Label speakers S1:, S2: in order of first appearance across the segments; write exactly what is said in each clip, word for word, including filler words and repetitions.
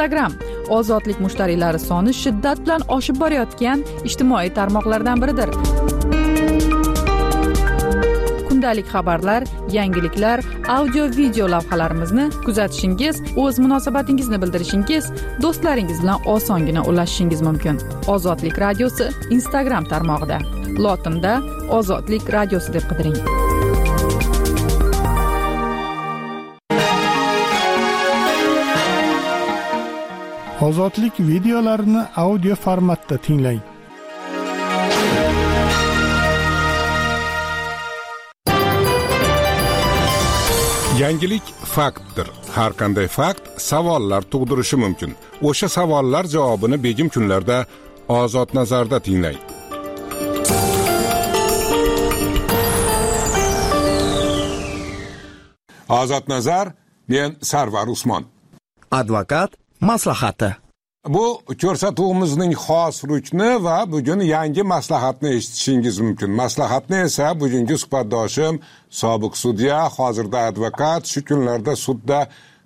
S1: Instagram ozodlik mushtariylari soni shiddat bilan oshib borayotgan ijtimoiy tarmoqlardan biridir. Kundalik xabarlar, yangiliklar, audio-video lavhalarimizni kuzatishingiz, o'z munosabatingizni bildirishingiz, do'stlaringiz bilan osongina ulashishingiz mumkin. Ozodlik radiosi Instagram tarmog'ida. Lotinda Ozodlik radiosi deb qidiring.
S2: Ozodlik videolarini audio formatda tinglang.
S3: Yangilik faktdir. Har qanday fakt savollar tug'dirishi mumkin. O'sha savollar javobini begim kunlarda Ozod nazarda tinglang. Ozod nazar, men Sarvar Usmon.
S4: Advokat maslahati.
S3: Bu ko'rsatuvimizning xos rukni va bugun yangi maslahatni eshitishingiz mumkin. Maslahatni esa bugungi suhbatdoshim, sobiq sudya, hozirda advokat, shu kunlarda sudda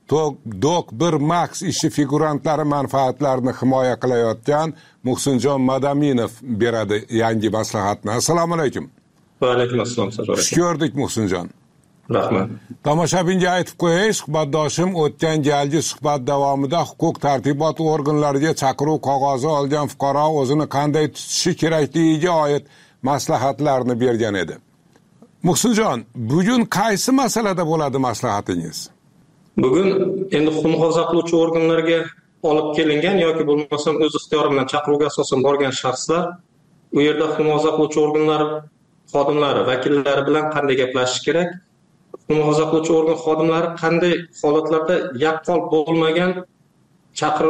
S3: Dok bir Max ishi figurantlari manfaatlarini himoya qilayotgan Muhsinjon Madaminov beradi yangi maslahatni. Assalomu alaykum.
S5: Va alaykum assalom.
S3: Xush ko'rdik Muhsinjon.
S5: Rahmat.
S3: Tomoshabinga aytib qo'yay, suhbatdoshim o'tgan galgi suhbat davomida huquq tartibot organlariga chaqiruv qog'ozi olgan fuqaro o'zini qanday tutishi kerakligiga oid maslahatlarni bergan edi. Muhsinjon, bugun qaysi masalada bo'ladi maslahatingiz?
S5: Bugun endi huquqni muhofaza qiluvchi organlarga olib kelingan yoki bo'lmasam o'z ixtiyori bilan chaqiruvga asosan borgan shaxslar u yerda huquqni muhofaza qiluvchi organlar xodimlari, vakillari bilan qanday gaplashish kerak? Muhofaza qiluvchi organ xodimlari qanday holatlarda yaqqol bo'lmagan chaqir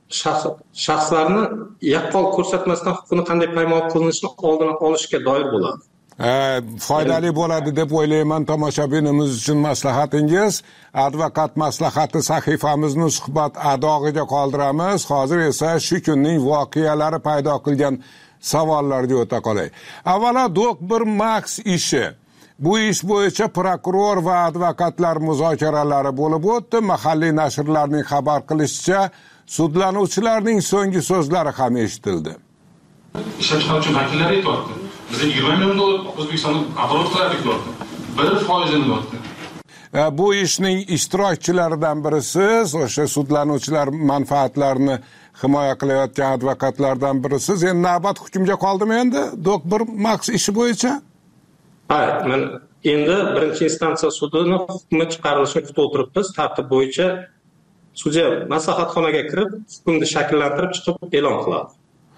S5: shaxslarni yaqqol ko'rsatmasdan huquqini qanday poymol qilinishini oldini olishga doir bo'ladi.
S3: E, foydali bo'ladi deb o'ylayman tomoshabinimiz uchun maslahatingiz. Advokat maslahati sahifamizni suhbat adog'iga qoldiramiz. Hozir esa shu kunning voqealari paydo qilgan savollarga o'ta qolay. Avvalo Dok bir Max ishi. Bu ish bo'yicha prokuror va advokatlar muzokaralari bo'lib o'tdi. Mahalliy nashrlarning xabar qilishicha, sudlanuvchilarning so'nggi so'zlari ham eshitildi.
S6: Ishlab chiqaruvchi vakillari aytibdi. Biz yigirma million dollar O'zbekistonda oborot qilardik deyapti. bir foiz deyapti.
S3: Bu ishning ishtirokchilaridan birisiz, o'sha sudlanuvchilar manfaatlarini himoya qilayotgan advokatlardan birisiz. Endi navbat hukmga qoldimi endi Dok bir Max ishi bo'yicha?
S5: Ha, men endi birinchi instansiya sudini hukmi chiqarilishini kutib o'tiribmiz. Tartib bo'yicha sudya maslahatxonaga kirib, hukmni shakllantirib chiqib e'lon qiladi.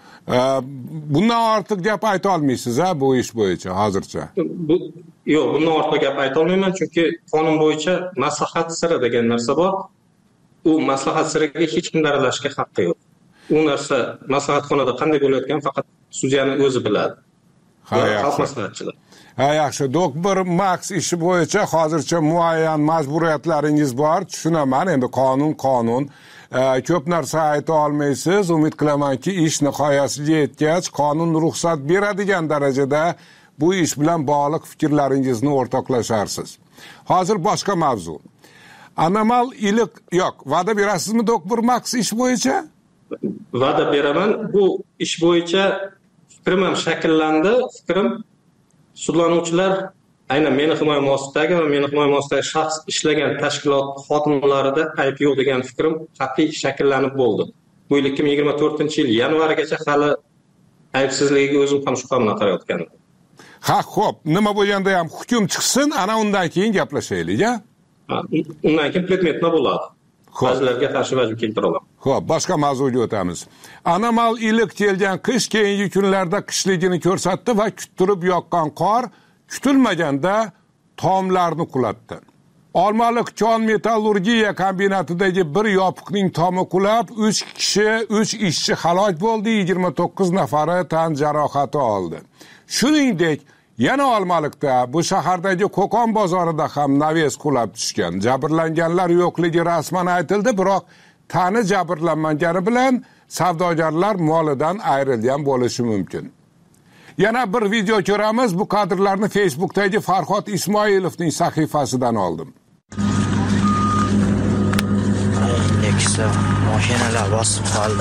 S3: Bundan ortiq gap ayta olmaysiz, ha, bu ish bo'yicha hozircha?
S5: Bu yo'q, bundan ortiq gap ayta olmayman, chunki qonun bo'yicha maslahat siri degan narsa bor. U maslahat siriga hech kim aralashishga haqqi yo'q. U narsa maslahatxonada qanday bo'layotganini faqat sudyaning o'zi biladi.
S3: Ha,
S5: xalq maslahatchilar.
S3: Ha, yaxshi. Dok bir Max ishi bo'yicha hozircha muayyan majburiyatlaringiz bor. Tushunaman, endi qonun qonun. E, ko'p narsa ayta olmaysiz. Umid qilamanki, ish nihoyasiga yetgach, qonun ruxsat beradigan darajada bu ish bilan bog'liq fikrlaringizni o'rtoqlasharsiz. Hozir boshqa mavzu. Anomal iliq yo'q. Va'da berasizmi Dok bir Max ish bo'yicha?
S5: Va'da beraman. Bu ish bo'yicha fikrim ham shakllandi. Fikrim sudlanuvchilar aynan meni himoyam ostidagi va meni himoyam ostidagi shaxs ishlagan tashkilot xodimlarida ayb yo'q degan fikrim qat'iy shakllanib bo'ldi. Bu yil ikki ming yigirma to'rtinchi yil yanvarigacha hali aybsizligiga o'zim ham shubhamla qarayotgandim.
S3: Ha, xo'p, nima bo'lganda ham hukm chiqsin, ana undan keyin gaplashaylik, a?
S5: Undan keyin predmetna bo'ladi. Ba'zilarga qarshi vajib keltira olaman.
S3: Xo'p, boshqa mavzuga o'tamiz. Anomal iliq kelgan qish keyingi kunlarda qishligini ko'rsatdi va kuttirib yoqqan qor kutilmaganda tomlarni qulatdi. Olmaliq kon metallurgiya kombinatidagi bir yopiqning tomi qulab, uch kishi, uch ishchi halok bo'ldi, yigirma to'qqiz nafari tan jarohati oldi. Shuningdek, yana Olmaliqda, bu shahardagi Qo'qon bozorida ham naves qulab tushgan. Jabrlanganlar yo'qligi rasman aytildi, biroq tani jabrlanmagani bilan savdogarlar molidan ayrilgan bo'lishi mumkin. Yana bir video ko'ramiz. Bu kadrlarni Facebookdagi Farhod Ismoilovning sahifasidan oldim.
S7: Next mashinalar bosib qoldi.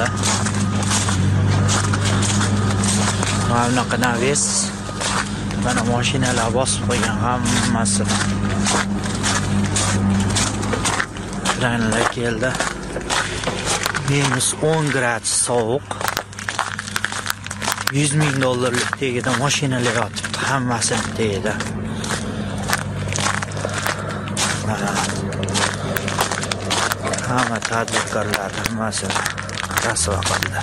S7: Mana bunaqa naves. Mana mashinalar bosib qo'ygan hammasini. Trenlar keldi. minus o'n gradus sovuq. yuz ming dollarlik tegida mashinalar yotibdi, hammasini tegida. Mana hamma tadbirkorlar hammasi rasvo qildi.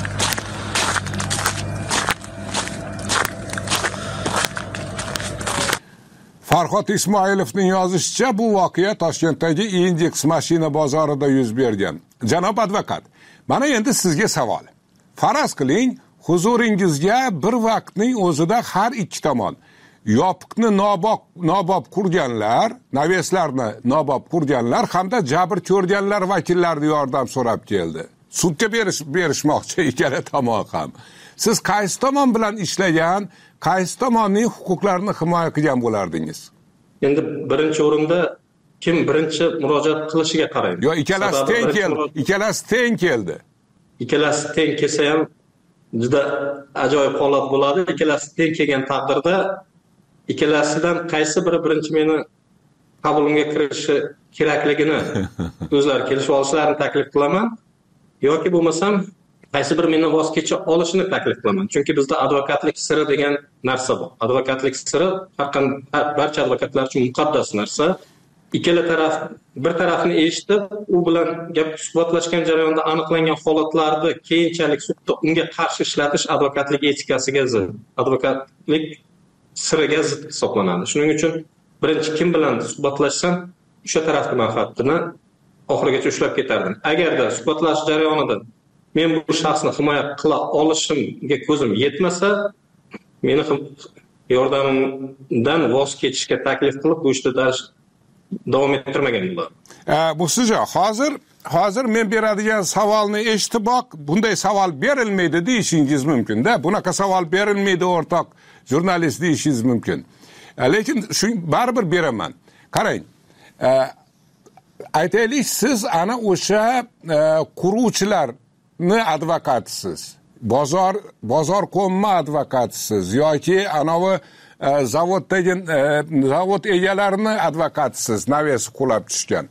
S3: Farhod Ismoilovning yozishicha, bu voqea Toshkentdagi Index mashina bozorida yuz bergan. Janob advokat, mana endi sizga savol. Faraz qiling, huzuringizga bir vaqtning o'zida har ikki tomon yopiqni nobob nobob qurganlar, naveslarni nobob qurganlar hamda jabr ko'rganlar vakillaridan yordam so'rab keldi. Sudga berish berishmoqchi ikkala tomon ham. Siz qaysi tomon bilan ishlagan, qaysi tomonning huquqlarini himoya qilgan bo'lardingiz?
S5: Endi birinchi o'rinda kim birinchi murojaat qilishiga qaraydi.
S3: Yo, ikkalasi teng keldi. Ikkalasi teng keldi.
S5: Ikkalasi teng kelsa ham juda ajoyib holat bo'ladi. Ikkalasi teng kelgan taqdirda ikkalasidan qaysi biri birinchi meni qabulimga kirishi kerakligini o'zlari kelishib olishlarini taklif qilaman yoki bo'lmasam qaysi biri meni voz kecha olishini taklif qilaman. Chunki bizda advokatlik siri degan narsa bor. Advokatlik siri har qanday barcha advokatlar uchun muqaddas narsa. Ikkala taraf bir tarafni eshitib, u bilan gap suhbatlashgan jarayonda aniqlangan holatlarni keyinchalik sudda unga qarshi ishlatish advokatlik etikasiga zid, advokatlik siriga zid hisoblanadi. Shuning uchun birinchi kim bilan suhbatlashsam, o'sha tarafning manfaatini oxirigacha ushlab ketardim. Agarda suhbatlash jarayonida men bu shaxsni himoya qila olishimga ko'zim yetmasa, meni yordamimdan voz kechishga taklif qilib, bu ishni davom ettirmagan bo'ladi.
S3: Bu sizga hozir hozir men beradigan savolni eshitib boq, bunday savol berilmaydi deyishingiz mumkin-da. Bunaqa savol berilmaydi o'rtoq jurnalist deyishingiz mumkin. Lekin shu baribir beraman. Qarang. Aytaylik, siz ana o'sha quruvchilarni advokatisiz. Bozor bozor qo'mma advokatisiz yoki anavi zavoddagi zavod egalarini advokatisiz, navesi qulab tushgan.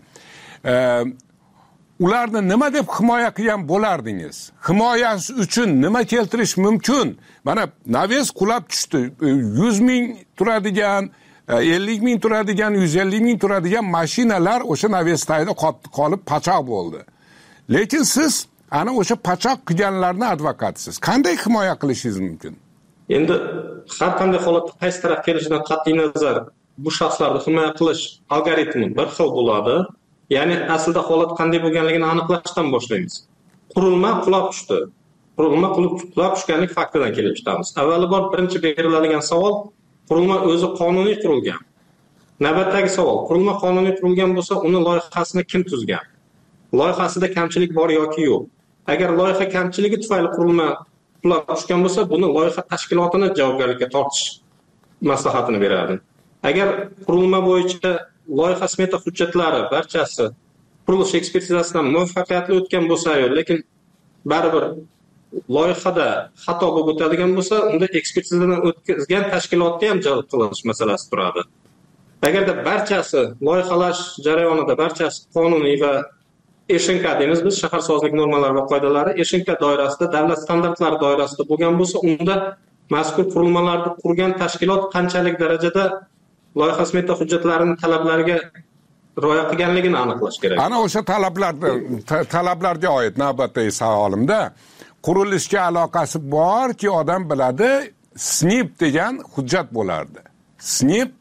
S3: Ularni nima deb himoya qilgan bo'lardingiz? Himoyasi uchun nima keltirish mumkin? Mana naves qulab tushdi. yuz ming turadigan, ellik ming turadigan, yuz ellik ming turadigan mashinalar o'sha navesdagi qolib pachoq bo'ldi. Lekin siz ana o'sha pachoq qilganlarni advokatisiz. Qanday himoya qilishingiz mumkin?
S5: Endi har qanday holatda qaysi taraf kelishidan qat'iy nazar bu shaxslarni himoya qilish algoritmi bir xil bo'ladi. Ya'ni aslida holat qanday bo'lganligini aniqlashdan boshlaymiz. Qurilma qulab tushdi. Qurilma qulab tushganlik faktidan kelib chiqamiz. Avvalambor birinchi beriladigan savol, qurilma o'zi qonuniy qurilgan. Navbatdagi savol, qurilma qonuniy qurilgan bo'lsa, uni loyihasini kim tuzgan? Loyihasida kamchilik bor yoki yo'q? Agar loyiha kamchiligi tufayli qurilma qulab tushgan bo'lsa, buni loyiha tashkilotini javobgarlikka tortish maslahatini beradi. Agar qurilma bo'yicha loyiha smeta hujjatlari barchasi qurilish ekspertizasidan muvaffaqiyatli o'tgan bo'lsa-yu, lekin baribir loyihada xato bo'lib o'tadigan bo'lsa, unda ekspertizadan o'tkazgan tashkilotni ham jalb qilish masalasi turadi. Agarda barchasi loyihalash jarayonida barchasi qonuniy va E S H N K deymiz biz, shaharsozlik normalari va qoidalari E S H N K doirasida, davlat standartlari doirasida bo'lgan bo'lsa, unda mazkur qurilmalarni qurgan tashkilot qanchalik darajada loyiha smeta hujjatlarining talablariga rioya qilganligini aniqlash kerak.
S3: Ana o'sha talablarga talablarga oid navbatdagi savolimda qurilishga aloqasi borki, odam biladi, S N I P degan hujjat bo'lardi. S N I P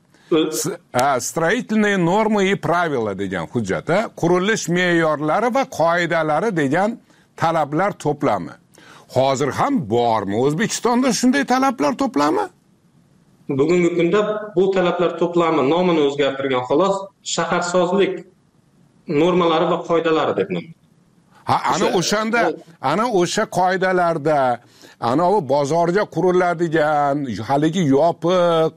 S3: Строительные нормы и правила degan hujjat, qurilish me'yorlari va qoidalari degan talablar to'plami. Hozir ham bormi O'zbekistonda shunday talablar to'plami?
S5: Bugungi kunda bu talablar to'plami nomini o'zgartirgan xolos, shaharsozlik normalari va qoidalari deb nom.
S3: Ha, ana o'shanda, ana o'sha qoidalarda, ana u bozorga quriladigan haligi yopiq,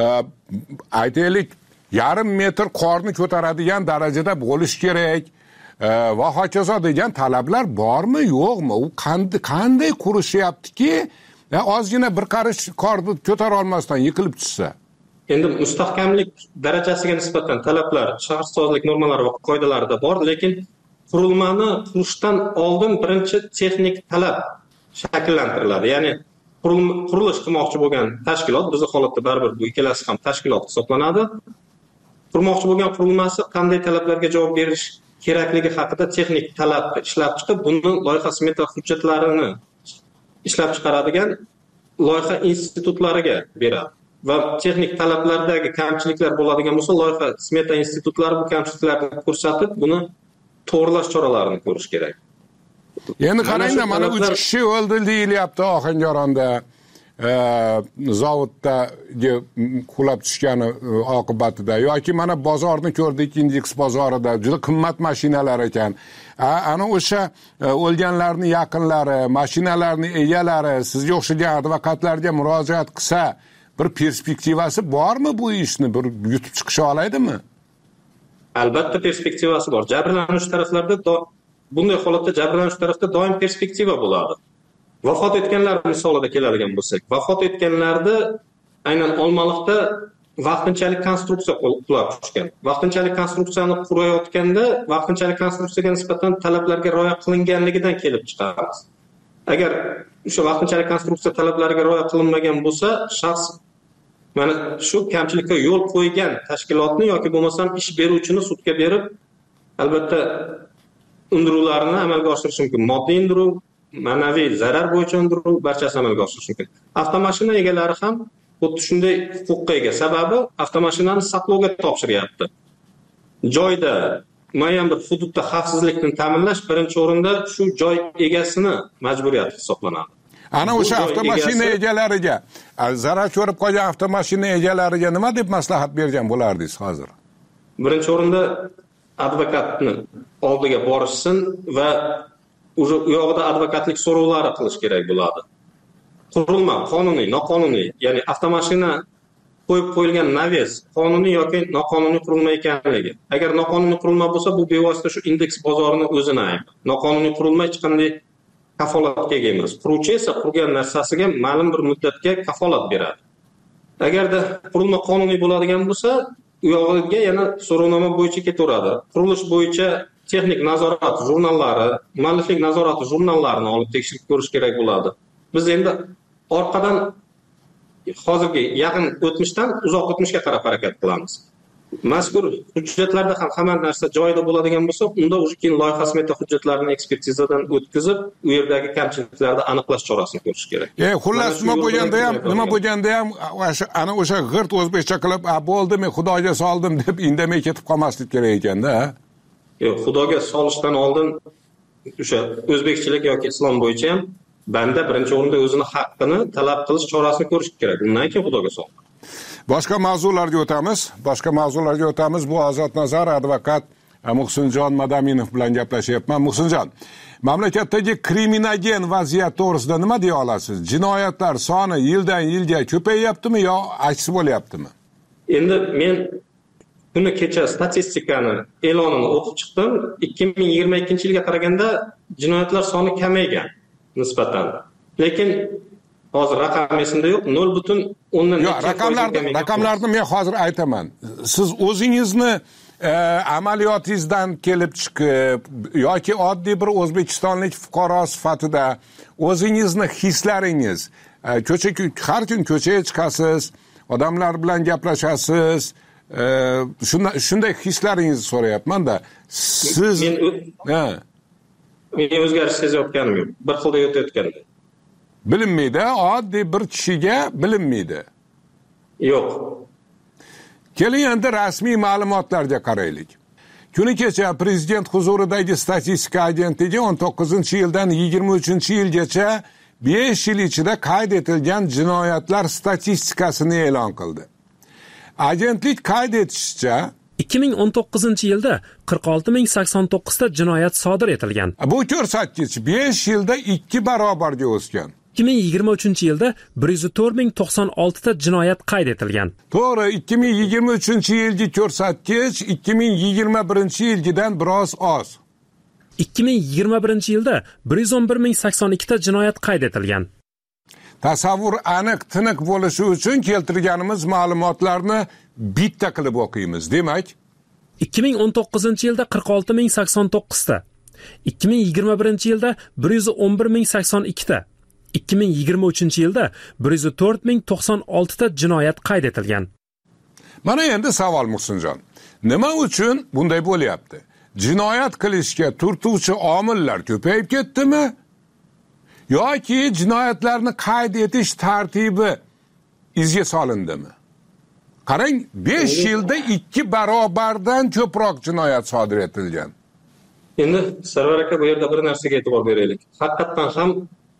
S3: aytaylik yarim metr qorni ko'taradigan darajada bo'lish kerak. va hokazo degan talablar bormi yo'qmi? U qanday qurishyaptiki, ozgina bir qarish qorni ko'tara olmasdan yiqilib tushsa.
S5: Endi mustahkamlik darajasiga nisbatan talablar shaharsozlik normalari va qoidalarida bor, lekin qurilmani qurishdan oldin birinchi texnik talab shakllantiriladi. Ya'ni qurilish qilmoqchi bo'lgan tashkilot, bizning holatda baribir bu ikkalasi ham tashkilot hisoblanadi. Qurmoqchi bo'lgan qurilmasi qanday talablarga javob berish kerakligi haqida texnik talab ishlab chiqib, buni loyiha smeta hujjatlarini ishlab chiqaradigan loyiha institutlariga beradi. Va texnik talablardagi kamchiliklar bo'ladigan bo'lsa, loyiha smeta institutlari bu kamchiliklarni ko'rsatib, buni to'g'rilash choralarini ko'rish kerak.
S3: Endi qarangda, mana uch kishi o'ldi deyilyapti Ohangaronda. Zavodda qulab tushgani oqibatida yoki mana bozorni ko'rdik, Indix bozorida juda qimmat mashinalar ekan. Ana o'sha o'lganlarning yaqinlari, mashinalarning egalari sizga o'xshagan advokatlarga murojaat qilsa, bir perspektivasi bormi bu ishni bir yutib chiqisha oladimi?
S5: Albatta perspektivasi bor. Jabrlanuvchi taraflarda bunday holatda jabrlanuvchi tarafda doim perspektiva bo'ladi. Vafot etganlar misolida keladigan bo'lsak, vafot etganlarda aynan Olmaliqda vaqtinchalik konstruksiya qulab tushgan. Vaqtinchalik konstruksiyani qurayotganda, vaqtinchalik konstruksiyaga nisbatan talablarga rioya qilinganligidan kelib chiqamiz. Agar o'sha vaqtinchalik konstruksiya talablariga rioya qilinmagan bo'lsa, shaxs mana shu kamchilikka yo'l qo'ygan tashkilotni yoki bo'lmasam ish beruvchini sudga berib, albatta undiruvlarni amalga oshirish mumkin. Moddiy undiruv, ma'naviy zarar bo'yicha undiruv barchasini amalga oshirish mumkin. Avtomashina egalari ham xuddi shunday huquqqa ega. Sababi avtomashinani saqlovga topshiryapti. Joyda muayyan bir hududda xavfsizlikni ta'minlash birinchi o'rinda shu joy egasini majburiyati hisoblanadi.
S3: Ana o'sha avtomashina egalariga, zarar ko'rib qolgan avtomashina egalariga nima deb maslahat bergan bo'lardingiz hozir?
S5: Birinchi o'rinda advokatni oldiga borishsin va u yoqda advokatlik so'rovlari qilish kerak bo'ladi. Qurilma qonuniy, noqonuniy, ya'ni avtomashina qo'yib qo'yilgan naves qonuniy yoki noqonuniy qurilma ekanligi. Agar noqonuniy qurilma bo'lsa, bu bevosita shu indeks bozorini o'zini aybi. Noqonuniy qurilma hech qanday kafolatga ega emas. Quruvchi esa qurgan narsasiga ma'lum bir muddatga kafolat beradi. Agarda qurilma qonuniy bo'ladigan bo'lsa, u yog'iga yana so'rovnoma bo'yicha ketaveradi. Qurilish bo'yicha texnik nazorat jurnallari, mualliflik nazorati jurnallarini olib tekshirib ko'rish kerak bo'ladi. Biz endi orqadan hozirgi yaqin o'tmishdan uzoq o'tmishga qarab harakat qilamiz. Mazkur hujjatlarda ham hamma narsa joyida bo'ladigan bo'lsa, unda o'sha keyin loyiha smeta hujjatlarini ekspertizadan o'tkazib, u yerdagi kamchiliklarni aniqlash chorasini ko'rish kerak.
S3: E, xullas nima bo'lganda ham, nima bo'lganda ham o'sha ana o'sha g'irt o'zbekcha qilib, "A, bo'ldi, men Xudoga soldim" deb indamay ketib qolmaslik kerak ekanda.
S5: Yo'q, Xudoga solishdan oldin o'sha o'zbekchilik yoki islom bo'yicha ham banda birinchi o'rinda o'zini haqqini talab qilish chorasini ko'rish kerak. Undan keyin Xudoga sol.
S3: Boshqa mavzularga o'tamiz. Boshqa mavzularga o'tamiz. Bu Ozod Nazar advokat Muhsinjon Madaminov bilan gaplashyapman. Muhsinjon, mamlakatdagi kriminogen vaziyat to'g'risida nima deya olasiz? Jinoyatlar soni yildan yilga ko'payyaptimi yo aksi bo'lyaptimi?
S5: Endi men kuni kecha statistikani e'lonini o'qib chiqdim. ikki ming yigirma ikkinchi yilga qaraganda jinoyatlar soni kamaygan nisbatan. Lekin hozir raqam esimda yo'q. nol butun o'ndan
S3: yo'q, raqamlarni raqamlarni men hozir aytaman. Siz o'zingizni e, amaliyotingizdan kelib chiqib yoki oddiy bir o'zbekistonlik fuqaro sifatida o'zingizni hislaringiz, e, ko'cha har kun ko'chaga chiqasiz, odamlar bilan gaplashasiz, e, shunday shunday hislaringizni so'rayapman-da. Siz
S5: men
S3: ha
S5: men o'zgarish sezayotganim yo'q. Bir xilda o'tayotganda.
S3: Bilinmaydi, oddiy bir kishiga bilinmaydi.
S5: Yo'q.
S3: Keling endi rasmiy ma'lumotlarga qaraylik. Kuni kecha prezident huzuridagi statistika agentligi o'n to'qqizinchi yildan yigirma uchinchi yilgacha besh yil ichida qayd etilgan jinoyatlar statistikasini e'lon qildi. Agentlik qayd etishicha,
S8: ikki ming o'n to'qqizinchi yilda qirq olti ming sakson to'qqiz ta jinoyat sodir etilgan.
S3: Bu ko'rsatkich besh yilda ikki barobarga o'sgan.
S8: ikki ming yigirma uchinchi yilda bir yuz to'rt ming to'qson olti ta jinoyat qayd etilgan.
S3: To'g'ri, ikki ming yigirma uchinchi yilgi ko'rsatkich ikki ming yigirma birinchi yilgidan biroz oz.
S8: ikki ming yigirma birinchi yilda bir yuz o'n bir ming sakson ikkita jinoyat qayd etilgan.
S3: Tasavvur aniq, tiniq bo'lishi uchun keltirganimiz ma'lumotlarni bitta qilib o'qiymiz. Demak,
S8: ikki ming o'n to'qqizinchi yilda qirq olti ming sakson to'qqiz ta, ikki ming yigirma birinchi yilda bir yuz o'n bir ming sakson ikki ta, ikki ming yigirma uchinchi yilda bir yuz to'rt ming to'qson olti ta jinoyat qayd etilgan.
S3: Mana endi savol Muhsinjon. Nima uchun bunday bo'lyapti? Jinoyat qilishga turtuvchi omillar ko'payib ketdimi? Yoki jinoyatlarni qayd etish tartibi izga solindimi? Qarang, besh yilda ikki barobardan ko'proq jinoyat sodir etilgan.
S5: Endi Sarvar aka bu yerda bir narsaga e'tibor beraylik. Haqiqatan ham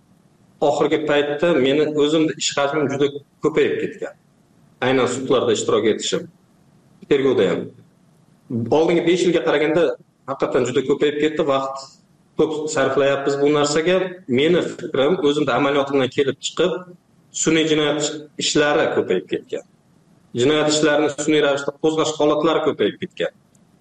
S5: oxirgi paytda meni o'zimning ish hajmim juda ko'payib ketgan. Aynan sudlarda ishtirok etishim, tergovda ham. Oldingi besh yilga qaraganda haqiqatan juda ko'payib ketdi, vaqt ko'p sarflayapmiz bu narsaga. Meni fikrim, o'zimning amaliyotimdan kelib chiqib, sun'iy jinoyat ishlari ko'payib ketgan. Jinoyat ishlarini sun'iy ravishda qo'zg'ash holatlari ko'payib ketgan.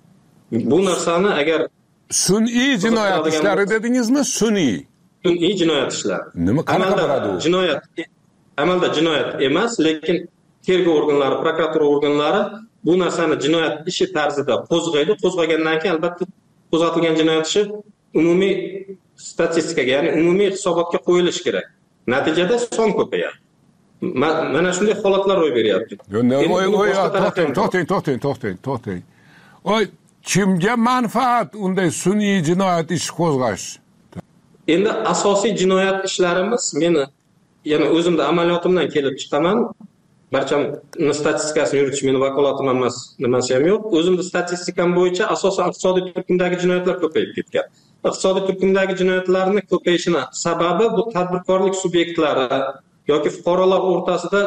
S5: Bu narsani agar
S3: sun'iy jinoyat ishlari dedingizmi? Sun'iy.
S5: Sun'iy jinoyat ishlari.
S3: Nima qanaqa bo'ladi u?
S5: Jinoyat amalda jinoyat emas, lekin tergov organlari, prokuratura organlari bu narsani jinoyat ishi tarzida qo'zg'aydi. Qo'zg'agandan keyin albatta qo'zg'atilgan jinoyat ishi umumiy statistikaga, ya'ni umumiy hisobotga qo'yilishi kerak. Natijada son ko'payadi. Mana shunday holatlar ro'y beryapti.
S3: Voy, voy, to'xtang, to'xtang, to'xtang, to'xtang, to'xtang. Oy, kimga manfaat unday sun'iy jinoyat ishi qo'zg'ash?
S5: Endi asosiy jinoyat ishlarimiz, meni yana o'zimda amaliyotimdan kelib chiqaman. Barcham statistikasini yuritish meni vakolatim emas, nimasi ham yo'q. O'zimda statistikam bo'yicha asosan iqtisodiy turkumdagi jinoyatlar ko'payib ketgan. Iqtisodiy turkumdagi jinoyatlarning ko'payishining sababi bu tadbirkorlik subyektlari yoki fuqarolar o'rtasida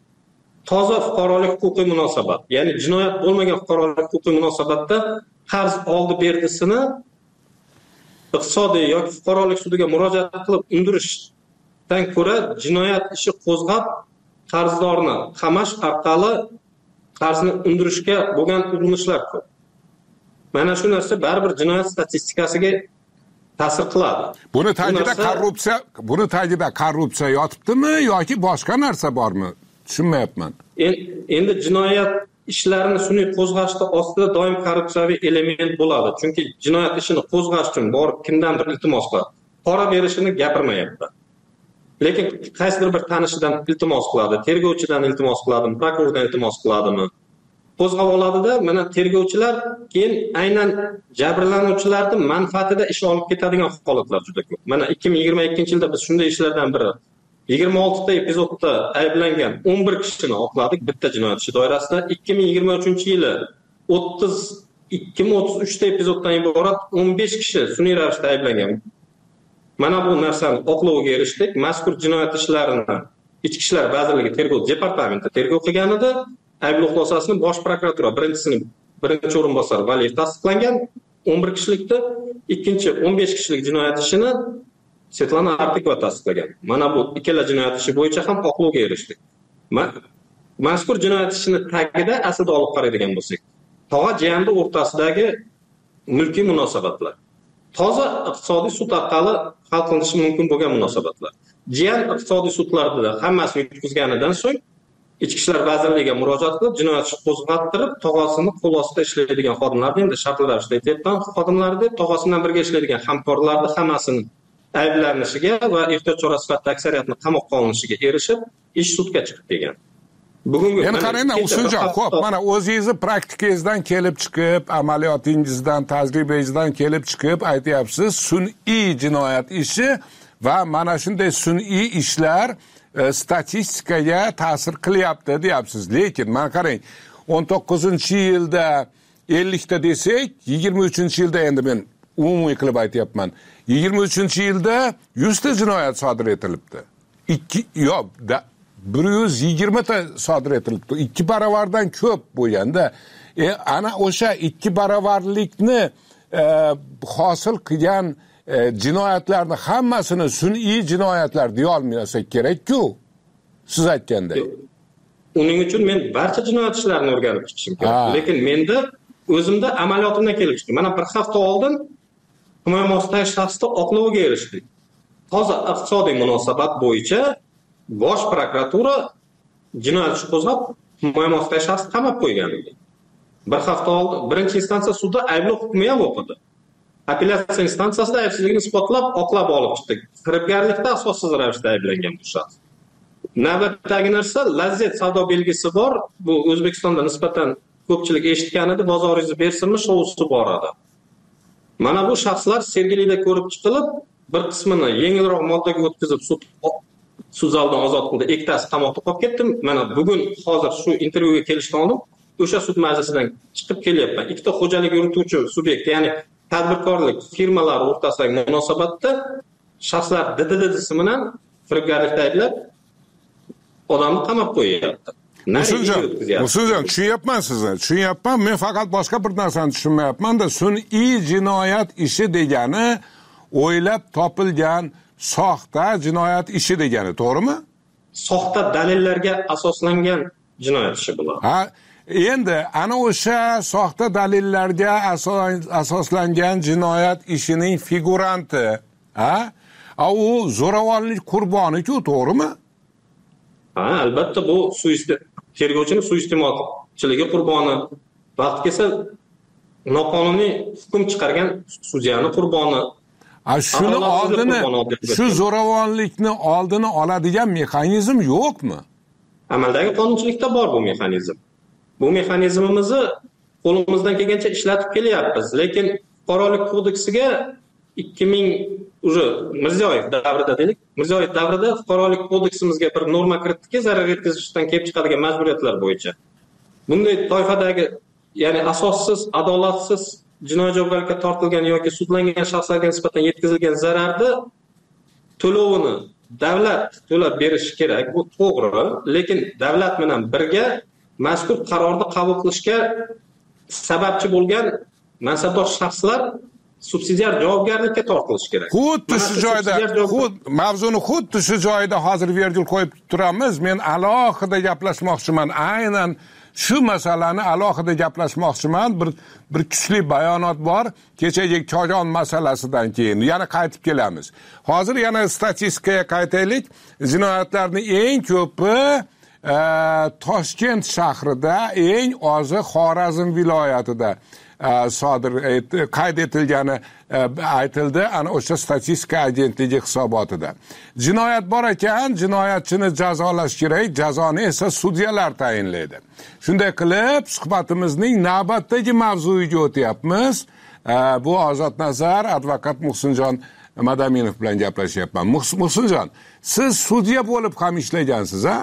S5: toza fuqarolik huquqiy munosabat, ya'ni jinoyat bo'lmagan fuqarolik huquqiy munosabatda qarz oldi berdisini iqtisodiy yoki fuqarolik sudiga murojaat qilib undirishdan ko'ra jinoyat ishi qo'zg'ab qarzdorni qamash orqali qarzni undirishga bo'lgan urinishlar ko'p. Mana shu narsa baribir jinoyat statistikasiga ta'sir qiladi.
S3: Buni tagida korrupsiya, buni tagida korrupsiya yotibdimi yoki boshqa narsa bormi? Tushunmayapman.
S5: Endi jinoyat ishlarini sun'iy qo'zg'ashda ostida doim korrupsiyaviy element bo'ladi. Chunki jinoyat ishini qo'zg'ash uchun borib kimdandir iltimos qiladi. Pora berishini gapirmayapti. Lekin qaysidir bir tanishidan iltimos qiladi, tergovchidan iltimos qiladimi, prokurordan iltimos qiladimi? Qo'zg'ab oladida, mana tergovchilar keyin aynan jabrlanuvchilarning manfaatida ish olib ketadigan holatlar juda ko'p. Mana ikki ming yigirma ikkinchi yilda biz shunday ishlardan biri yigirma olti ta epizodda ayblangan o'n bir kishini oqladik bitta jinoyat ishi doirasida. ikki ming yigirma uchinchi yili o'ttiz ikki ming o'ttiz uch ta epizoddan iborat o'n besh kishi sun'iy ravishda ayblangan. Mana bu narsani oqloviga erishdik. Mazkur jinoyat ishlarini Ichki ishlar vazirligi tergov departamenti tergov qilgan edi. Ayblov xulosasini bosh prokuratura birinchisini birinchi o'rinbosari Valiyev tasdiqlangan o'n bir kishilikda, ikkinchi o'n besh kishilik jinoyat ishini Svetlana Artikova tasdiqlagan. Mana bu ikkala jinoyat ishi bo'yicha ham oqlovga erishdik. Mazkur jinoyat ishini tagida aslida olib qaraydigan bo'lsak, tog'a jiyanda o'rtasidagi mulkiy munosabatlar, toza iqtisodiy sud orqali hal qilinishi mumkin bo'lgan munosabatlar. Jiyan iqtisodiy sudlarda hammasini yutkazganidan so'ng Ichki ishlar vazirligiga murojaat qilib, jinoyat ishi qo'zg'attirib, tog'asini qo'l ostida ishlaydigan xodimlarni, endi shartli ravishda aytyapman, xodimlarni, tog'asidan birga ishlaydigan hamkorlarni hammasini ayblanishiga va ehtiyot chorasi sifatida aksariyatni qamoqqa olinishiga erishib, ish sudga chiqib kelgan. Bugungi
S3: Endi qaranglar, Usuljon, xo'p, mana o'zingizni praktikangizdan kelib chiqib, amaliyotingizdan, tajribangizdan kelib chiqib aytyapsiz, sun'iy jinoyat ishi va mana shunday sun'iy ishlar statistikaga ta'sir qilyapti deyapsiz. Lekin mana qarang, o'n to'qqizinchi yilda ellik ta desak, yigirma uchinchi yilda endi men umumiy qilib aytyapman. yigirma uchinchi yilda yuz ta jinoyat sodir etilibdi. ikki yo bir yuz yigirma ta sodir etilibdi. ikki baravardan ko'p bo'lganda, e, ana o'sha ikki baravarlikni e, hosil qilgan E, jinoyatlarni hammasini sun'iy jinoyatlar deya olmasak kerak-ku, siz aytgandek.
S5: Uning uchun men barcha jinoyat ishlarini o'rganib chiqishim kerak. Lekin menda o'zimda amaliyotimdan kelib chiqdi. Mana bir hafta oldin himoya ostidagi shaxsni oqloviga erishdik. Hozir iqtisodiy munosabat bo'yicha bosh prokuratura jinoyat ishi qo'zg'ab, himoya ostidagi shaxsni qamab qo'ygan edi. Bir hafta oldin birinchi instansiya sudida ayblov hukmi ham o'qidi. Apellyatsiya instansiyasida aybsizligini isbotlab, oqlab olib chiqdi. Firibgarlikda asossiz ravishda ayblangan bu shaxs. Navbatdagi narsa, lazzat savdo belgisi bor. Bu O'zbekistonda nisbatan ko'pchilik eshitgan edi, bozoringizni bersinmi, shousi bor edi. Mana bu shaxslar Sergelida ko'rib chiqilib, bir qismini yengilroq moddaga o'tkazib sud sud zalidan ozod qildi. Ikkitasi qamoqda qolib ketdi. Mana bugun hozir shu intervyuga kelishdan oldin o'sha sud majlisidan chiqib kelyapman. Ikkita xo'jalik yurituvchi subyekt, ya'ni tadbirkorlik firmalari o'rtasidagi munosabatda shaxslar didi-didisi bilan firibgarlikda ayblab odamni qamab qo'yyapti.
S3: Musuljon, Musuljon, tushunyapman sizni. Tushunyapman. Men faqat boshqa bir narsani tushunmayapman-da, sun'iy jinoyat ishi degani o'ylab topilgan soxta jinoyat ishi degani, to'g'rimi?
S5: Soxta dalillarga asoslangan jinoyat ishi bular.
S3: Ha, endi ana o'sha soxta dalillarga asoslangan jinoyat ishining figuranti, ha? U zo'ravonlik qurboni-ku, to'g'rimi?
S5: Ha, albatta bu suiiste'mol tergovchining suiiste'molchiligi qurboni, vaqt kelsa noqonuniy hukm chiqargan sudyaning qurboni.
S3: A shuni oldini, shu zo'ravonlikni oldini oladigan mexanizm yo'qmi?
S5: Amaldagi qonunchilikda bor bu mexanizm. Bu mexanizmimizni qo'limizdan kelgancha ishlatib kelyapmiz, lekin fuqarolik kodeksiga ikki ming уже Mirziyoyev davrida deylik, Mirziyoyev davrida fuqarolik kodeksimizga bir norma kiritdiki, zarar yetkazishdan kelib chiqadigan majburiyatlar bo'yicha. Bunday toifadagi, ya'ni asossiz, adolatsiz jinoiy javobgarlikka tortilgan yoki sudlangan shaxslarga nisbatan yetkazilgan zararni to'lovini davlat to'lab berishi kerak. Bu to'g'ri, lekin davlat bilan birga mazkur qarorni qabul qilishga sababchi bo'lgan mansabdor shaxslar subsidiar javobgarlikka tortilishi kerak.
S3: Xuddi shu joyda, xud mavzuni xuddi shu joyda hozir virgul qo'yib turamiz. Men alohida gaplashmoqchiman. Aynan shu masalani alohida gaplashmoqchiman. Bir bir kuchli bayonot bor. Kechagi Chojon masalasidan keyin yana qaytib kelamiz. Hozir yana statistikaga qaytaylik. Jinoyatlarning eng ko'pi e, Toshkent shahrida, eng ozi Xorazm viloyatida sodir qayd etilgani aytildi ana o'sha statistika agentligi hisobotida. Jinoyat bor ekan, jinoyatchini jazolash kerak, jazoni esa sudyalar tayinlaydi. Shunday qilib suhbatimizning navbatdagi mavzuiga o'tyapmiz. Bu Ozod Nazar, advokat Muhsinjon Madaminov bilan gaplashyapman. Muhsinjon, siz sudya bo'lib ham ishlagansiz, ha?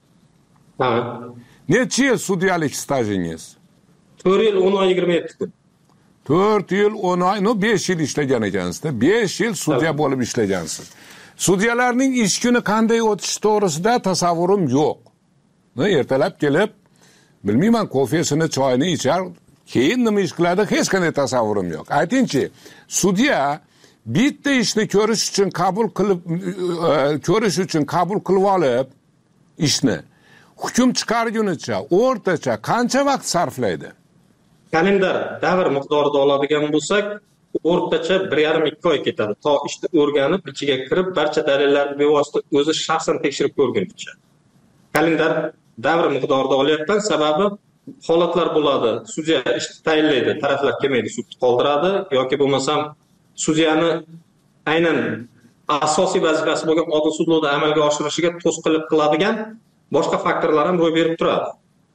S5: Ha.
S3: Necha yil sudyalik stajingiz?
S5: to'rt yil o'n oy yigirma yetti kun.
S3: to'rt yil o'n oy, no besh yil ishlagan ekansiz-da. besh yil sudya bo'lib ishlagansiz. Sudyalarning ish kuni qanday o'tishi to'g'risida tasavvurim yo'q. Ertalab kelib, bilmayman, kofesini, choyini ichar, keyin nima ish qiladi, hech qanday tasavvurim yo'q. Aytingchi, sudya bitta ishni ko'rish uchun qabul qilib ko'rish uchun qabul qilib olib ishni hukm chiqargunicha o'rtacha qancha vaqt sarflaydi?
S5: Kalendar davr miqdorida oladigan bo'lsak, o'rtacha bir yarim ikki oy ketadi. To ishni o'rganib, ichiga kirib, barcha dalillarni bevosita o'zi shaxsan tekshirib ko'rguncha. Kalendar davr miqdorida olyapman, sababi holatlar bo'ladi. Sudya ishni tayinlaydi, taraflar kelmaydi, sudni qoldiradi yoki bo'lmasam sudyani aynan asosiy vazifasi bo'lgan odil sudlovni amalga oshirishiga to'sqinlik qiladigan boshqa faktorlar ham ro'y berib turadi.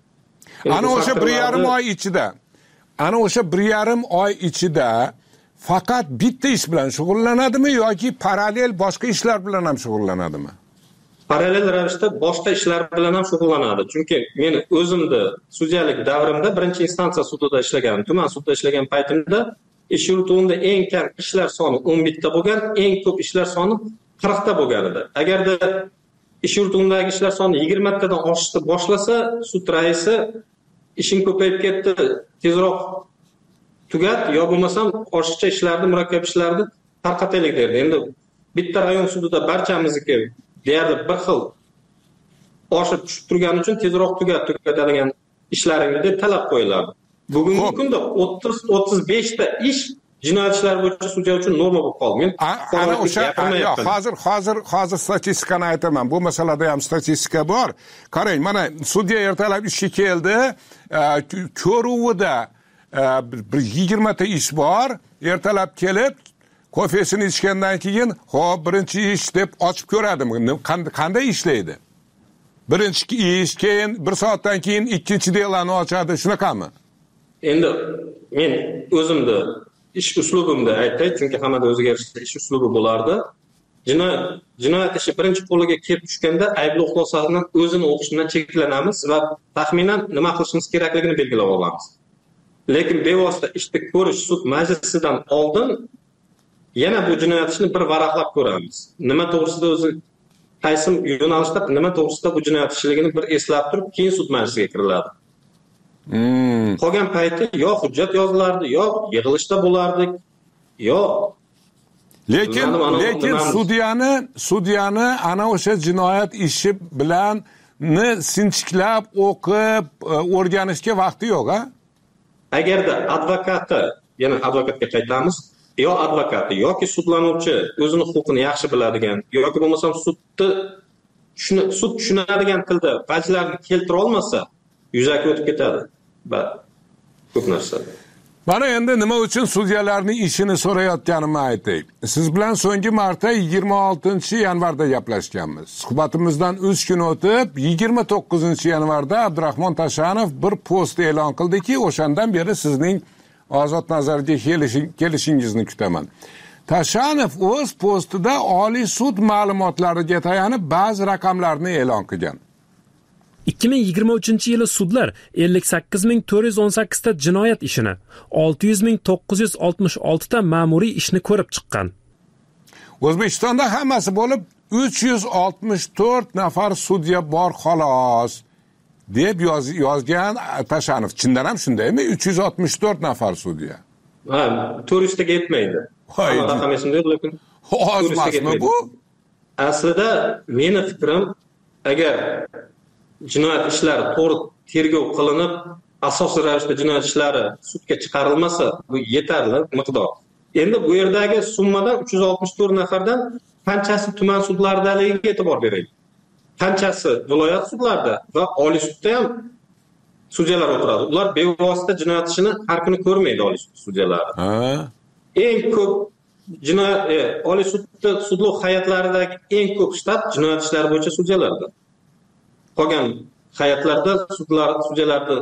S3: Ana o'sha bir yarim oy ichida, ana o'sha bir yarim oy ichida faqat bitta ish bilan shug'ullanadimi yoki parallel boshqa ishlar bilan ham shug'ullanadimi?
S5: Parallel ravishda boshqa ishlar bilan ham shug'ullanadi. Chunki men o'zimda sudyalik davrimda birinchi instansiya sudida ishlaganim, tuman sudida ishlagan paytimda ish yurituvimda eng kam ishlar soni o'n bitta bo'lgan, eng ko'p ishlar soni qirq ta bo'lgan edi. Agarda ish yurtimdagi ishlar soni yigirma tadan oshishni boshlasa, sud raisi ishing ko'payib ketdi, tezroq tugat, yo bo'lmasam oshiqcha ishlarni, murakkab ishlarni tarqataylik derdi. Endi bitta rayon sudida barchamizniki deyarli bir xil oshib tushib turgani uchun tezroq tugat, tugatadigan ishlaringni deb talab qo'yiladi. Bugungi kunda o'ttiz o'ttiz besh ta ish jinoyat ishlari bo'yicha sudya uchun norma bo'lib qolgan.
S3: Ana o'sha yo'q, hozir hozir hozir statistikani aytaman. Bu masalada ham statistika bor. Qarang, mana sudya ertalab ishga keldi, ko'ruvida bir yigirma ta ish bor. Ertalab kelib, kofesini ichgandan keyin, "Xo'p, birinchi ish" deb ochib ko'radimi? Qanday ishlaydi? Birinchi ish, keyin bir soatdan keyin ikkinchi delani ochadi, shunaqami?
S5: Endi men o'zimni ish uslubimda aytay, chunki hammada o'ziga yarasha ish uslubi bo'lardi. Jinoyat jinoyat ishi birinchi qo'liga kelib tushganda aybli xulosalardan o'zini o'qishdan cheklanamiz va taxminan nima qilishimiz kerakligini belgilab olamiz. Lekin bevosita ishni ko'rish sud majlisidan oldin yana bu jinoyat ishini bir varaqlab ko'ramiz. Nima to'g'risida o'zi qaysi yo'nalishda nima to'g'risida bu jinoyat ishligini bir eslab turib, keyin sud majlisiga kiriladi.
S3: Hmm.
S5: Qolgan payti yo hujjat yozilardi, yo yig'ilishda bo'lardik, yo
S3: lekin lekin sudyani sudyani ana o'sha jinoyat ishi bilan ni sinchiklab o'qib o'rganishga vaqti yo'q, a?
S5: Agarda advokati, yana advokatga qaytamiz, yo advokati yoki sudlanuvchi o'zini huquqini yaxshi biladigan yoki bo'lmasam sudni shuni sud tushunadigan tilda vajlarni keltira olmasa, yuzaki o'tib ketadi. Va ko'p narsa.
S3: Mana endi nima uchun sudyalarning ishini so'rayotganimni aytay. Siz bilan so'nggi marta yigirma oltinchi yanvarda gaplashganmiz. Suhbatimizdan uch kun o'tib, yigirma to'qqizinchi yanvarda Abdurahmon Tashanov bir post e'lon qildiki, o'shandan beri sizning ozod nazarga kelishingizni kutaman. Tashanov o'z postida Oliy sud ma'lumotlariga tayanib ba'zi raqamlarni e'lon qilgan.
S8: ikki ming yigirma uchinchi yili sudlar ellik sakkiz ming to'rt yuz o'n sakkiz ta jinoyat ishini, olti yuz ming to'qqiz yuz oltmish olti ta ma'muriy ishni ko'rib chiqqan.
S3: O'zbekistonda hammasi bo'lib uch yuz oltmish to'rt nafar sudya bor xolos deb yoz, yozgan Tashanov. Chindan ham shundaymi? uch yuz oltmish to'rt nafar sudya.
S5: Ha, to'rt yuz taga yetmaydi. Raqam esimda yo'q, lekin
S3: ozmasmi bu?
S5: Aslida meni fikrim, agar jinoyat ishlari to'g'ri tergov qilinib, asosiy ravishda jinoyat ishlari sudga chiqarilmasa, bu yetarli miqdor. Endi bu yerdagi summadan uch yuz oltmish to'rt nafardan qanchasi tuman sudlardaligiga e'tibor beraylik. Qanchasi viloyat sudlarida va oliy sudda ham sudyalar o'tiradi. Ular bevosita jinoyat ishini har kuni ko'rmaydi oliy sud sudyalari.
S3: Ha.
S5: Eng ko'p jinoyat e, oliy sudda sudlov hay'atlaridagi eng ko'p shtat jinoyat ishlari bo'yicha sudyalardir. Qolgan hay'atlarda sudlar sudyalarni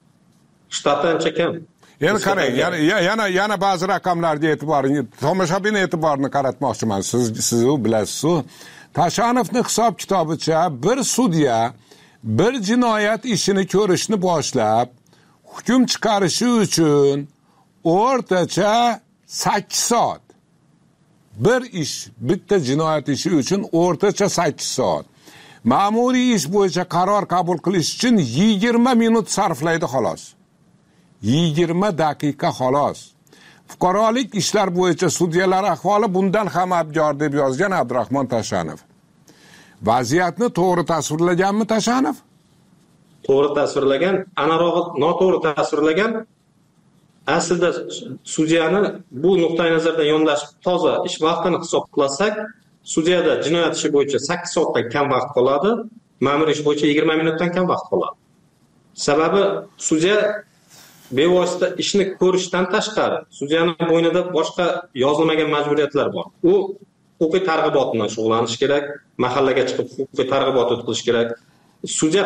S5: shtati ancha kam.
S3: Yana qarang, yana yana yana ba'zi raqamlarga e'tiboringiz, tomoshabin e'tiborini qaratmoqchiman. Siz siz u bilasiz. Tashanovning hisob kitobicha bir sudya bir jinoyat ishini ko'rishni boshlab, hukm chiqarishi uchun o'rtacha sakkiz soat. Bir ish, bitta jinoyat ishi uchun o'rtacha sakkiz soat. Ma'muriy ish bo'yicha qaror qabul qilish uchun yigirma minut sarflaydi xolos. yigirma daqiqa xolos. Fuqarolik ishlar bo'yicha sudyalar ahvoli bundan ham abgor deb yozgan Abdurahmon Tashanov. Vaziyatni to'g'ri tasvirlaganmi Tashanov?
S5: To'g'ri tasvirlagan, anarog'i noto'g'ri tasvirlagan. Aslida sudyani bu nuqtai nazardan yondashib toza ish vaqtini hisoblasak, sudyada jinoyat ishi bo'yicha sakkiz soatdan kam vaqt qoladi, ma'muriy ish bo'yicha yigirma minutdan kam vaqt qoladi. Sababi sudya bevosita ishni ko'rishdan tashqari sudyaning bo'ynida boshqa yozilmagan majburiyatlar bor. U huquqiy targ'ibot bilan shug'ullanish kerak, mahallaga chiqib huquqiy targ'ibot o'tkazish kerak. Sudya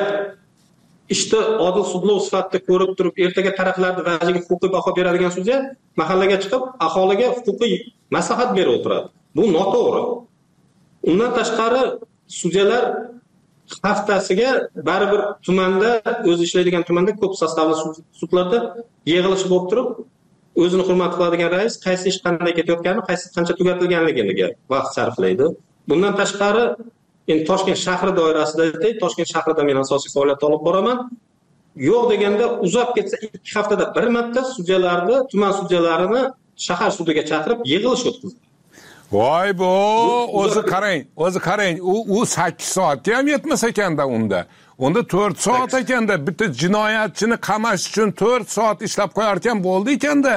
S5: ishni odil sudlov sifatida ko'rib turib, ertaga taraflarni vajiga huquqiy baho beradigan sudya mahallaga chiqib aholiga huquqiy maslahat berib o'tiradi. Bu noto'g'ri. Undan tashqari sudyalar haftasiga baribir tumanda, o'zi ishlaydigan tumanda ko'p sostavli sudlarda yig'ilish bo'lib turib, o'zini hurmat qiladigan rais qaysi ish qanday ketayotgani, qaysi qancha tugatilganligiga vaqt sarflaydi. Bundan tashqari, endi Toshkent shahri doirasida, Toshkent shahrida men asosiy faoliyat olib boraman. Yo'q deganda uzoq ketsa ikki haftada bir marta sudyalarni, tuman sudyalarini shahar sudiga chaqirib yig'ilish o'tkazdi.
S3: Voy bu, o'zi qarang, o'zi qarang, u u sakkiz soatga ham yetmas ekanda unda. Unda to'rt soat ekanda, bitta jinoyatchini qamash uchun to'rt soat ishlab qo'yar ekan bo'ldi ekanda.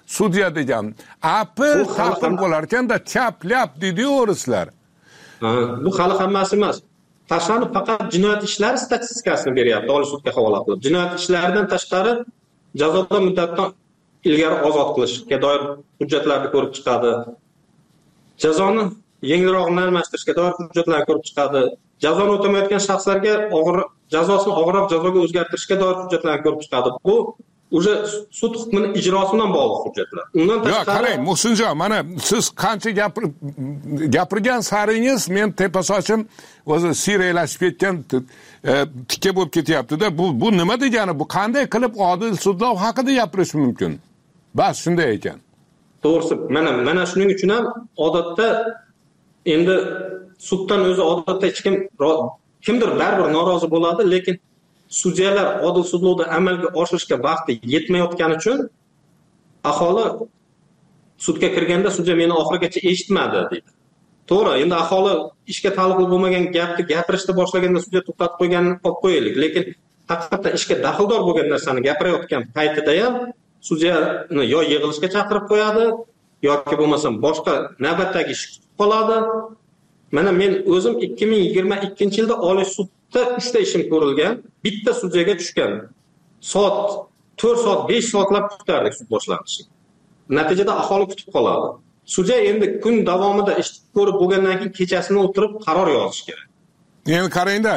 S3: sudya degan. Apil tapil bo'larkanda chap-lap deydi-yu o'rislar.
S5: Ha, bu hali hammasi emas. Tashlanib faqat jinoyat ishlari statistikasini beryapti, Oliy sudga havola qilib. Jinoyat ishlaridan tashqari jazodan muddatdan ilgari ozod qilishga doir hujjatlarni ko'rib chiqadi. Jazoni yengilrog'ini almashtirishga doir hujjatlarni ko'rib chiqadi. Jazoni o'tamayotgan shaxslarga og'ir jazosini og'irroq jazoga o'zgartirishga doir hujjatlarni ko'rib chiqadi. Bu уже sud hukmining ijrosi bilan bog'liq hujjatlar. Undan tashqari,
S3: yo'q, qarang, Muhsinjon, mana siz qancha gapir gapirgan saringiz men tepa sochim o'zi siyraylashib ketgan, tikka bo'lib ketyapti-da. Bu bu nima degani? Bu qanday qilib odil sudlov haqida gapirish mumkin? Bas, shunday ekan.
S5: To'g'risi, mana mana shuning uchun ham odatda endi suddan o'zi odatda hech kim kimdir baribir norozi bo'ladi, lekin sudyalar odil sudlovni amalga oshirishga vaqti yetmayotgani uchun aholi sudga kirganda sudya meni oxirigacha eshitmadi deydi. To'g'ri, endi aholi ishga taalluqli bo'lmagan gapni gapirishni boshlaganda sudya to'xtatib qo'yganini qo'yib qo'yaylik, lekin haqiqatdan ishga daxldor bo'lgan narsani gapirayotgan paytida ham sudyani yo yig'ilishga chaqirib qo'yadi yoki bo'lmasam boshqa navbatdagi ish kutib qoladi. Mana men o'zim ikki ming yigirma ikkinchi yilda Oliy sudda uchta ishim ko'rilgan, bitta sudyaga tushgan. Soat to'rt soat, besh soatlab kutardik sud boshlanishi. Natijada aholi kutib qoladi. Sudya endi kun davomida ish ko'rib bo'lgandan keyin kechasini o'tirib qaror yozish kerak.
S3: Endi qarangda,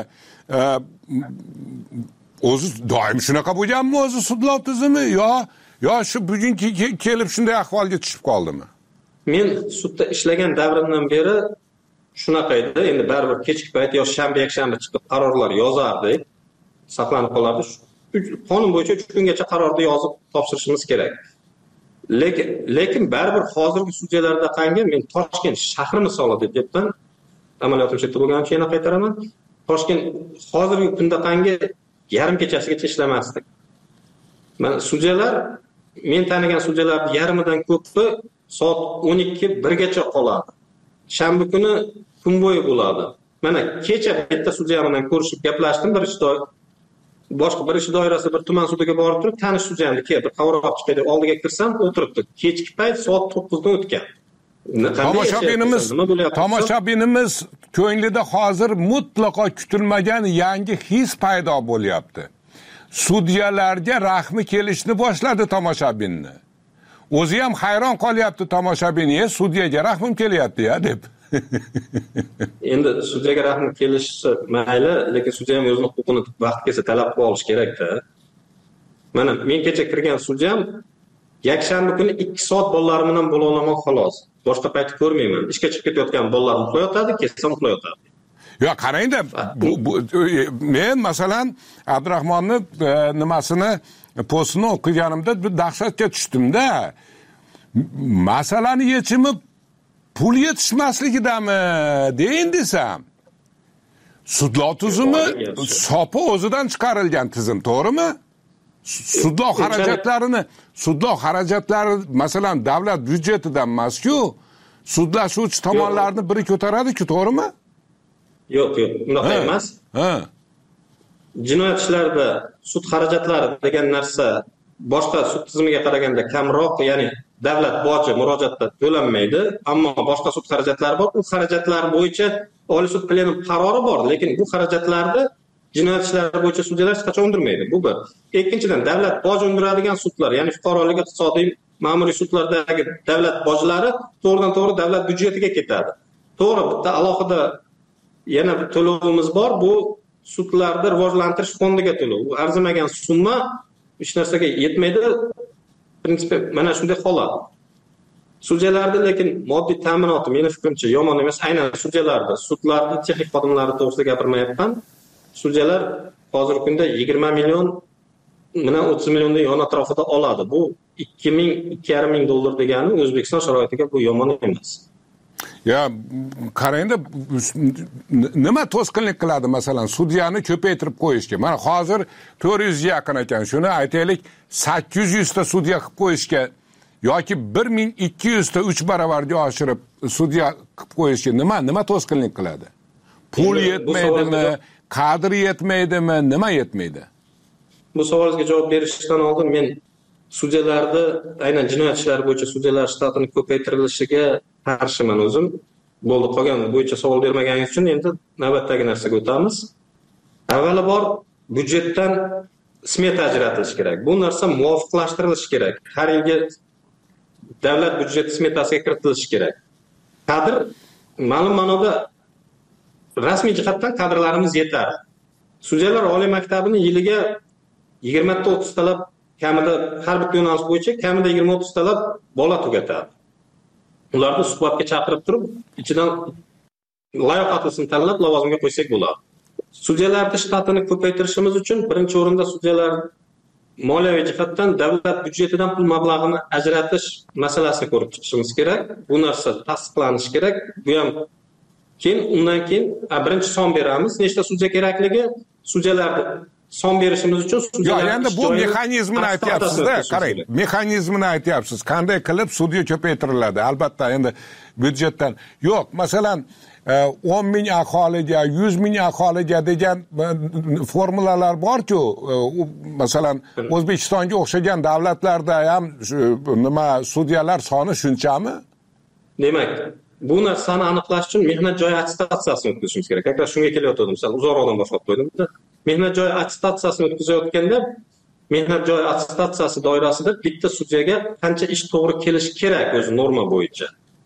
S3: o'zi doim shunaqa bo'lganmi o'zi sudlov tizimi yo yo shu bugungi kelib shunday ahvolga tushib qoldimi?
S5: Men sudda ishlagan davrimdan beri shunaqa edi. Endi baribir kechki payt yo shanba, yakshanba chiqib qarorlar yozardik, saqlanib qolardi. Qonun bo'yicha uch kungacha qarorni yozib topshirishimiz kerak. Lekin lekin baribir hozirgi sudyalarda qanga men Toshkent shahri misolida debdan amaliyotim chetda bo'lganicha yana qaytaraman. Toshkent hozirgi kunda qanga yarim kechasigacha ishlamasdik. Mana sudyalar, men tanigan sudyalarning yarmidan ko'pi soat o'n ikki birgacha qoladi. Shanba kuni kun bo'yi bo'ladi. Mana kecha bitta sudya bilan ko'rishib gaplashdim, bir ish boshqa bir ish doirasida bir tuman sudiga borib turib, tanish sudyamni kelib bir qavrab chiqadi, oldiga kirsam o'tiribdi. Kechki payt soat to'qqizdan o'tgan.
S3: Tomoshabinimiz, tomoshabinimiz ko'nglida hozir mutlaqo kutilmagan yangi his paydo bo'lyapti. Sudyalarga rahmi kelishni boshladi tomoshabinni. O'zi ham hayron qolyapti tomoshabin, sudyaga rahmim kelyapti-ya deb.
S5: Endi sudyaga rahmi kelishi mayli, lekin sudya ham o'zining huquqini vaqt kelsa talab qilib olish kerak-da. Mana men kecha kirgan sudyam yakshanba kuni ikki soat bolalarim bilan bo'lolaman xolos. Boshqa payt ko'rmayman. Ishga chiqib ketayotgan bolalar uxlayotadi, ketsam uxlayotadi.
S3: Yo, qarangda, men masalan Abdurahmonni nimasini postini o'qiganimda bir dahshatga tushdim-da. Masalani yechimi pul yetishmasligidami deyin desam. Sudlov tizimi sopi o'zidan chiqarilgan tizim, to'g'rimi? Sudlov xarajatlarini, sudlov xarajatlari masalan davlat byudjetidan emas-ku, sudlashuvchi tomonlarni biri ko'taradi-ku, to'g'rimi?
S5: Yo'q, yo'q, unaqa emas.
S3: Ha.
S5: Jinoyat ishlarida sud xarajatlari degan narsa boshqa sud tizimiga qaraganda kamroq, ya'ni davlat boji murojaatda to'lanmaydi, ammo boshqa sud xarajatlari bor. U xarajatlar bo'yicha Oliy sud plenum qarori bor, lekin bu xarajatlarni jinoyat ishlari bo'yicha sudyalar hech qachon undirmaydi. Bu bir. Ikkinchidan, davlat boj undiradigan sudlar, ya'ni fuqarolik, iqtisodiy, ma'muriy sudlardagi davlat bojlari to'g'ridan to'g'ri davlat byudjetiga ketadi. To'g'ri, bitta alohida yana bir to'lovimiz bor, bu sudlarni rivojlantirish fondiga to'lov. Bu arzimagan summa hech narsaga yetmaydi. Prinsipda mana shunday holat. Sudyalarda lekin moddiy ta'minoti meni fikrimcha yomon emas. Aynan sudyalarda, sudlarning texnik xodimlari to'g'risida gapirmayapman. Sudyalar hozirgi kunda yigirma million bilan o'ttiz milliondan yon atrofida oladi. Bu ikki ming ikki yarim ming dollar degani O'zbekiston sharoitiga bu yomon emas.
S3: Ya qarangda, nima to'sqinlik qiladi masalan sudyani ko'paytirib qo'yishga? Mana hozir to'rt yuz ga yaqin ekan. Shuni aytaylik sakkiz yuz ta sudya qilib qo'yishga yoki bir ming ikki yuz ta uch baravarga oshirib sudya qilib qo'yishga nima nima to'sqinlik qiladi? Pul yetmaydimi, kadr yetmaydimi, nima yetmaydi?
S5: Bu savolga javob berishdan oldin men sudyalarni aynan jinoyat ishlari bo'yicha sudyalar shtatini ko'paytirilishiga qarshiman o'zim. Bo'ldi, qolgan bo'yicha savol bermaganingiz uchun endi navbatdagi narsaga o'tamiz. Avvalambor byudjetdan smeta ajratilishi kerak. Bu narsa muvofiqlashtirilishi kerak. Har yilgi davlat byudjeti smetasiga kiritilishi kerak. Kadr ma'lum ma'noda rasmiy jihatdan kadrlarimiz yetarli. Sudyalar oliy maktabini yiliga yigirma ta o'ttiz talab kamida har bir yo'nalish bo'yicha kamida yigirma o'ttiz talab bola tugatadi. Ularni suhbatga chaqirib turib, ichidan layoqatlisini tanlab lavozimga qo'ysak bo'ladi. Sudyalarning shtatini ko'paytirishimiz uchun birinchi o'rinda sudyalar moliyaviy jihatdan davlat byudjetidan pul mablag'ini ajratish masalasini ko'rib chiqishimiz kerak. Bu narsa tasdiqlanishi kerak. Bu ham keyin undan keyin birinchi son beramiz. Nechta sudya kerakligi, sudyalarni son berishimiz uchun sudyalar
S3: endi bu mexanizmini aytyapsiz-da, qarang, mexanizmini aytyapsiz. Qanday qilib sudya ko'paytiriladi? Albatta, endi byudjetdan. Yo'q, masalan, o'n ming aholiga, yuz ming aholiga degan formulalar bor-ku, masalan, O'zbekistonga o'xshagan davlatlarda ham nima sudyalar soni shunchami?
S5: Demak, bu narsani aniqlash uchun mehnat joyi attestatsiyasini o'tkazishimiz kerak. Aklar shunga kelyotgandim, misol uzoqroqdan boshlab qo'ydim. Mehnat joyi attestatsiyasini o'tkazayotganda mehnat joyi attestatsiyasi doirasida bitta sudyaga qancha ish to'g'ri kelishi kerak o'zi norma bo'yicha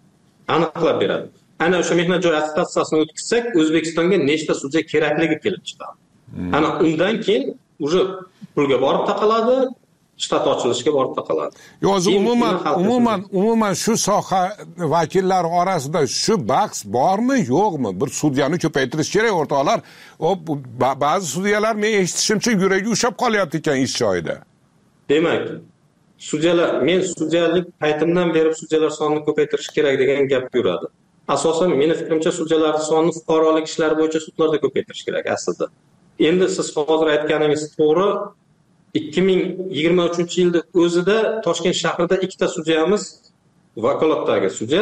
S5: aniqlab beradi. Ana o'sha mehnat joyi attestatsiyasini o'tkazsak, O'zbekistonga nechta sudya kerakligi kelib chiqadi. Ana undan keyin uje pulga borib taqaladi, shtat ochilishiga borib taqaladi.
S3: O'zi umuman umuman umuman shu soha vakillari orasida shu bahs bormi, yo'qmi? Bir sudyani ko'paytirish kerak o'rtoqlar. O ba'zi sudyalar men eshitishimcha yuragi ushab qolyapti ekan ish joyida.
S5: Demak, sudyalar men sudyalik paytimdan beri sudyalar sonini ko'paytirish kerak degan gap yuradi. Asosan meni fikrimcha sudyalar sonini fuqarolik ishlari bo'yicha sudlarda ko'paytirish kerak aslida. Endi siz hozir aytganingiz to'g'ri. ikki ming yigirma uchinchi yilda o'zida Toshkent shahrida ikkita sudyamiz, vakolatdagi sudya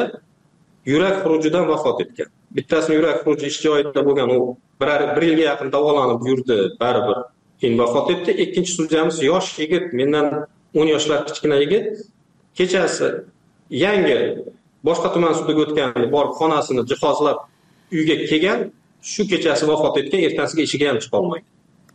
S5: yurak xurujidan vafot etgan. Bittasini yurak xuruji ish joyida bo'lgan, u bir yilga yaqin davolanib yurdi, baribir keyin vafot etdi. Ikkinchi sudyamiz yosh yigit, mendan o'n yoshlar kichkina yigit, kechasi yangi boshqa tuman sudiga o'tganda borib xonasini jihozlab uyga kelgan, shu kechasi vafot etgan, ertasiga ishiga ham chiqa olmagan.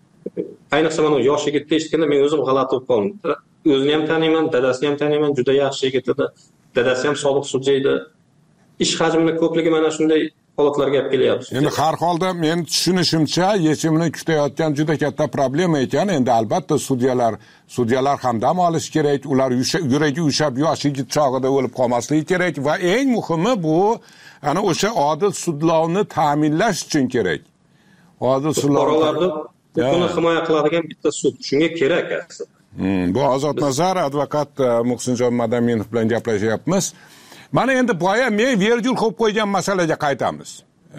S5: Ayniqsa mana yosh yigitni eshitganda men o'zim g'alati bo'lib qoldim. O'zini ham taniyman, dadasini ham taniyman, juda yaxshi yigit edi. Dadasi ham sobiq sudya edi. Ish hajmining ko'pligi mana shunday holatlarga olib kelyapti.
S3: Endi har holda men tushunishimcha yechimini kutayotgan juda katta problema ekan. Endi albatta sudyalar, sudyalar ham dam olish kerak, ular yuragi ushab yosh yigit chog'ida o'lib qolmasligi kerak va eng muhimi bu ana o'sha odil sudlovni ta'minlash uchun kerak. Odil sudlovni
S5: buni himoya qiladigan bitta sud shunga kerak aslida.
S3: Hmm, bu Ozod Nazar advokat Muhsinjon Madaminov bilan gaplashyapmiz. Mana endi boya men vergul qo'yib qo'ygan masalaga qaytamiz.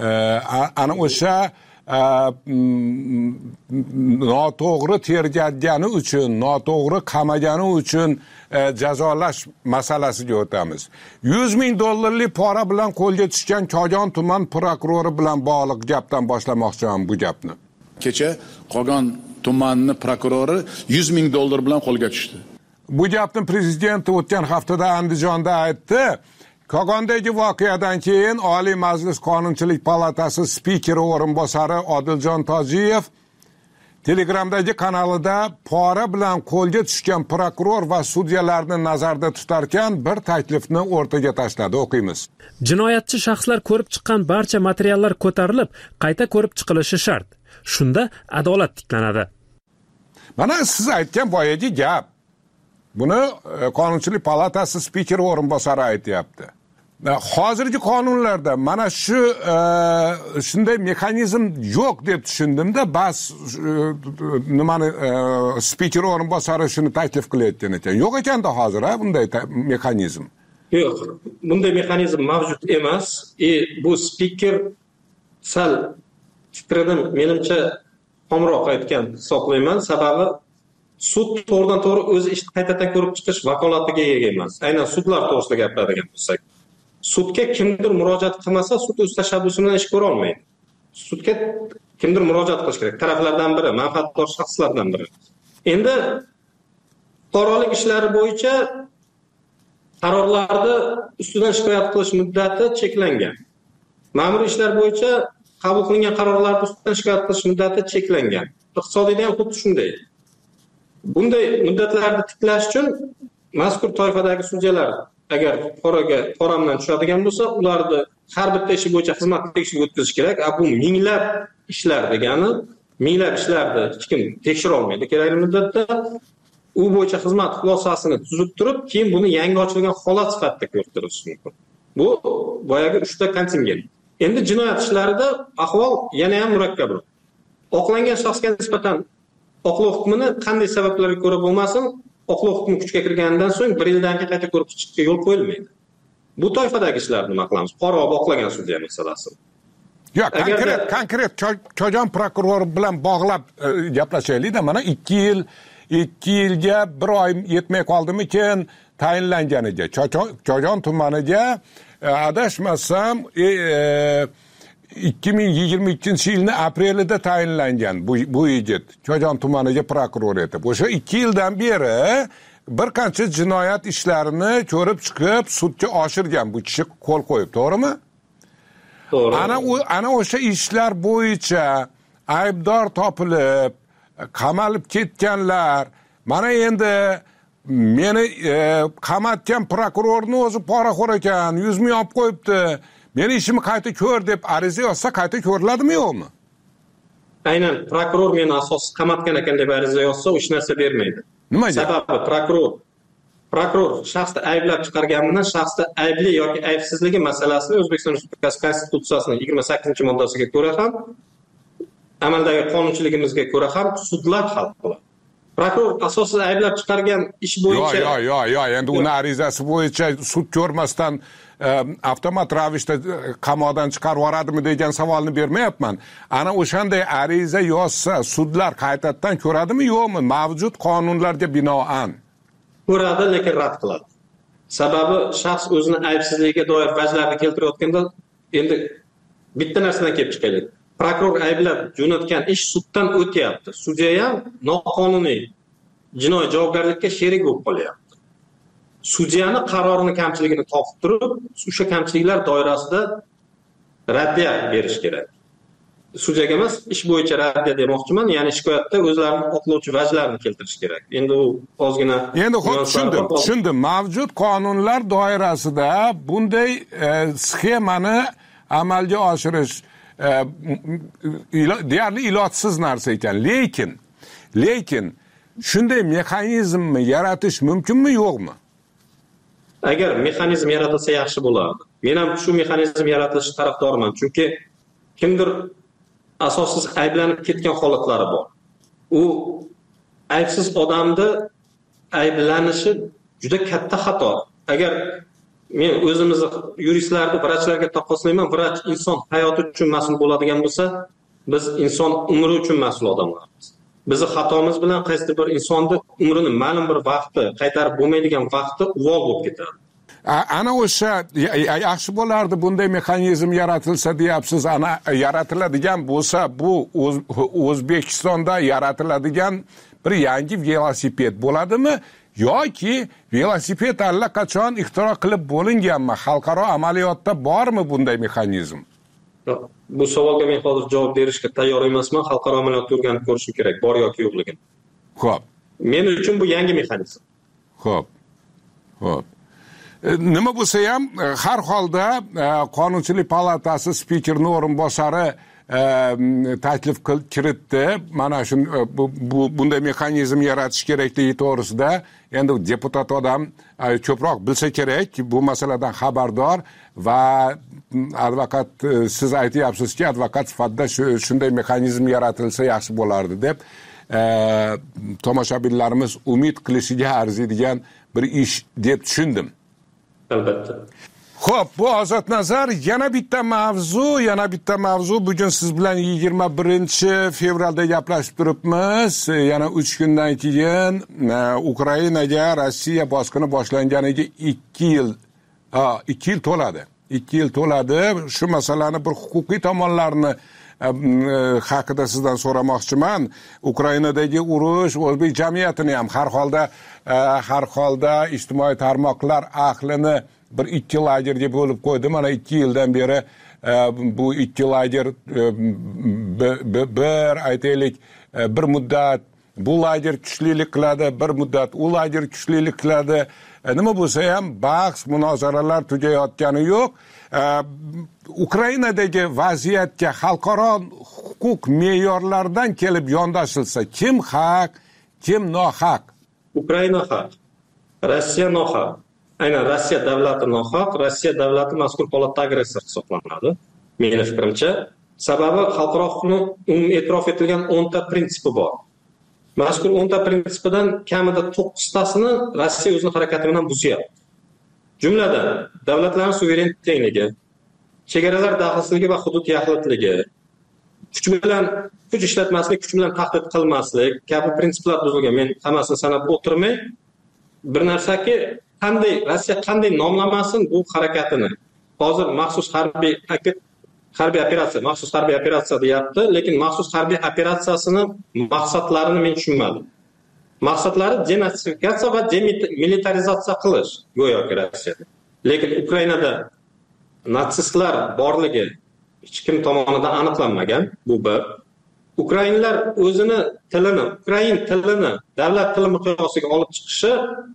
S3: Ana o'sha noto'g'ri tergatgani uchun, noto'g'ri qamagani uchun jazolash masalasiga o'tamiz. yuz ming dollarlik pora bilan qo'lga tushgan Kogon tuman prokurori bilan bog'liq gapdan boshlamoqchiman bu gapni.
S9: Kecha Qo'qon tumani prokurori yuz ming dollar bilan qo'lga tushdi.
S3: Bu gapni prezident o'tgan haftada Andijonda aytdi. Qo'qondagi voqeadan keyin Oliy Majlis Qonunchilik palatasi spikeri o'rinbosari Odiljon Tojiyev Telegramdagi kanalida pora bilan qo'lga tushgan prokuror va sudyalarni nazarda tutarkan bir taklifni o'rtaga tashladi. O'qiymiz.
S8: Jinoyatchi shaxslar ko'rib chiqqan barcha materiallar ko'tarilib, qayta ko'rib chiqilishi shart. Shunda adolat tiklanadi.
S3: Mana siz aytgan boyagi gap. Buni Qonunchilik palatasi spikeri o'rinbosari aytyapti. Hozirgi qonunlarda mana shu shunday mexanizm yo'q deb tushundimda, bas nimani spiker o'rinbosari shuni taklif qilayotgan ekan. Yo'q ekanda hozir ha bunday mexanizm.
S5: Yo'q, bunday mexanizm mavjud emas. E bu spiker sal fikridan menimcha xomroq aytgan hisoblayman. Sababi sud to'g'ridan to'g'ri o'zi ishni qaytadan ko'rib chiqish vakolatiga ega emas. Aynan sudlar to'g'risida gapiradigan bo'lsak, sudga kimdir murojaat qilmasa, sud o'z tashabbusi bilan ish ko'ra olmaydi. Sudga kimdir murojaat qilish kerak, taraflardan biri, manfaatdor shaxslardan biri. Endi fuqarolik ishlari bo'yicha qarorlarni ustidan shikoyat qilish muddati cheklangan. Ma'muriy ishlar bo'yicha qabul qilingan qarorlarni ustidan shikoyat qilish muddati cheklangan. Iqtisodiyda ham xuddi shunday. Bunday muddatlarni tiklash uchun mazkur toifadagi sudyalar agar fuqaroga foramdan tushadigan bo'lsa, ularni har bitta ishi bo'yicha xizmat tekshiruvi o'tkazish kerak. Bu minglab ishlar degani, minglab ishlarni hech kim tekshira olmaydi kerakli muddatda. U bo'yicha xizmat xulosasini tuzib turib, keyin buni yangi ochilgan holat sifatida ko'rsatilishi mumkin. Bu boyagi uchta kontingent. Endi jinoyat ishlarida ahvol yana ham murakkabroq. Oqlangan shaxsga nisbatan oqlov hukmini qanday sabablarga ko'ra bo'lmasin, oqlov hukmi kuchga kirganidan so'ng bir yildan keyin qayta ko'rib chiqishga yo'l qo'yilmaydi. Bu toifadagi ishlarni nima qilamiz? Fuqaro oqlagan sudya masalasi.
S3: Yo'q, konkret, konkret Cho'jon prokurori bilan bog'lab gaplashaylik-da. Mana ikki yil ikki yilga bir oy yetmay qoldimikin tayinlanganiga, Cho'jon tumaniga adashmasam ikki ming yigirma ikkinchi yilning aprelida tayinlangan bu bu yigit Cho'jon tumaniga prokuror etib. O'sha ikki yildan beri bir qancha jinoyat ishlarini ko'rib chiqib sudga oshirgan bu kishi qo'l qo'yib, to'g'rimi?
S5: To'g'ri.
S3: Ana ana o'sha ishlar bo'yicha aybdor topilib, qamalib ketganlar. Mana endi meni qamatgan prokurorni o'zi poraxo'r ekan, yuz ming olib qo'yibdi. Meni ishimni qayta ko'r deb ariza yozsa, qayta ko'riladimi yo'qmi?
S5: Aynan prokuror meni asossiz qamatgan ekan deb ariza yozsa, hech narsa bermaydi.
S3: Nimaga?
S5: Sababi prokuror prokuror shaxsni ayblab chiqarganidan shaxsda aybli yoki aybsizligi masalasini O'zbekiston Respublikasi Konstitutsiyasining yigirma sakkizinchi moddasiga ko'ra ham, amaldagi qonunchiligimizga ko'ra ham sudlar hal qiladi. Prokuror asossiz ayblab chiqargan ish bo'yicha
S3: Yo'q, yo'q, yo'q, yo'q, endi uni arizasi bo'yicha sud ko'rmasdan avtomat ravishda qamoqdan chiqarib yuboradimi degan savolni bermayapman. Ana o'shanday ariza yozsa, sudlar qaytadan ko'radimi yo'qmi? Mavjud qonunlarga binoan
S5: ko'radi, lekin rad qiladi. Sababi shaxs o'zini aybsizligiga doir vajlarni keltirayotganda endi bitta narsadan kelib chiqaylik. Prokuror ayblab jo'natgan ish suddan o'tyapti. Sudya ham noqonuniy jinoiy javobgarlikka sherik bo'lib qolyapti. Sudyani qarorini kamchiligini topib turib, o'sha kamchiliklar doirasida raddiya berish kerak. Sudyaga emas, ish bo'yicha raddiya demoqchiman, ya'ni shikoyatda o'zlarini oqlovchi vajlarni keltirish kerak. Endi u ozgina
S3: Endi xo'p, tushundim, tushundim. Mavjud qonunlar doirasida bunday sxemani amalga oshirish deyarli ilojsiz narsa ekan. Lekin, lekin shunday mexanizmni yaratish mumkinmi, yo'qmi?
S5: Agar mexanizm yaratilsa yaxshi bo'lardi. Men ham shu mexanizm yaratilishi tarafdoriman, chunki kimdir asossiz ayblanib ketgan holatlari bor. U aybsiz odamni ayblanishi juda katta xato. Agar men o'zimizni yuristlarni, vrachlarga taqqoslayman, vrach inson hayoti uchun mas'ul bo'ladigan bo'lsa, biz inson umri uchun mas'ul odamlarmiz. Bizi xatomiz bilan qaysidir bir insonni umrini ma'lum bir vaqti, qaytarib bo'lmaydigan vaqti uvol bo'lib ketadi.
S3: Ana o'sha yaxshi bo'lardi bunday mexanizm yaratilsa deyapsiz. Ana yaratiladigan bo'lsa, bu O'zbekistonda yaratiladigan bir yangi velosiped bo'ladimi yoki velosiped allaqachon ixtiro qilib bo'linganmi? Xalqaro amaliyotda bormi bunday mexanizm?
S5: Bu savolga men hozir javob berishga tayyor emasman. Xalqaro amaliyotni o'rganib ko'rishim kerak, bor yoki yo'qligini.
S3: Xo'p.
S5: Men uchun bu yangi mexanizm.
S3: Xo'p. Xo'p. Nima bo'lsa ham, har holda Qonunchilik palatasi spikerining o'rinbosari taklif kiritdi. Mana shu bu bunday mexanizm yaratish kerakligi to'g'risida. Endi deputat odam ko'proq bilsa kerak, bu masaladan xabardor va advokat, siz aytyapsizki, advokat sifatida shunday mexanizm yaratilsa yaxshi bo'lardi deb tomoshabinlarimiz umid qilishiga arziydigan bir ish deb tushundim.
S5: Albatta.
S3: Xo'p, bu Ozod Nazar, yana bitta mavzu, yana bitta mavzu. Bugun siz bilan yigirma birinchi fevralda gaplashib turibmiz. Yana uch kundan keyin Ukrainaga Rossiya bosqini boshlanganiga ikki yil, ikki yil to'ladi. ikki yil to'ladi. Shu masalani bir huquqiy tomonlarini haqida sizdan so'ramoqchiman. Ukrainadagi urush o'zbek jamiyatini ham har holda har holda ijtimoiy tarmoqlar ahlini bir ikki lagerga bo'lib qo'ydi. Mana ikki yildan beri bu ikki lager bir aytaylik bir muddat bu lager kuchlilik qiladi, bir muddat u lager kuchlilik qiladi. Nima bo'lsa ham bahs, munozaralar tugayotgani yo'q. Ukrainadagi vaziyatga xalqaro huquq me'yorlaridan kelib yondashilsa, kim haq, kim nohaq?
S5: Ukraina haq, Rossiya nohaq. Aynan Rossiya davlati nohaq, Rossiya davlati mazkur holatda agressor hisoblanadi. Mening fikrimcha, sababi xalqaro huquqni umumiy e'tirof etilgan o'nta prinsipi bor. Mazkur o'nta prinsipidan kamida to'qqiztasini Rossiya o'zining harakati bilan buzyapti. Jumladan, davlatlarning suveren tengligi, chegaralar daxlsizligi va hudud yaxlitligi, kuch bilan kuch ishlatmaslik, kuch bilan tahdid qilmaslik kabi prinsiplar buzilgan. Men hammasini sanab o'tirmay, bir narsaki, qanday Rossiya qanday nomlamasin bu harakatini. Hozir maxsus harbiy harbiy operatsiya, maxsus harbiy operatsiya deyapti, lekin maxsus harbiy operatsiyasini maqsadlarini men tushunmadim. Maqsadlari denacifikatsiya va demilitarizatsiya qilish go'yoki Rossiyada. Lekin Ukrainada natsistlar borligi hech kim tomonidan aniqlanmagan. Bu bir. Ukrainlar o'zini tilini, Ukrain tilini davlat tili miqyosiga olib chiqishi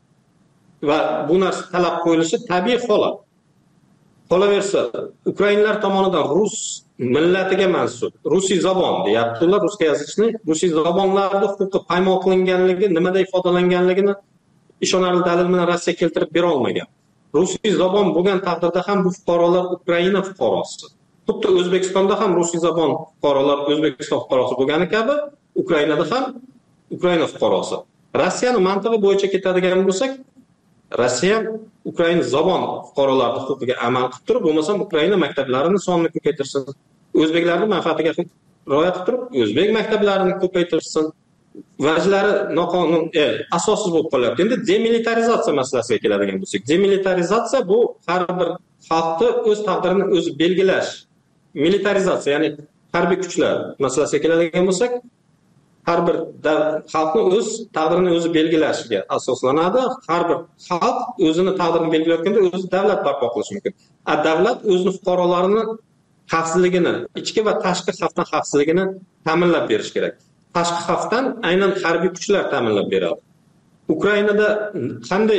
S5: va bu narsa talab qo'yilishi tabiiy holat. Qolaversa, Ukrainlar tomonidan rus millatiga mansub, rusiy zabon deyapti ular, ruskiy yazishni, rusiy zabonlarda huquqi paymon qilinganligi, nimada ifodalanganligini ishonarli dalil bilan Rossiya keltirib bera olmagan. Rusiy zabon bo'lgan taqdirda ham bu fuqarolar Ukraina fuqarosi. Xuddi O'zbekistonda ham rusiy zabon fuqarolar O'zbekiston fuqarosi bo'lgani kabi, Ukrainada ham Ukraina fuqarosi. Rossiyaning mantig'i bo'yicha ketadigan bo'lsak, Rossiya Ukraina zabon fuqarolarning huquqiga amal qilib turib, bo'lmasam Ukraina maktablarini sonini ko'paytirsin. O'zbeklarning manfaatiga rioya qilib turib, o'zbek maktablarini ko'paytirsin. Vajlari noqonun, e, asossiz bo'lib qolyapti. Endi demilitarizatsiya masalasiga keladigan bo'lsak, demilitarizatsiya bu har bir xalqni o'z taqdirini o'zi belgilash. Militarizatsiya, ya'ni harbiy kuchlar masalasiga keladigan bo'lsak, har bir xalqni o'z taqdirini o'zi belgilashiga asoslanadi. Har bir xalq o'zini taqdirini belgilayotganda o'zi davlat barpo qilishi mumkin. A davlat o'zining fuqarolarini xavfsizligini, ichki va tashqi xavfdan xavfsizligini ta'minlab berish kerak. Tashqi xavfdan aynan harbiy kuchlar ta'minlab beradi. Ukrainada qanday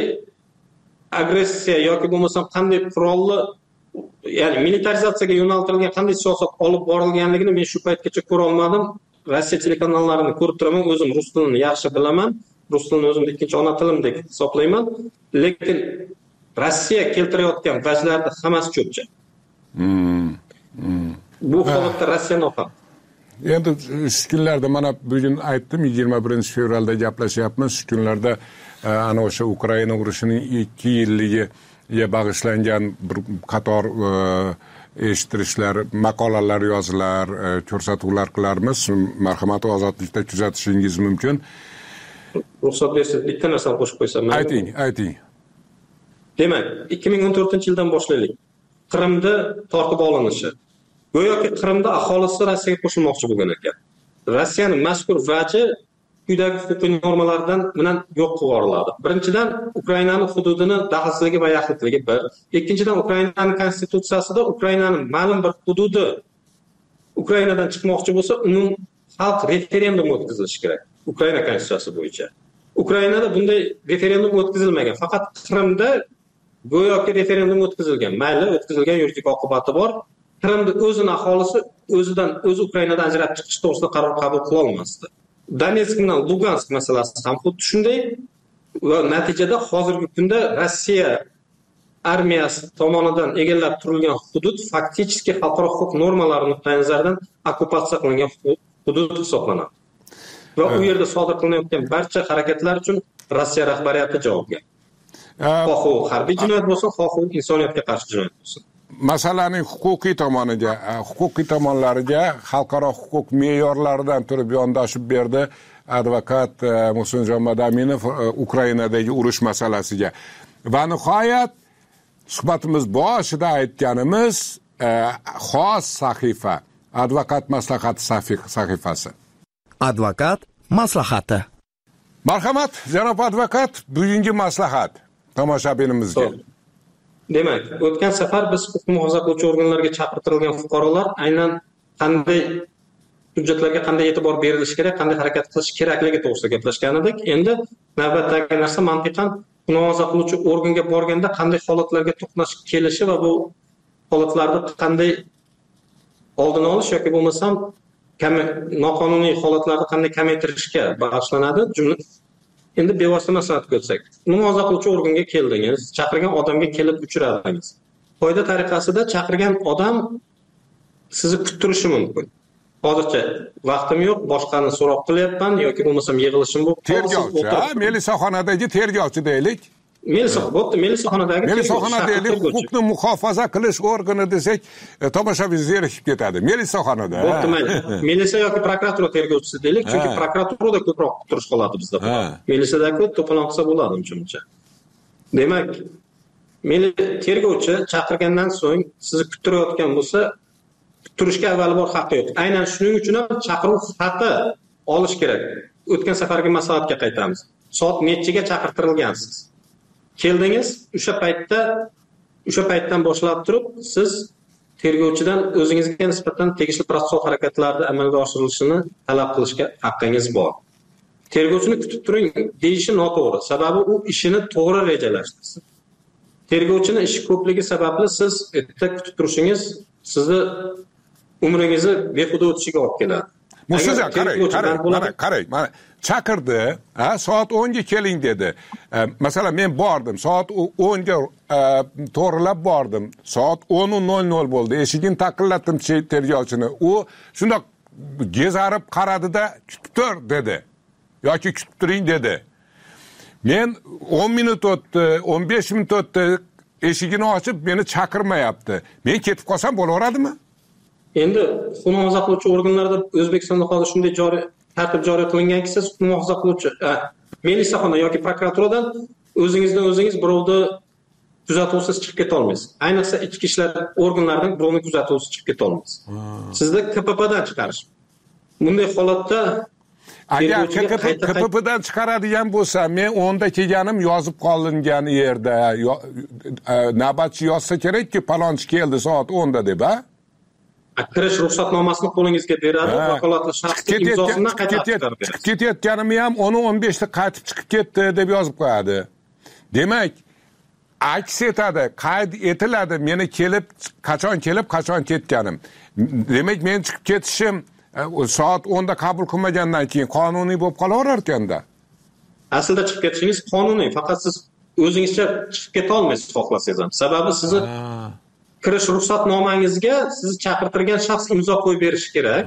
S5: agressiya yoki bo'lmasam qanday qurolli, ya'ni militarizatsiyaga yo'naltirilgan qanday siyosat olib borilganligini men shu paytgacha ko'ra olmadim. Rossiya telekanallarını ko'rib turaman, o'zim rus tilini yaxshi bilaman, rus tilini o'zimning ikkinchi ona tilimdek hisoblayman, lekin Rossiya keltirayotgan vajlarda hammasi cho'pcha.
S3: Hmm. Hmm.
S5: Bu holatda Rossiya nohaq.
S3: Endi shu kunlarda mana bugun aytdim, yigirma birinchi fevralda gaplashyapmiz. Shu kunlarda ana o'sha Ukraina urushining ikki yilligiga bag'ishlangan bir qator eshittirishlar, maqolalar yozilar, ko'rsatuvlar qilarmiz. Marhamat, ozodlikda kuzatishingiz mumkin.
S5: Ruxsat bersangiz bitta narsani qo'shib qo'ysam.
S3: Ayting, ayting.
S5: Demak, ikki ming o'n to'rtinchi yildan boshlaylik. Qrimda tortib olinishi. Go'yoki Qrimda aholisi Rossiyaga qo'shilmoqchi bo'lgan ekan. Rossiyaning mazkur vaji quyidagi huquqiy normalardan bilan yo'q qilib yuboriladi. Birinchidan, Ukrainaning hududini daxlsizligi va yaxlitligi bir. Ikkinchidan, Ukrainaning konstitutsiyasida Ukrainaning ma'lum bir hududi Ukrainadan chiqmoqchi bo'lsa, umum xalq referendum o'tkazilishi kerak. Ukraina konstitutsiyasi bo'yicha. Ukrainada bunday referendum o'tkazilmagan. Faqat Qrimda go'yoki referendum o'tkazilgan. Mayli, o'tkazilgan yuridik oqibati bor. Qrimda o'zining aholisi o'zidan o'zi Ukrainadan ajrab chiqish to'g'risida qaror qabul qila olmasdi. Donetsk bilan Lugansk masalasi ham xuddi shunday va natijada hozirgi kunda Rossiya armiyasi tomonidan egallab turilgan hudud faktichki xalqaro huquq normalari nuqtai nazaridan okkupatsiya qilingan hudud hisoblanadi. Va u yerda sodir qilinayotgan barcha harakatlar uchun Rossiya rahbariyati javobgar. Xoh u harbiy jinoyat bo'lsin, xoh u insoniyatga qarshi jinoyat bo'lsin.
S3: Masalaning huquqiy tomoniga, huquqiy tomonlariga xalqaro huquq me'yorlaridan turib yondashib berdi advokat Muhsinjon Madaminov Ukrainadagi urush masalasiga. Va nihoyat suhbatimiz boshida aytganimiz xos sahifa Advokat maslahati sahifasi.
S4: Advokat maslahati.
S3: Marhamat, janob advokat, bugungi maslahat tomoshabinimizga.
S5: Demak, o'tgan safar biz huquq muhofaza qiluvchi organlarga chaqirtirilgan fuqarolar aynan qanday hujjatlarga qanday e'tibor berilishi kerak, qanday harakat qilish kerakligi to'g'risida gaplashgan edik. Endi navbatdagi narsa mantiqan huquq muhofaza qiluvchi organga borganda qanday holatlarga to'qnash kelishi va bu holatlarni qanday oldini olish yoki bo'lmasam noqonuniy holatlarni qanday kamaytirishga bag'ishlanadi. Jumla endi bevosita maslahatga o'tsak, muhofaza qiluvchi organga keldingiz, chaqirgan odamga kelib uchradingiz. Qoida tariqasida chaqirgan odam sizni kuttirishi mumkin. Hozircha vaqtim yo'q, boshqani so'roq qilyapman yoki bo'lmasam yig'ilishim bo'lib qoldi.
S3: Tergovchi, ha, milisaxonadagi tergovchi deylik.
S5: Milisaxonada, milisaxonadagi
S3: milisaxona deylik, huquqni muhofaza qilish organi desak, tomoshabingiz erishib ketadi. Milisaxonada.
S5: Bo'pti, mayli. Milisa yoki prokuratura tergovchisi deylik, chunki prokuraturada ko'proq kuttirish qoladi bizda. Milisadagi to'polon qilsa bo'ladi uncha-muncha. Demak, tergovchi chaqirgandan so'ng sizni kuttirayotgan bo'lsa, turishga avvalbor haqqi yo'q. Aynan shuning uchun ham chaqiruv xati olish kerak. O'tgan safargi maslahatga qaytamiz. Soat nechiga chaqirtirilgansiz? Keldingiz, o'sha paytda o'sha paytdan boshlab turib siz tergovchidan o'zingizga nisbatan tegishli protsessual harakatlarda amalga oshirilishini talab qilishga haqqingiz bor. Tergovchini kutib turing deyishi noto'g'ri. Sababi u ishini to'g'ri rejalashtirsin. Tergovchini ishi ko'pligi sababli siz erta kutib turishingiz sizni umringizni behuda o'tishiga olib keladi.
S3: Musiza, qarang, qarang, mana qarang, mana chaqirdi, ha, soat o'nga keling dedi. Masalan, men bordim, soat o'nga to'g'rilab bordim. Soat o'n nol nol bo'ldi. Eshigini taqillatdim tergovchini. U shundoq gezarib qaradi-da, kutib tur dedi. Yoki kutib turing dedi. Men o'n minut o'tdi, o'n besh minut o'tdi, eshigini ochib meni chaqirmayapti. Men ketib qolsam bo'laveradimi?
S5: Endi huquq muhofaza qiluvchi organlarda O'zbekistonda hozir shunday joriy tartib joriy qilinganki, siz huquq muhofaza qiluvchi milisaxona yoki prokuraturadan o'zingizdan o'zingiz birovni kuzatuvsiz chiqib keta olmaysiz. Ayniqsa ichki ishlar organlaridan birovni kuzatuvsiz chiqib keta olmaysiz. Sizni K P P dan chiqarish. Bunday holatda
S3: agar K P P dan chiqaradigan bo'lsa, men o'nda kelganim yozib qolingan yerda navbatchi yozsa kerakki, palonchi keldi soat o'nda deb, ha?
S5: Kirish ruxsatnomasini qo'lingizga beradi, vakolatli shaxsning imzosini qaytarib beradi.
S3: Ketayotganimni ham o'n o'n besh ta qaytib chiqib ketdi deb yozib qo'yadi. Demak, aks etadi, qayd etiladi meni kelib, qachon kelib, qachon ketganim. Demak, men chiqib ketishim soat o'nda qabul qilmagandan keyin qonuniy bo'lib qolaverar ekanda.
S5: Aslida chiqib ketishingiz qonuniy, faqat siz o'zingizcha chiqib keta olmaysiz xohlasangiz ham. Sababi sizni kirish ruxsatnomangizga sizni chaqirtirgan shaxs imzo qo'yib berishi kerak.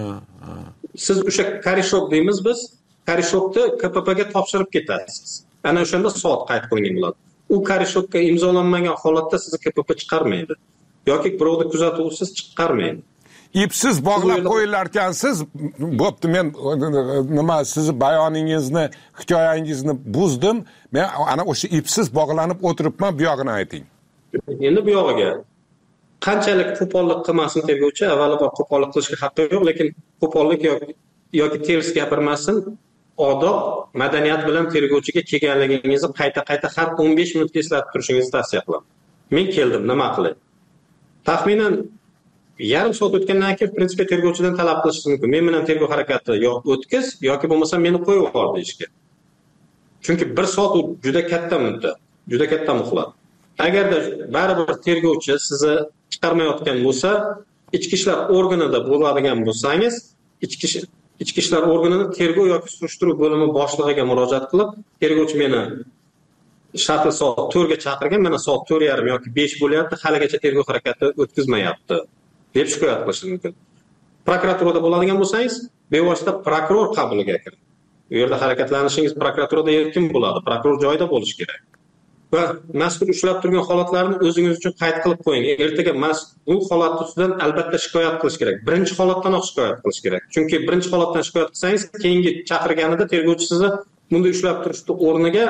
S5: Siz o'sha korishok deymiz biz, korishokni K P P ga topshirib ketasiz. Ana o'shanda soat qayd qilingan bo'ladi. U korishokka imzolanmagan holatda sizni K P P chiqarmaydi yoki birovni kuzatuvsiz chiqarmaydi.
S3: Ipsiz bog'lab qo'yillar ekansiz, bo'pti, men nima sizni bayoningizni, hikoyangizni buzdim. Men ana o'sha ipsiz bog'lanib o'tiribman, bu yog'ini ayting.
S5: Endi bu yog'iga qanchalik qo'pollik qilmasin tergovchi, avvalambor qo'pollik qilishga haqqi yo'q, lekin qo'pollik yoki yoki ters gapirmasin, odob, madaniyat bilan tergovchiga kelganligingizni qayta-qayta har o'n besh minutga eslatib turishingizni tavsiya qilaman. Men keldim, nima qilay? Taxminan yarim soat o'tgandan keyin prinsipga tergovchidan talab qilishingiz mumkin. Men bilan tergov harakati yoki o'tkiz yoki bo'lmasa meni qo'yib yubor deyishga. Chunki bir soat u juda katta muddat, juda katta muhlat. Agarda baribir tergovchi sizni chiqarmayotgan bo'lsa, ichki ishlar organida bo'ladigan bo'lsangiz, ichki ichki ishlar organining tergov yoki surishtiruv bo'limi boshlig'iga murojaat qilib, tergovchi meni shartli soat to'rtga chaqirgan, mana soat to'rt yarim yoki besh bo'lyapti, haligacha tergov harakati o'tkazmayapti deb shikoyat qilishingiz mumkin. Prokuraturada bo'ladigan bo'lsangiz, bevosita prokuror qabuliga kiring. Bu yerda harakatlanishingiz prokuraturada erkin bo'ladi, prokuror joyida bo'lishi kerak. Va mazkur ushlab turgan holatlarni o'zingiz uchun qayd qilib qo'ying. Ertaga bu holat ustidan albatta shikoyat qilish kerak. Birinchi holatdanoq shikoyat qilish kerak. Chunki birinchi holatdan shikoyat qilsangiz, keyingi chaqirganida tergovchi sizni bunday ushlab turishni o'rniga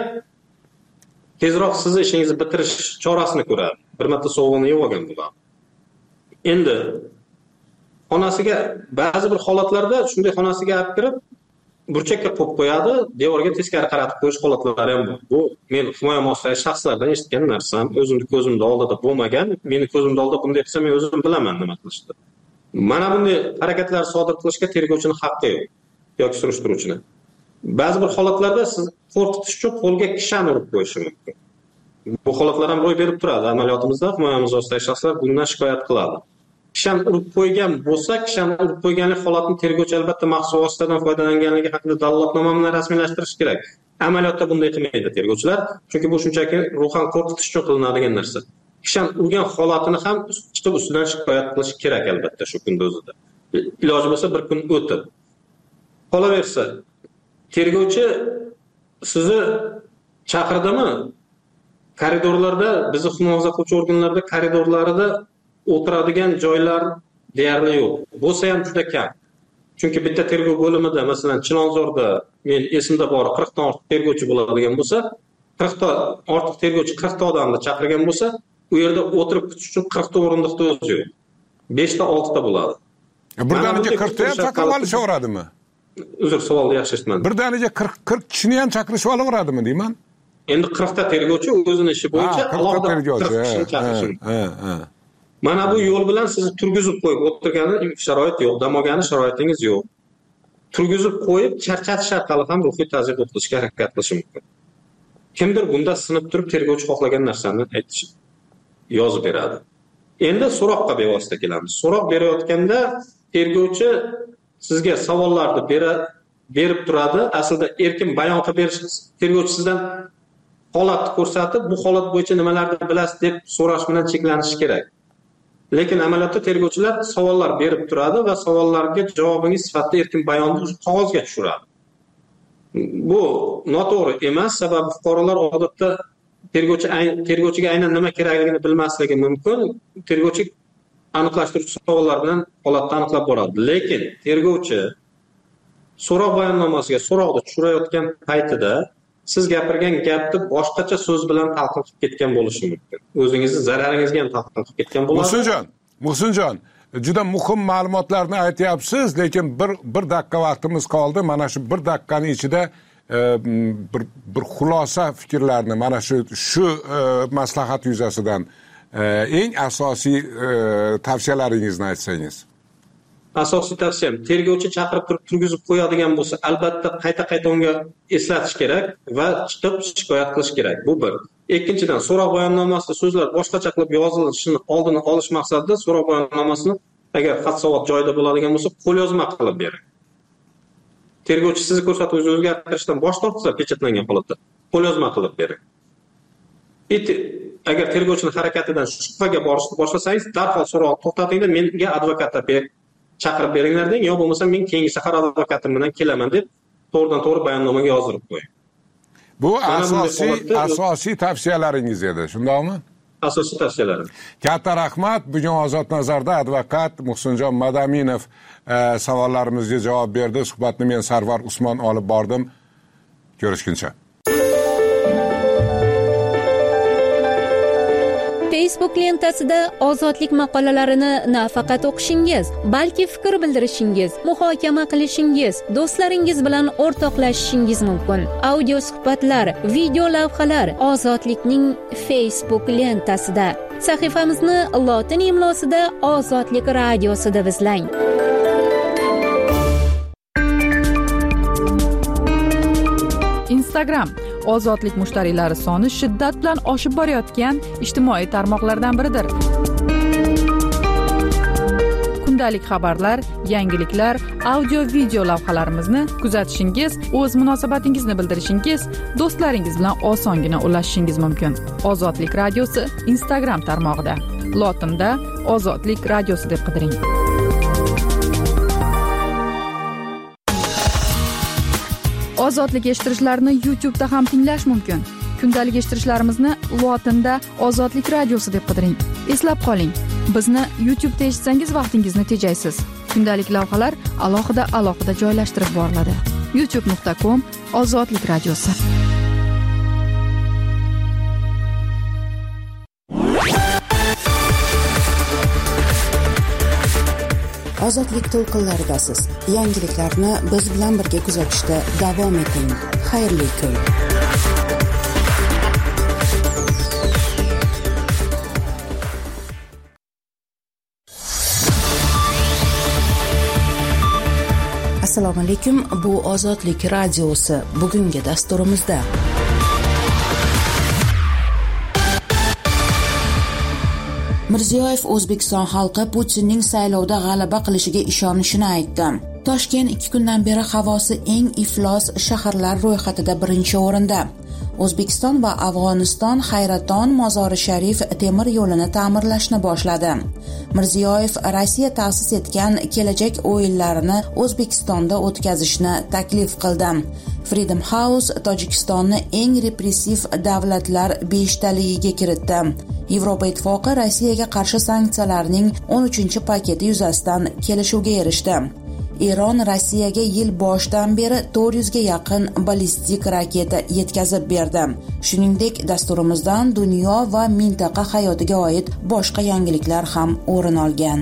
S5: tezroq sizni ishingizni bitirish chorasini ko'radi. Bir marta sovg'ini yeb olgan bo'ladi. Endi xonasiga ba'zi bir holatlarda shunday xonasiga olib kirib burchakka qo'yib qo'yadi, devorga teskari qaratib qo'yish holatlari ham bor. Bu men himoya mosdagi shaxslardan eshitgan narsam, o'zimni ko'zimda oldida bo'lmagan. Meni ko'zimda oldida bunday qilsa men o'zim bilaman nima qilishni. Mana bunday harakatlar sodir qilishga tergovchining haqqi yo'q yoki surishtiruvchining. Ba'zi bir holatlarda siz qo'rqitish uchun qo'lga kishan urib qo'yishi mumkin. Bu holatlar ham ro'y berib turadi. Amaliyotimizda himoyamiz ostidagi shaxslar bundan shikoyat qiladi. Kishan urib qo'ygan bo'lsa, kishan urib qo'yganlik holatini tergovchi albatta maxsus vositadan foydalanganligi haqida dalolatnomani rasmiylashtirish kerak. Amaliyotda bunday qilmaydi tergovchilar, chunki bu shunchaki ruhan qo'rqitish uchun qilinadigan narsa. Kishan urgan holatini ham chiqib ustidan shikoyat qilish kerak albatta shu kunda o'zida. Iloji bo'lsa bir kun o'tib. Qolaversa, tergovchi sizni chaqirdimi? Koridorlarda, bizni himoya qiluvchi organlarda koridorlarida o'tiradigan joylar deyarli yo'q. Bo'lsa ham juda kam. Chunki bitta tergov bo'limida, masalan, Chilonzorda men esimda bor qirq dan ortiq tergovchi bo'ladigan bo'lsa, qirq ta ortiq tergovchi qirq ta odamni chaqirgan bo'lsa, u yerda o'tirib kutish uchun qirq ta o'rindiqda o'zi yo'q. besh ta olti ta bo'ladi.
S3: Birdaniga qirq ta ham chaqirib olishaveradimi?
S5: Uzr, savolni yaxshi eshitmadim.
S3: Birdaniga qirq qirq kishini ham chaqirishib olaveradimi deyman?
S5: Endi qirq ta tergovchi o'zini ishi bo'yicha alohida qirq kishini chaqirishi mumkin. Mana bu yo'l bilan sizni turgizib qo'yib o'tirgani sharoit yo'q, dam olgani sharoitingiz yo'q. Turgizib qo'yib charchatish orqali ham ruhiy tazyiq o'tkazishga harakat qilishi mumkin. Kimdir bunda sinib turib tergovchi xohlagan narsani aytish yozib beradi. Endi so'roqqa bevosita kelamiz. So'roq berayotganda tergovchi sizga savollarni berib turadi. Aslida erkin bayon qilib berish tergovchi sizdan holatni ko'rsatib, bu holat bo'yicha nimalarni bilasiz deb so'rash bilan cheklanishi kerak. Lekin amaliyotda tergovchilar savollar berib turadi va savollarga javobingiz sifatida erkin bayonni qog'ozga tushiradi. Bu noto'g'ri emas, sababi fuqarolar odatda tergovchi tergovchiga aynan nima kerakligini bilmasligi mumkin. Tergovchi aniqlashtiruvchi savollar bilan holatni aniqlab boradi. Lekin tergovchi so'roq bayonnomasiga so'roqni tushirayotgan paytida siz gapirgan gapni boshqacha so'z bilan talqin qilib ketgan bo'lishi mumkin. O'zingizni zararingizga ham talqin qilib ketgan bo'ladi.
S3: Muhsinjon, Muhsinjon, juda muhim ma'lumotlarni aytyapsiz, lekin bir bir daqiqa vaqtimiz qoldi. Mana shu bir daqiqaning ichida e, bir bir xulosa fikrlarni mana shu shu e, maslahat yuzasidan e, eng asosiy e, tavsiyalaringizni aytsangiz.
S5: Asosiy tavsiyam, tergovchi chaqirib turib turgizib qo'yadigan bo'lsa, albatta qayta-qayta unga eslatish kerak va chiqib shikoyat qilish kerak. Bu bir. Ikkinchidan, so'roq bayonnomasida so'zlar boshqacha qilib yozilishini oldini olish maqsadida so'roq bayonnomasini agar xat-savod joyida bo'ladigan bo'lsa, qo'lyozma qilib bering. Tergovchi sizni ko'rsatuvni o'zgartirishdan bosh tortsa, pechatlangan holatda qo'lyozma qilib bering. Agar tergovchining harakatidan shubhaga borishni boshlasangiz, darhol so'roqni to'xtatingda, menga advokatga ber chaqirib beringlar deng, yo bo'lmasa men keyingi safar advokatim bilan kelaman deb to'g'ridan to'g'ri bayonnomaga yozdirib qo'ying.
S3: Bu asosiy asosiy tavsiyalaringiz edi, shundaymi?
S5: Asosiy tavsiyalarim.
S3: Katta rahmat. Bugun Ozod Nazarda advokat Muhsinjon Madaminov e, savollarimizga javob berdi. Suhbatni men Sarvar Usmon olib bordim. Ko'rishguncha.
S10: Facebook lentasida ozodlik maqolalarini nafaqat o'qishingiz, balki fikr bildirishingiz, muhokama qilishingiz, do'stlaringiz bilan o'rtoqlashishingiz mumkin. Audio suhbatlar, video lavhalar Ozodlikning Facebook lentasida. Sahifamizni lotin imlosida Ozodlik radiosida izlang.
S1: Instagram ozodlik mushtariylari soni shiddat bilan oshib borayotgan ijtimoiy tarmoqlardan biridir. Kundalik xabarlar, yangiliklar, audio video lavhalarimizni kuzatishingiz, o'z munosabatingizni bildirishingiz, do'stlaringiz bilan osongina ulashishingiz mumkin. Ozodlik radiosi Instagram tarmog'ida. Lotinda Ozodlik radiosi deb qidiring. Ozodlik eshittirishlarni YouTube'da ham tinglash mumkin. Kundalik eshittirishlarimizni lotinda Ozodlik radiosi deb qidiring. Eslab qoling, bizni YouTube'da eshitsangiz vaqtingizni tejaysiz. Kundalik lavhalar alohida alohida joylashtirib boriladi. youtube nuqta com Ozodlik radiosi.
S11: Ozodlik to'lqinlaridasiz. Yangiliklarni biz bilan birga kuzatishda davom eting. Xayrli kun. Assalomu alaykum. Bu Ozodlik radiosi. Bugungi dasturimizda Mirziyoyev O'zbekiston xalqi Putinning saylovda g'alaba qilishiga ishonishini aytdi. Toshkent ikki kundan beri havosi eng iflos shaharlar ro'yxatida birinchi o'rinda. O'zbekiston va Afg'oniston Hayraton Mozori Sharif temir yo'lini ta'mirlashni boshladi. Mirziyoyev Rossiya ta'sis etgan kelajak o'yinlarini O'zbekistonda o'tkazishni taklif qildi. Freedom House Tojikistonni eng repressiv davlatlar beshtaligiga kiritdi. Yevropa Ittifoqi Rossiyaga qarshi sanksiyalarning o'n uchinchi paketi yuzasidan kelishuvga erishdi. Eron Rossiyaga yil boshidan beri to'rt yuzga yaqin ballistik raketa yetkazib berdi. Shuningdek, dasturimizdan dunyo va mintaqa hayotiga oid boshqa yangiliklar ham o'rin olgan.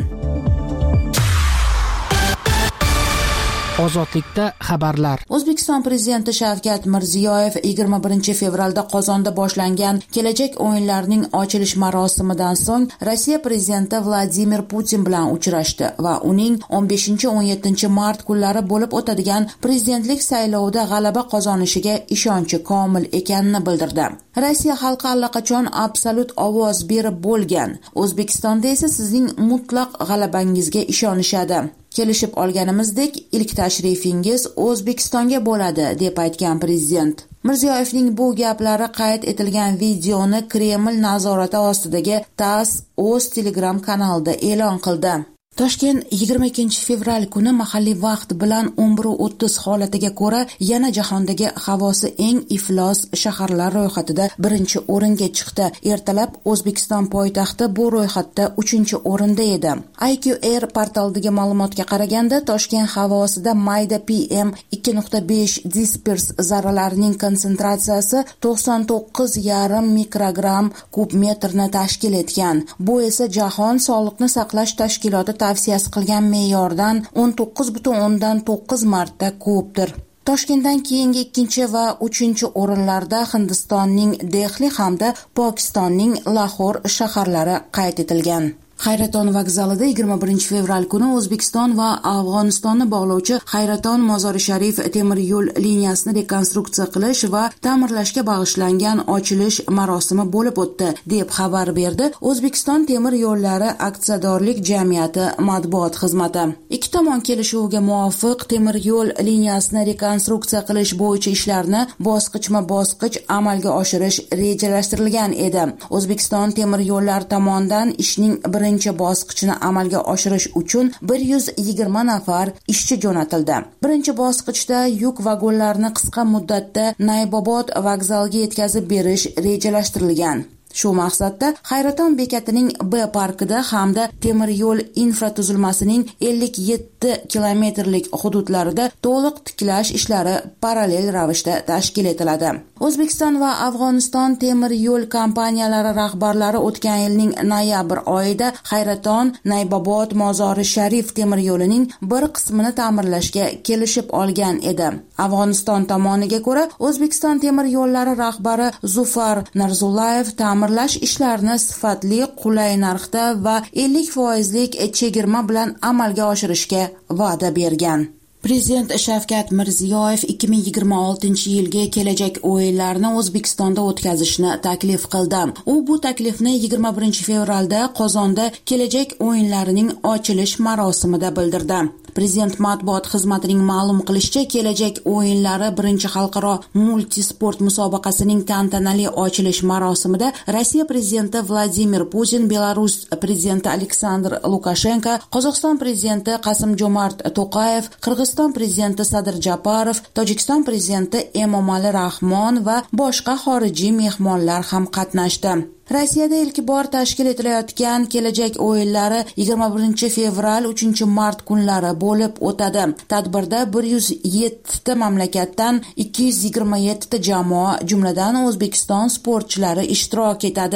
S12: Ozodlikda xabarlar.
S11: O'zbekiston prezidenti Shavkat Mirziyoyev yigirma birinchi fevralda Qozonda boshlangan kelajak o'yinlarining ochilish marosimidan so'ng Rossiya prezidenti Vladimir Putin bilan uchrashdi va uning o'n beshinchi o'n yettinchi mart kunlari bo'lib o'tadigan prezidentlik saylovida g'alaba qozonishiga ishonchi komil ekanini bildirdi. Rossiya xalqi allaqachon absolyut ovoz berib bo'lgan. O'zbekistonda esa sizning mutlaq g'alabangizga ishonishadi. Kelishib olganimizdek, ilk tashrifingiz O'zbekistonga bo'ladi, deb aytgan prezident. Mirziyoyevning bu gaplari qayd etilgan videoni Kreml nazorati ostidagi TASS o'z Telegram kanalida e'lon qildi. Toshkent yigirma ikkinchi fevral kuni mahalliy vaqt bilan o'n bir o'ttiz holatiga ko'ra yana jahondagi havosi eng iflos shaharlar ro'yxatida birinchi o'ringa chiqdi. Ertalab O'zbekiston poytaxti bu ro'yxatda uchinchi o'rinda edi. I Q R portalidagi ma'lumotga qaraganda Toshkent havosida mayda P M ikki nuqta besh dispers zarralarining konsentratsiyasi to'qson to'qqiz yarim mikrogramm kub metrni tashkil etgan. Bu esa Jahon Sog'liqni saqlash tashkiloti tavsiyasi qilgan me'yordan o'n to'qqiz butun o'ndan to'qqiz marta ko'pdir. Toshkentdan keyingi ikkinchi va uchinchi o'rinlarda Hindistonning Dehli hamda Pokistonning Lahor shaharlari qayd etilgan. Hayraton vokzalida yigirma birinchi fevral kuni O'zbekiston va Afg'onistonni bog'lovchi Hayraton Mozori Sharif temir yo'l liniyasini rekonstruksiya qilish va ta'mirlashga bag'ishlangan ochilish marosimi bo'lib o'tdi, deb xabar berdi O'zbekiston temir yo'llari aksiyadorlik jamiyati matbuot xizmati. Ikki tomon kelishuviga muvofiq temir yo'l liniyasini rekonstruksiya qilish bo'yicha ishlarni bosqichma-bosqich amalga oshirish rejalashtirilgan edi. O'zbekiston temir yo'llari tomonidan ishning birinchi birinchi bosqichini amalga oshirish uchun bir yuz yigirma nafar ishchi jo'natildi. Birinchi bosqichda yuk vagonlarini qisqa muddatda Naybobod vokzaliga yetkazib berish rejalashtirilgan. Shu maqsadda Hayraton bekatining B parkida hamda temir yo'l infratuzilmasining ellik yetti kilometrlik hududlarida to'liq tiklash ishlari parallel ravishda tashkil etiladi. O'zbekiston va Afg'oniston temir yo'l kompaniyalari rahbarlari o'tgan yilning noyabr oyida Hayraton Naybobod Mozori Sharif temir yo'lining bir qismini ta'mirlashga kelishib olgan edi. Afg'oniston tomoniga ko'ra, O'zbekiston temir yo'llari rahbari Zufar Narzullayev ta'mirlash ishlarini sifatli, qulay narxda va ellik foizlik chegirma bilan amalga oshirishga va'da bergan. Prezident Shavkat Mirziyoyev ikki ming yigirma oltinchi yilgi kelajak o'yinlarini O'zbekistonda o'tkazishni taklif qildi. U bu taklifni yigirma birinchi fevralda Qozonda kelajak o'yinlarining ochilish marosimida bildirdi. Prezident matbuot xizmatining ma'lum qilishicha, kelajak o'yinlari birinchi xalqaro multisport musobaqasining tantanali ochilish marosimida Rossiya prezidenti Vladimir Putin, Belarus prezidenti Aleksandr Lukashenko, Qozog'iston prezidenti Qasim-Jomart To'qayev, Qirg'iziston prezidenti Sadir Japarov, Tojikiston prezidenti Emomali Rahmon va boshqa xorijiy mehmonlar ham qatnashdi. Rossiyada ilk bor tashkil etilayotgan kelajak o'yinlari yigirma birinchi fevral uchinchi mart kunlari bo'lib o'tadi. Tadbirda bir yuz yetti ta mamlakatdan ikki yuz yigirma yetti ta jamoa, jumladan O'zbekiston sportchilari ishtirok etadi.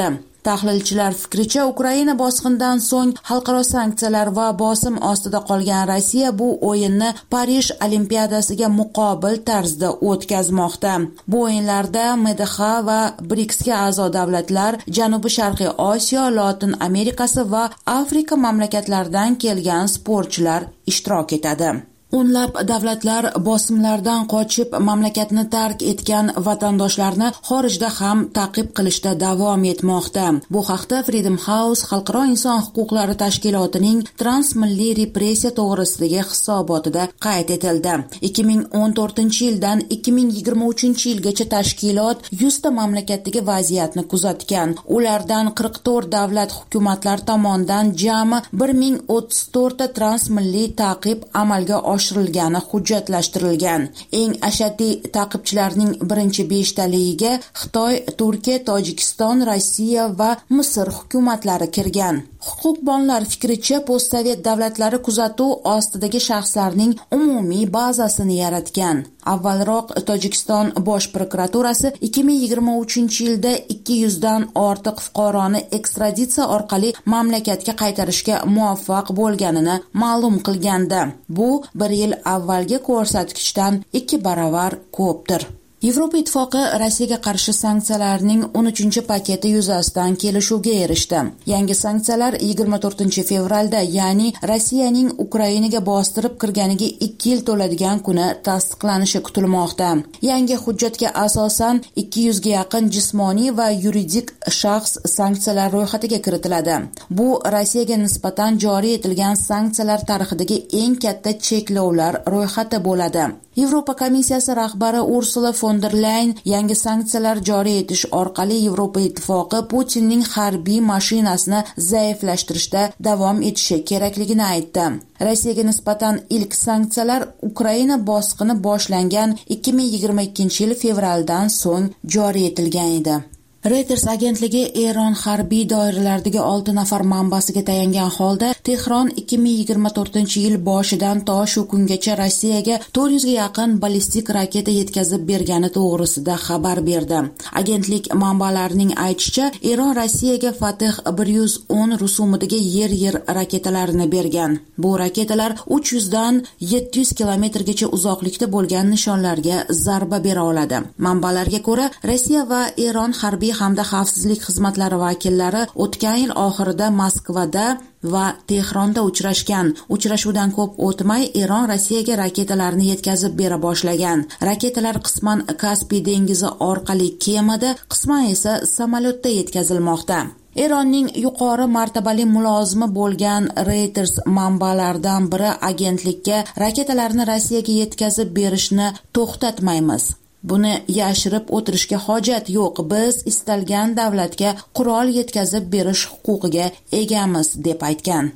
S11: Tahlilchilar fikricha, Ukraina bosqindan so'ng xalqaro sanksiyalar va bosim ostida qolgan Rossiya bu o'yinni Parij Olimpiadasiga muqobil tarzda o'tkazmoqda. Bu o'yinlarda M D H va BRICSga a'zo davlatlar, Janubi-Sharqiy Osiyo, Lotin Amerikasi va Afrika mamlakatlaridan kelgan sportchilar ishtirok etadi. O'nlab davlatlar bosimlardan qochib mamlakatni tark etgan vatandoshlarni xorijda ham ta'qib qilishda davom etmoqda. Bu haqda Freedom House xalqaro inson huquqlari tashkilotining transmilliy repressiya to'g'risidagi hisobotida qayd etildi. ikki ming o'n to'rtinchi yildan ikki ming yigirma uchinchi yilgacha tashkilot yuz ta mamlakatdagi vaziyatni kuzatgan. Ulardan qirq to'rt davlat hukumatlari tomonidan jami bir ming o'ttiz to'rt ta transmilliy ta'qib amalga oshirilgani hujjatlashtirilgan. Eng ashaddiy ta'qibchilarning birinchi beshtaligiga Xitoy, Turkiya, Tojikiston, Rossiya va Misr hukumatlari kirgan. Huquqbonlar fikricha, postsovet davlatlari kuzatuv ostidagi shaxslarning umumiy bazasini yaratgan. Avvalroq Tojikiston bosh prokuraturasi ikki ming yigirma uchinchi yilda ikki yuz dan ortiq fuqaroni ekstraditsiya orqali mamlakatga qaytarishga muvaffaq bo'lganini ma'lum qilgandi. Bu bir yil avvalgi ko'rsatkichdan ikki baravar ko'pdir. Yevropa Ittifoqi Rossiyaga qarshi sanksiyalarning o'n uchinchi paketi yuzasidan kelishuvga erishdi. Yangi sanksiyalar yigirma to'rtinchi fevralda, ya'ni Rossiyaning Ukrainaga bostirib kirganiga ikki yil to'ladigan kuni tasdiqlanishi kutilmoqda. Yangi hujjatga asosan ikki yuz ga yaqin jismoniy va yuridik shaxs sanksiyalar ro'yxatiga kiritiladi. Bu Rossiyaga nisbatan joriy etilgan sanksiyalar tarixidagi eng katta cheklovlar ro'yxati bo'ladi. Yevropa komissiyasi rahbari Ursula von der Leyen yangi sanksiyalar joriy etish orqali Yevropa Ittifoqi Putinning harbiy mashinasini zaiflashtirishda davom etishi kerakligini aytdi. Rossiyaga nisbatan ilk sanksiyalar Ukraina bosqini boshlangan ikki ming yigirma ikkinchi yil fevraldan so'ng joriy etilgan edi. Reuters agentligi Eron harbiy doiralaridagi olti nafar manbasiga tayangan holda Tehron ikki ming yigirma to'rtinchi yil boshidan to shu kungacha Rossiyaga to'rt yuz ga yaqin ballistik raketa yetkazib bergani to'g'risida xabar berdi. Agentlik manbalarining aytishicha, Eron Rossiyaga Fatih bir yuz o'n rusumidagi yer-yer raketalarini bergan. Bu raketalar uch yuz dan yetti yuz kilometrgacha uzoqlikda bo'lgan nishonlarga zarba bera oladi. Manbalarga ko'ra, Rossiya va Eron harbiy hamda xavfsizlik xizmatlari vakillari o'tgan yil oxirida Moskvada va Tehronda uchrashgan. Uchrashuvdan ko'p o'tmay Eron Rossiyaga raketalarni yetkazib bera boshlagan. Raketalar qisman Kaspiy dengizi orqali kemada, qisman esa samolyotda yetkazilmoqda. Eronning yuqori martabali mulozimi bo'lgan Reuters manbalaridan biri agentlikka raketalarni Rossiyaga yetkazib berishni to'xtatmaymiz. Buni yashirib o'tirishga hojat yo'q. Biz istalgan davlatga qurol yetkazib berish huquqiga egamiz, deb aytgan.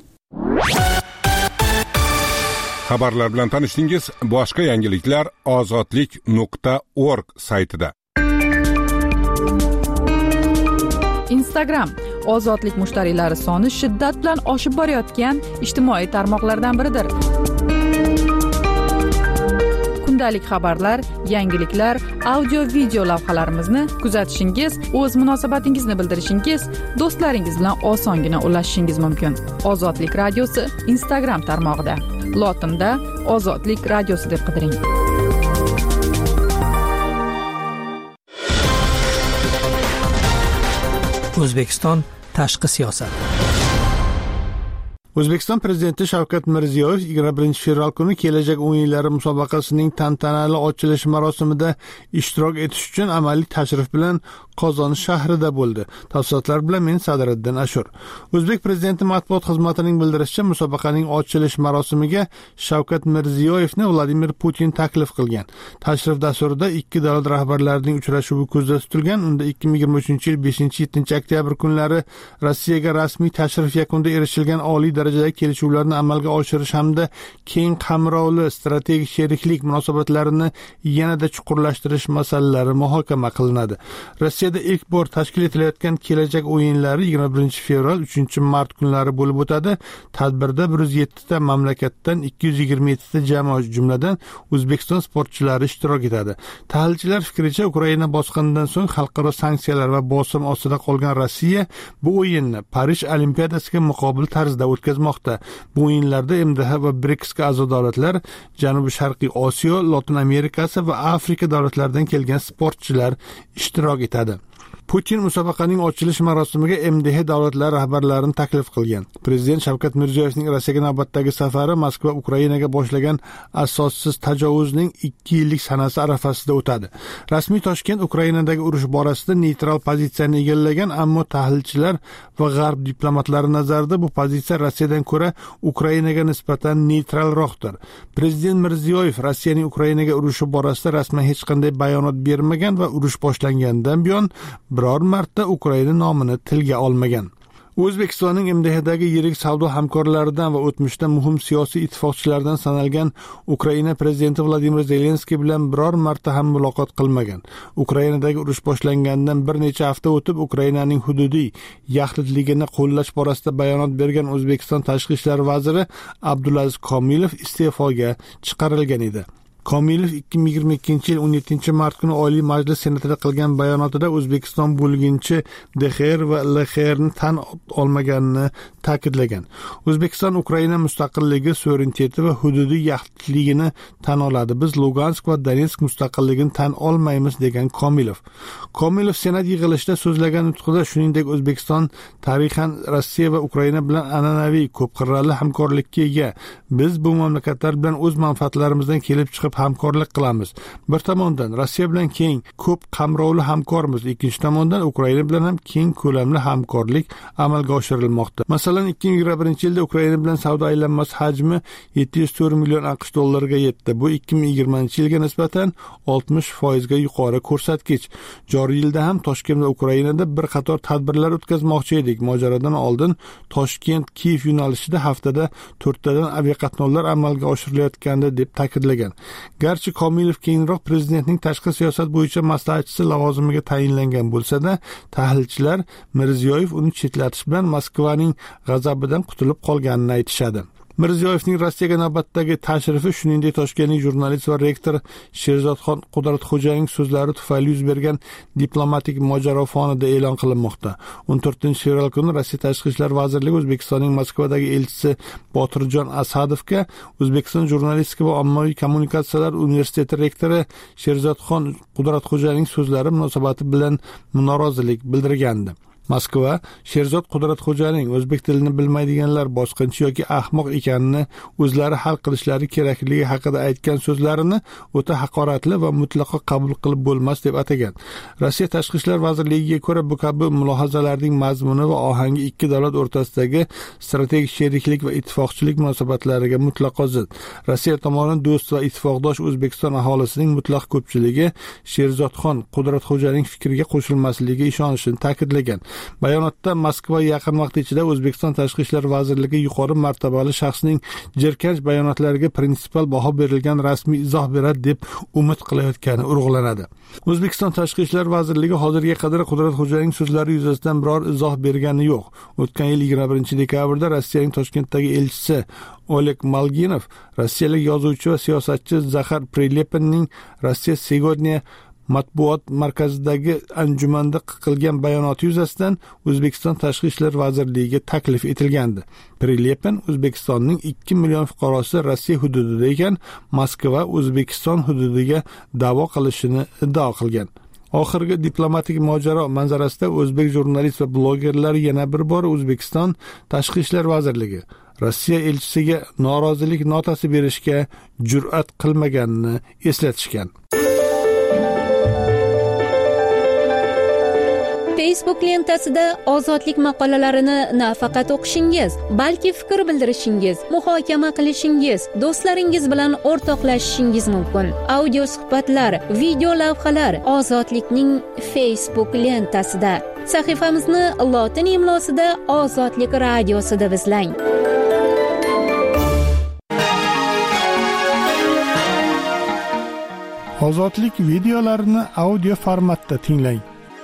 S3: Xabarlar bilan tanishdingiz. Boshqa yangiliklar ozodlik nuqta org saytida.
S1: Instagram ozodlik mushtariylari soni shiddat bilan oshib borayotgan ijtimoiy tarmoqlardan biridir. Kundalik xabarlar, yangiliklar, audio-video lavhalarimizni kuzatishingiz, o'z munosabatingizni bildirishingiz, do'stlaringiz bilan osongina ulashishingiz mumkin. Ozodlik radiosi Instagram tarmog'ida. Lotinda Ozodlik radiosi deb qidiring.
S12: O'zbekiston tashqi siyosat.
S2: O'zbekiston prezidenti Shavkat Mirziyoyev yigirma birinchi fevral kuni kelajak o'yinlari musobaqasining tantanali ochilish marosimida ishtirok etish uchun amaliy tashrif bilan Qozon shahrida bo'ldi. Tafsilotlar bilan men Sadriddin Ashur. O'zbek prezidenti matbuot xizmatining bildirishicha, musobaqaning ochilish marosimiga Shavkat Mirziyoyevni Vladimir Putin taklif qilgan. Tashrif dasturida ikki davlat rahbarlarining uchrashuvi ko'zda tutilgan. Unda ikki ming yigirma uchinchi yil beshinchi yettinchi oktyabr kunlari Rossiyaga rasmiy tashrif yakunida erishilgan oliy darajadagi darajadagi kelishuvlarni amalga oshirish hamda keng qamrovli strategik sheriklik munosabatlarini yanada chuqurlashtirish masalalari muhokama qilinadi. Rossiyada ilk bor tashkil etilayotgan kelajak o'yinlari yigirma birinchi fevral uchinchi mart kunlari bo'lib o'tadi. Tadbirda bir yuz yetti ta mamlakatdan ikki yuz yigirma yetti ta jamoa, jumladan O'zbekiston sportchilari ishtirok etadi. Tahlilchilar fikricha, Ukraina bosqinidan so'ng xalqaro sanksiyalar va bosim ostida qolgan Rossiya bu o'yinni Parij Olimpiadasiga muqobil tarzda o'tkazmoqda. Bu o'yinlarda M D H va BRICSga a'zo davlatlar, Janubi Sharqiy Osiyo, Lotin Amerikasi va Afrika davlatlaridan kelgan sportchilar ishtirok etadi. Putin musobaqaning ochilish marosimiga M D H davlatlari rahbarlarini taklif qilgan. Prezident Shavkat Mirziyoyevning Rossiyaga navbatdagi safari Moskva Ukrainaga boshlagan asossiz tajovuzning ikki yillik sanasi arafasida o'tadi. Rasmiy Toshkent Ukrainadagi urush borasida neytral pozitsiyani egallagan, ammo tahlilchilar va g'arb diplomatlari nazarida bu pozitsiya Rossiyadan ko'ra Ukrainaga nisbatan neytralroqdir. Prezident Mirziyoyev Rossiyaning Ukrainaga urushi borasida rasman hech qanday bayonot bermagan va urush boshlangandan buyon biror marta Ukraina nomini tilga olmagan. O'zbekistonning M D H'dagi yirik savdo hamkorlaridan va o'tmishda muhim siyosiy ittifoqchilardan sanalgan Ukraina prezidenti Vladimir Zelenskiy bilan biror marta ham muloqot qilmagan. Ukrainadagi urush boshlangandan bir necha hafta o'tib Ukrainaning hududiy yaxlitligini qo'llash borasida bayonot bergan O'zbekiston tashqi ishlar vaziri Abdulaziz Komilov iste'foga chiqarilgan edi. Komilov ikki ming yigirma ikkinchi yil o'n yettinchi mart kuni Oliy Majlis Senatida qilgan bayonotida O'zbekiston bo'lginchi D X R va L X R ni tan olmaganini ta'kidlagan. O'zbekiston Ukraina mustaqilligi, suvereniteti va hududiy yaxlitligini tan oladi. Biz Lugansk va Donetsk mustaqilligini tan olmaymiz, degan Komilov. Komilov Senat yig'ilishida so'zlagan nutqida shuningdek O'zbekiston tarixan Rossiya va Ukraina bilan an'anaviy ko'p qirrali hamkorlikka ega. Biz bu mamlakatlar bilan o'z manfaatlarimizdan kelib chiqib hamkorlik qilamiz. Bir tomondan Rossiya bilan keng, ko'p qamrovli hamkormiz, ikkinchi tomondan Ukraina bilan ham keng ko'lamli hamkorlik amalga oshirilmoqda. Masalan, ikki ming yigirma birinchi yilda Ukraina bilan savdo aylanmasi hajmi yetti yuz to'rt million AQSh dollariga yetdi. Bu ikki ming yigirmanchi yilga nisbatan oltmish foiz ga yuqori ko'rsatkich. Joriy yilda ham Toshkent va Ukrainada bir qator tadbirlar o'tkazmoqchi edik. Mojarodan oldin Toshkent-Kiyev yo'nalishida haftada to'rttadan aviaqatnovlar amalga oshirilayotgandi deb ta'kidlagan. Garchi Komilov keyinroq prezidentning tashqi siyosat bo'yicha maslahatchisi lavozimiga tayinlangan bo'lsa-da, tahlilchilar Mirziyoyev uni chetlatish bilan Moskvaning g'azabidan qutulib qolganini aytishadi. Mirziyoyevning Rossiyaga navbatdagi tashrifi, shuningdek Toshkentning jurnalist va rektor Sherzodxon Qudratxo'janing so'zlari tufayli yuz bergan diplomatik mojaro fonida e'lon qilinmoqda. o'n to'rtinchi fevral kuni Rossiya Tashqi ishlar vazirligi O'zbekistonning Moskvadagi elchisi Botirjon Asadovga O'zbekiston jurnalistika va ommaviy kommunikatsiyalar universiteti rektori Sherzodxon Qudratxo'janing so'zlari munosabati bilan norozilik bildirgandi. Moskva Sherzod Qudratxo'janing o'zbek tilini bilmaydiganlar bosqinchi yoki ahmoq ekanini o'zlari hal qilishlari kerakligi haqida aytgan so'zlarini o'ta haqoratli va mutlaqo qabul qilib bo'lmas deb atagan. Rossiya Tashqi ishlar vazirligiga ko'ra, bu kabi mulohazalarning mazmuni va ohangi ikki davlat o'rtasidagi strategik sheriklik va ittifoqchilik munosabatlariga mutlaqo zid. Rossiya tomoni do'st va ittifoqdosh O'zbekiston aholisining mutlaq ko'pchiligi Sherzodxon Qudratxo'janing fikriga qo'shilmasligiga ishonishini ta'kidlagan. Bayonotda Moskva yaqin vaqt ichida O'zbekiston Tashqi ishlar vazirligi yuqori martabali shaxsning jirkanch bayonotlariga prinsipal baho berilgan rasmiy izoh beradi deb umid qilayotgani urg'ulanadi. O'zbekiston Tashqi ishlar vazirligi hozirga qadar Qudratxo'janing so'zlari yuzasidan biror izoh bergani yo'q. O'tgan yil yigirma birinchi dekabrda Rossiyaning Toshkentdagi elchisi Oleg Malginov rossiyalik yozuvchi va siyosatchi Zaxar Prilepinning Rossiya Segodnya matbuot markazidagi anjumanda qilgan bayonoti yuzasidan O'zbekiston Tashqi ishlar vazirligiga taklif etilgandi. Prilepin O'zbekistonning ikki million fuqarosi Rossiya hududida ekan, Moskva O'zbekiston hududiga da'vo qilishini iddao qilgan. Oxirgi diplomatik mojaro manzarasida o'zbek jurnalist va blogerlari yana bir bor O'zbekiston Tashqi ishlar vazirligi Rossiya elchisiga norozilik notasi berishga jur'at qilmaganini eslatishgan.
S10: Facebook lentasida ozodlik maqolalarini nafaqat o'qishingiz, balki fikr bildirishingiz, muhokama qilishingiz, do'stlaringiz bilan o'rtoqlashishingiz mumkin. Audio suhbatlar, video lavhalar Ozodlikning Facebook lentasida. Sahifamizni lotin imlosida Ozodlik radiosida izlang.
S2: Ozodlik videolarini audio formatda tinglang.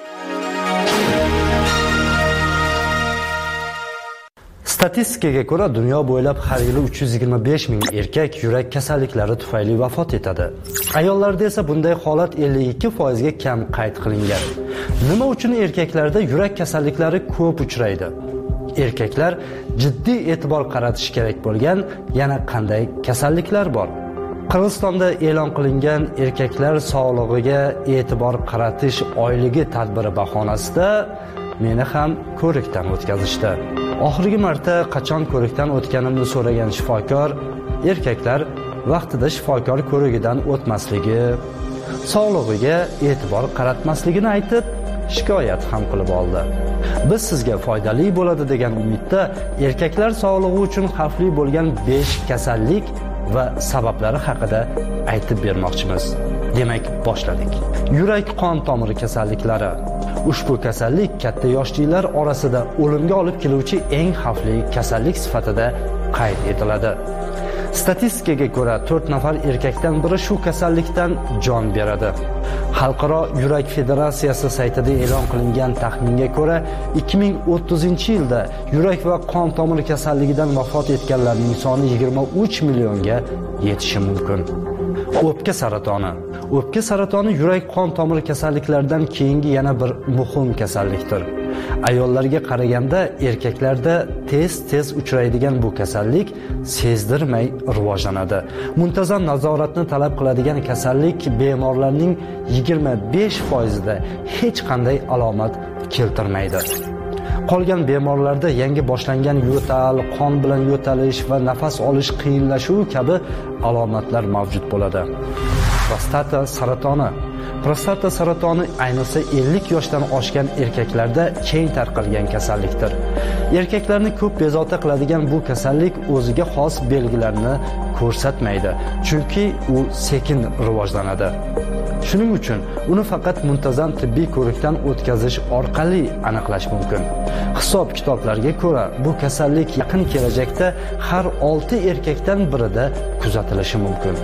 S13: Statistikaga ko'ra dunyo bo'ylab har yili uch yuz yigirma besh ming erkak yurak kasalliklari tufayli vafot etadi. Ayollarda esa bunday holat ellik ikki foizga kam qayd qilingan. Nima uchun erkaklarda yurak kasalliklari ko'p uchraydi? Erkaklar jiddiy e'tibor qaratish kerak bo'lgan yana qanday kasalliklar bor? Qirg'izistonda e'lon qilingan erkaklar sog'lig'iga e'tibor qaratish oyligi tadbiri bahonasida meni ham ko'rikdan o'tkazishdi. Oxirgi marta qachon ko'rikdan o'tganimni so'ragan shifokor erkaklar vaqtida shifokor ko'rigidan o'tmasligi, sog'lig'iga e'tibor qaratmasligini aytib, shikoyat ham qilib oldi. Biz sizga foydali bo'ladi degan umidda erkaklar sog'lig'i uchun xavfli bo'lgan besh kasallik va sabablari haqida aytib bermoqchimiz. Demak, boshladik. Yurak qon tomiri kasalliklari. Ushbu kasallik katta yoshlilar orasida o'limga olib keluvchi eng xavfli kasallik sifatida qayd etiladi. Statistikaga ko'ra to'rt nafar erkakdan biri shu kasallikdan jon beradi. Xalqaro yurak federatsiyasi saytida e'lon qilingan taxminga ko'ra ikki ming o'ttizinchi yilda yurak va qon tomiri kasalligidan vafot etganlarning soni yigirma uch millionga yetishi mumkin. O'pka saratoni. O'pka saratoni yurak qon tomiri kasalliklaridan keyingi yana bir muhim kasallikdir. Ayollarga qaraganda erkaklarda tez-tez uchraydigan bu kasallik sezdirmay rivojlanadi. Muntazam nazoratni talab qiladigan kasallik bemorlarning yigirma besh foizida hech qanday alomat keltirmaydi. Qolgan bemorlarda yangi boshlangan yo'tal, qon bilan yo'talish va nafas olish qiyinlashuvi kabi alomatlar mavjud bo'ladi. Prostata saratoni. Prostata saratoni ayniqsa ellik yoshdan oshgan erkaklarda keng tarqalgan kasallikdir. Erkaklarni ko'p bezovta qiladigan bu kasallik o'ziga xos belgilarni ko'rsatmaydi, chunki u sekin rivojlanadi. Shuning uchun uni faqat muntazam tibbiy ko'rikdan o'tkazish orqali aniqlash mumkin. Hisob-kitoblarga ko'ra, bu kasallik yaqin kelajakda har olti erkakdan birida kuzatilishi mumkin.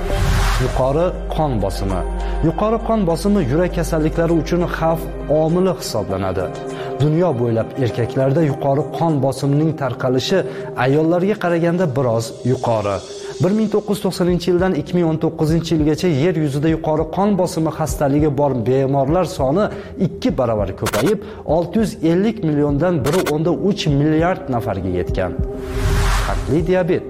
S13: Yuqori qon bosimi. Yuqori qon bosimi yurak kasalliklari uchun xavf omili hisoblanadi. Dunyo bo'ylab erkaklarda yuqori qon bosimining tarqalishi ayollarga qaraganda biroz yuqori. bir ming to'qqiz yuz to'qsoninchi yildan ikki ming o'n to'qqizinchi yilgacha yer yuzida yuqori qon bosimi xastaligi bor bemorlar soni ikki baravar ko'payib, olti yuz ellik milliondan bir o'nda uch milliard nafarga yetgan. Qandli diabet.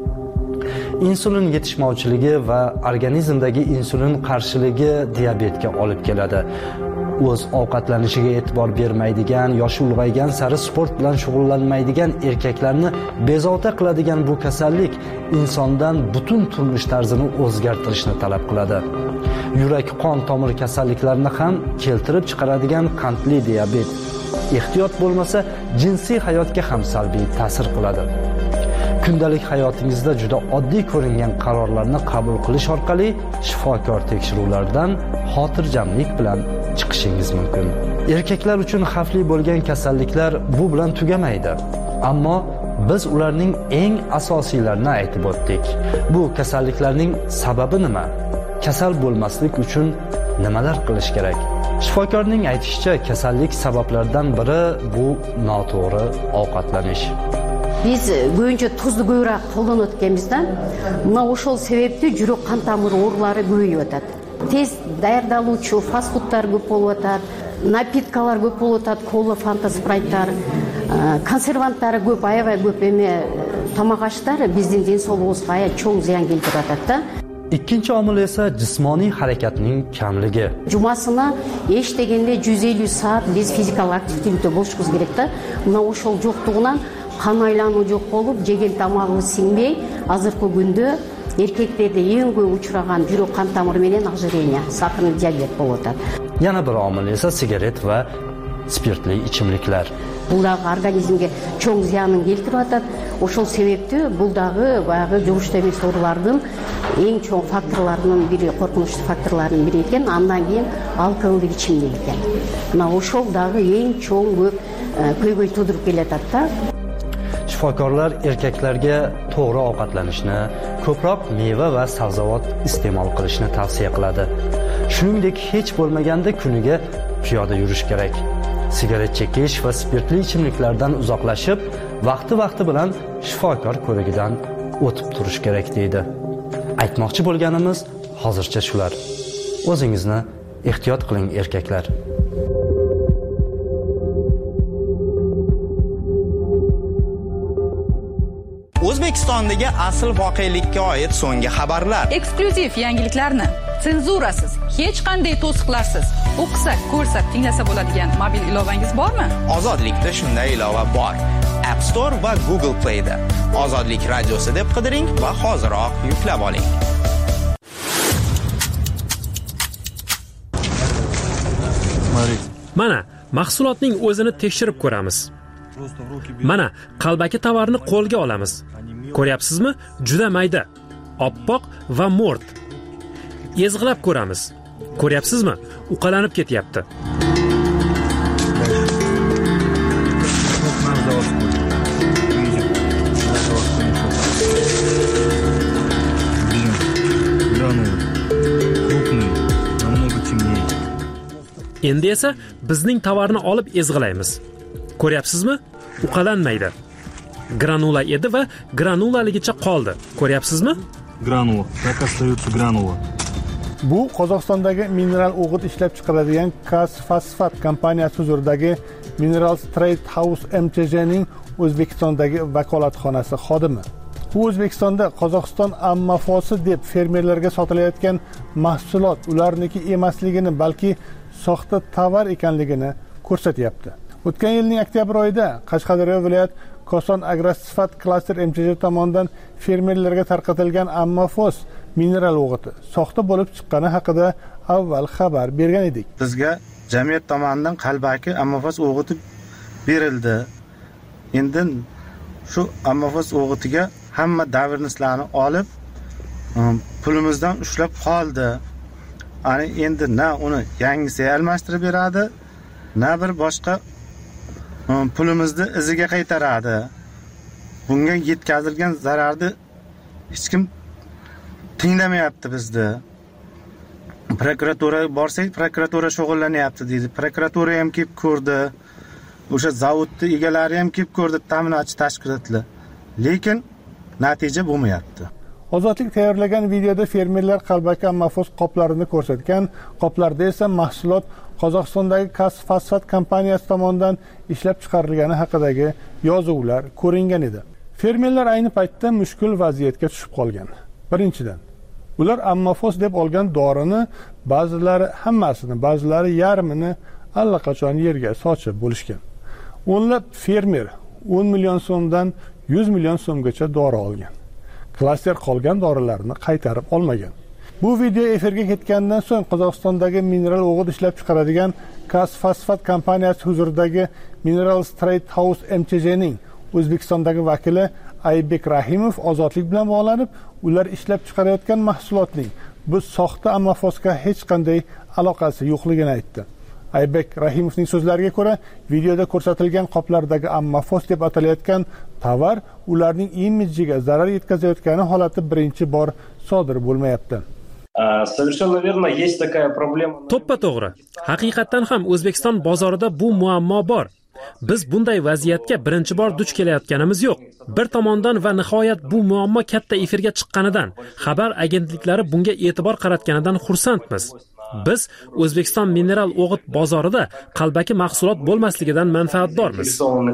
S13: Insulin yetishmovchiligi va organizmdagi insulin qarshiligi diabetga olib keladi. O'z ovqatlanishiga e'tibor bermaydigan, yoshi ulg'aygan sari sport bilan shug'ullanmaydigan erkaklarni bezovta qiladigan bu kasallik insondan butun turmush tarzini o'zgartirishni talab qiladi. Yurak qon tomiri kasalliklarini ham keltirib chiqaradigan qandli diabet ehtiyot bo'lmasa jinsiy hayotga ham salbiy ta'sir qiladi. Kundalik hayotingizda juda oddiy ko'ringan qarorlarni qabul qilish orqali shifokor tekshiruvlardan xotirjamlik bilan chiqishingiz mumkin. Erkaklar uchun xavfli bo'lgan kasalliklar bu bilan tugamaydi. Ammo biz ularning eng asosiylarini aytib o'tdik. Bu kasalliklarning sababi nima? Kasal bo'lmaslik uchun nimalar qilish kerak? Shifokorning aytishicha, kasallik sabablaridan biri bu noto'g'ri ovqatlanish.
S14: Biz көбінше тұзды көбірек қолданып өткенімізден, мына ошол себепті жүрек қан тамыры оорулары көбейіп жатат. Тез даярдалуучу фастфудтар көп болуп атат, напиткалар көп болуп атат, кола, фанта, спрайттар, консерванттары көп, аябай көп эме тамак аштар биздин ден соолугубузга ая чоң зыян келтирип атат да.
S13: Ikkinchi omil esa jismoniy harakatning kamligi.
S14: Жумасына эч дегенде жүз элүү саат биз физикалык активдүүлүктө болушубуз керек да. Мына ошол жоктугунан қан айлануу жок болуп, жеген тамагыбыз сиңбей, азыркы күндө эркектерде эң көп учураган жүрөк кан тамыры менен ожирение, сахарный диабет болуп атат.
S13: Yana bir omil esa sigaret va spirtli ichimliklar.
S14: Бул дагы организмге чоң зыянын келтирип атат. Ошол себептүү бул дагы баягы жугуштуу эмес оорулардын эң чоң факторлорунун бири, коркунучтуу факторлорунун бири экен. Андан кийин алкоголдук ичимдик экен. Мына ошол дагы эң чоң көп көйгөй тудуруп келатат да.
S13: shifokorlar erkaklarga to'g'ri ovqatlanishni, ko'proq meva va sabzavot iste'mol qilishni tavsiya qiladi. Shuningdek, hech bo'lmaganda kuniga piyoda yurish kerak. Sigaret chekish va spirtli ichimliklardan uzoqlashib, vaqti-vaqti bilan shifokor ko'rigidan o'tib turish kerak deydi. Aytmoqchi bo'lganimiz hozircha shular. O'zingizni ehtiyot qiling erkaklar.
S4: O'zbekistondagi asl voqelikka oid so'nggi xabarlar.
S1: Eksklyuziv yangiliklarni senzurasiz, hech qanday to'siqlarsiz o'qisak, ko'rsak, tinglasa bo'ladigan mobil ilovangiz bormi?
S4: Ozodlikda shunday ilova bor. App Store va Google Play da Ozodlik radiosi deb qidiring va hoziroq yuklab oling.
S8: Mana, mahsulotning o'zini tekshirib ko'ramiz. Mana, qalbaki tovarni qo'lga olamiz. Ko'ryapsizmi? Juda mayda, oppoq va mo'rt. Ezg'ilab ko'ramiz. Ko'ryapsizmi? Uqalanib ketyapti. Endi esa bizning tovarni olib ezg'ilaymiz. Ko'ryapsizmi? Uqalanmaydi. Granula edi va granulaligicha qoldi. Ko'ryapsizmi?
S15: Granula. Так остается granula.
S2: Bu Qozog'istondagi mineral o'g'it ishlab chiqaradigan Kas Fosfat kompaniyasi huzuridagi Mineral Trade House M T J ning O'zbekistondagi vakolatxonasi xodimi. U O'zbekistonda Qozog'iston ammafosi deb fermerlarga sotilayotgan mahsulot ularniki emasligini, balki soxta tovar ekanligini ko'rsatyapti. O'tgan yilning oktyabr oyida Qashqadaryo viloyat Koson agrosifat klaster M T J tomonidan fermerlarga tarqatilgan ammafos mineral o'g'iti soxta bo'lib chiqqani haqida avval xabar bergan edik.
S16: Bizga jamiyat tomonidan qalbaki ammafos o'g'iti berildi. Endi shu ammafos o'g'itiga hamma davrnislarni olib, pulimizdan ushlab qoldi. Ani endi na uni yangisiga almashtirib beradi, na bir boshqa pulimizni iziga qaytaradi. Bunga yetkazilgan zararni hech kim tinglamayapti bizni. Prokuratura borsak, prokuratura shug'ullanyapti deydi. Prokuratura ham kelib ko'rdi. O'sha zavodning egalari ham kelib ko'rdi, ta'minotchi tashkilotlar. Lekin natija bo'lmayapti.
S2: Ozodlik tayyorlagan videoda fermerlar qalbaki ammafos qoplarini ko'rsatgan. Qoplarda esa mahsulot Qozog'istondagi Kas Fosfat kompaniyasi tomonidan ishlab chiqarilgani haqidagi yozuvlar ko'ringan edi. Fermerlar ayni paytda mushkul vaziyatga tushib qolgan. Birinchidan, ular ammafos deb olgan dorini ba'zilari hammasini, ba'zilari yarmini allaqachon yerga sochib bo'lishgan. O'nlab fermer o'n million so'mdan yuz million so'mgacha dori olgan. Klaster qolgan dorilarni qaytarib olmagan. Bu video efirga ketgandan so'ng Qozog'istondagi mineral o'g'it ishlab chiqaradigan Kas Fosfat kompaniyasi huzuridagi Mineral Trade House M T J ning O'zbekistondagi vakili Aybek Rahimov ozodlik bilan bog'lanib, ular ishlab chiqarayotgan mahsulotning bu soxta ammafosga hech qanday aloqasi yo'qligini aytdi. Aybek Rahimovning so'zlariga ko'ra, videoda ko'rsatilgan qoplardagi ammafos deb atalayotgan tovar ularning imidjiga zarar yetkazayotgani holati birinchi bor sodir bo'lmayapti.
S17: Совершенно верно, есть такая проблема.
S8: To'ppa to'g'ri. Haqiqatan ham O'zbekiston bozorida bu muammo bor. Biz bunday vaziyatga birinchi bor duch kelayotganimiz yo'q. Bir tomondan va nihoyat bu muammo katta efirga chiqqanidan, xabar agentliklari bunga e'tibor qaratganidan xursandmiz. Biz O'zbekiston mineral o'g'it bozorida qalbaki mahsulot bo'lmasligidan manfaatdormiz.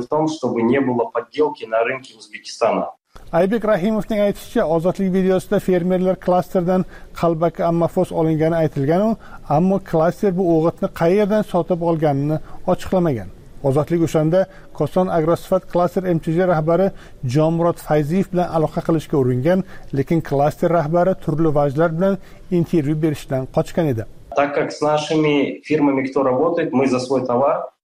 S2: Aybek Rahimovning aytishicha, ozodlik videosida fermerlar klasterdan qalbaki ammafos olingani aytilgan, ammo klaster bu o'g'itni qayerdan sotib olganini ochiqlamagan. Ozodlik o'shanda Koson agrosifat klaster M T J rahbari Jonmurod Fayziyev bilan aloqa qilishga uringan, lekin klaster rahbari turli vajlar bilan intervyu berishdan qochgan edi.
S17: Так как с нашими фирмами, кто работает, мы за свой товар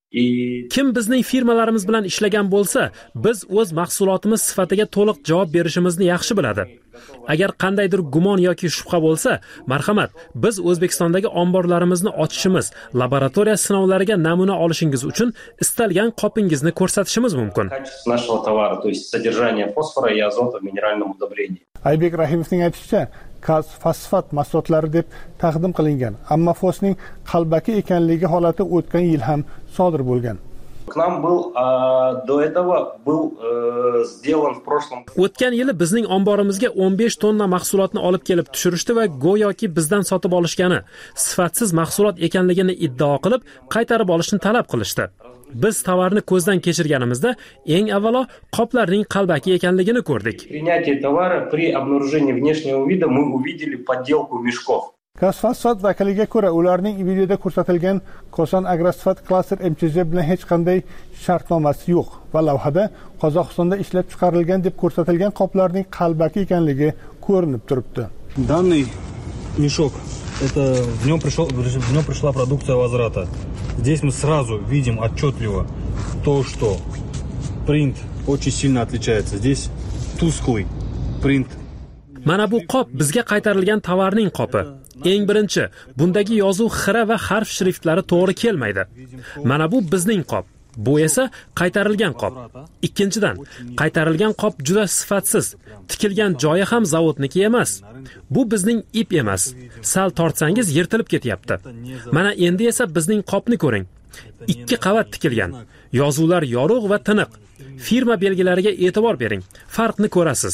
S8: Kim bizning firmalarimiz bilan ishlagan bo'lsa, biz o'z mahsulotimiz sifatiga to'liq javob berishimizni yaxshi biladi. Agar qandaydir gumon yoki shubha bo'lsa, marhamat, biz O'zbekistondagi omborlarimizni ochishimiz, laboratoriya sinovlariga namuna olishingiz uchun istalgan qopingizni ko'rsatishimiz mumkin.
S17: Нашего товара, то есть содержание фосфора и азота в минеральном удобрении.
S2: Aybek Rahimovning aytishicha, gaz fosfat mahsulotlari deb taqdim qilingan, ammo fosning qalbaki ekanligi holati o'tgan yil ham sodir bo'lgan.
S17: К нам был а, до этого был э, сделан в прошлом.
S8: O'tgan yili bizning omborimizga o'n besh tonna mahsulotni olib kelib tushirishdi va go'yoki bizdan sotib olishgani, sifatsiz mahsulot ekanligini iddao qilib, qaytarib olishni talab qilishdi. Biz tovarni ko'zdan kechirganimizda, eng avvalo qoplarning qalbaki ekanligini ko'rdik.
S17: Принятие товара при обнаружении внешнего вида мы увидели подделку мешков.
S2: Gazfosfat vakiliga ko'ra, ularning videoda ko'rsatilgan Koson Agrosifat Klaster M Ch J bilan hech qanday shartnomasi yo'q va lavhada Qozog'istonda ishlab chiqarilgan deb ko'rsatilgan qoplarning qalbaki ekanligi ko'rinib turibdi.
S15: Данный мешок, это в нем пришел, в нем пришла продукция возврата. Здесь мы сразу видим отчетливо то, что принт очень сильно отличается. Здесь тусклый принт.
S8: Mana bu qop bizga qaytarilgan tovarning qopi. Eng birinchi, bundagi yozuv xira va harf shriftlari to'g'ri kelmaydi. Mana bu bizning qop. Bu esa qaytarilgan qop. Ikkinchidan, qaytarilgan qop juda sifatsiz. Tikilgan joyi ham zavodniki emas. Bu bizning ip emas. Sal tortsangiz yirtilib ketyapti. Mana endi esa bizning qopni ko'ring. Ikki qavat tikilgan. Yozuvlar yorug' va tiniq. Firma belgilariga e'tibor bering. Farqni ko'rasiz.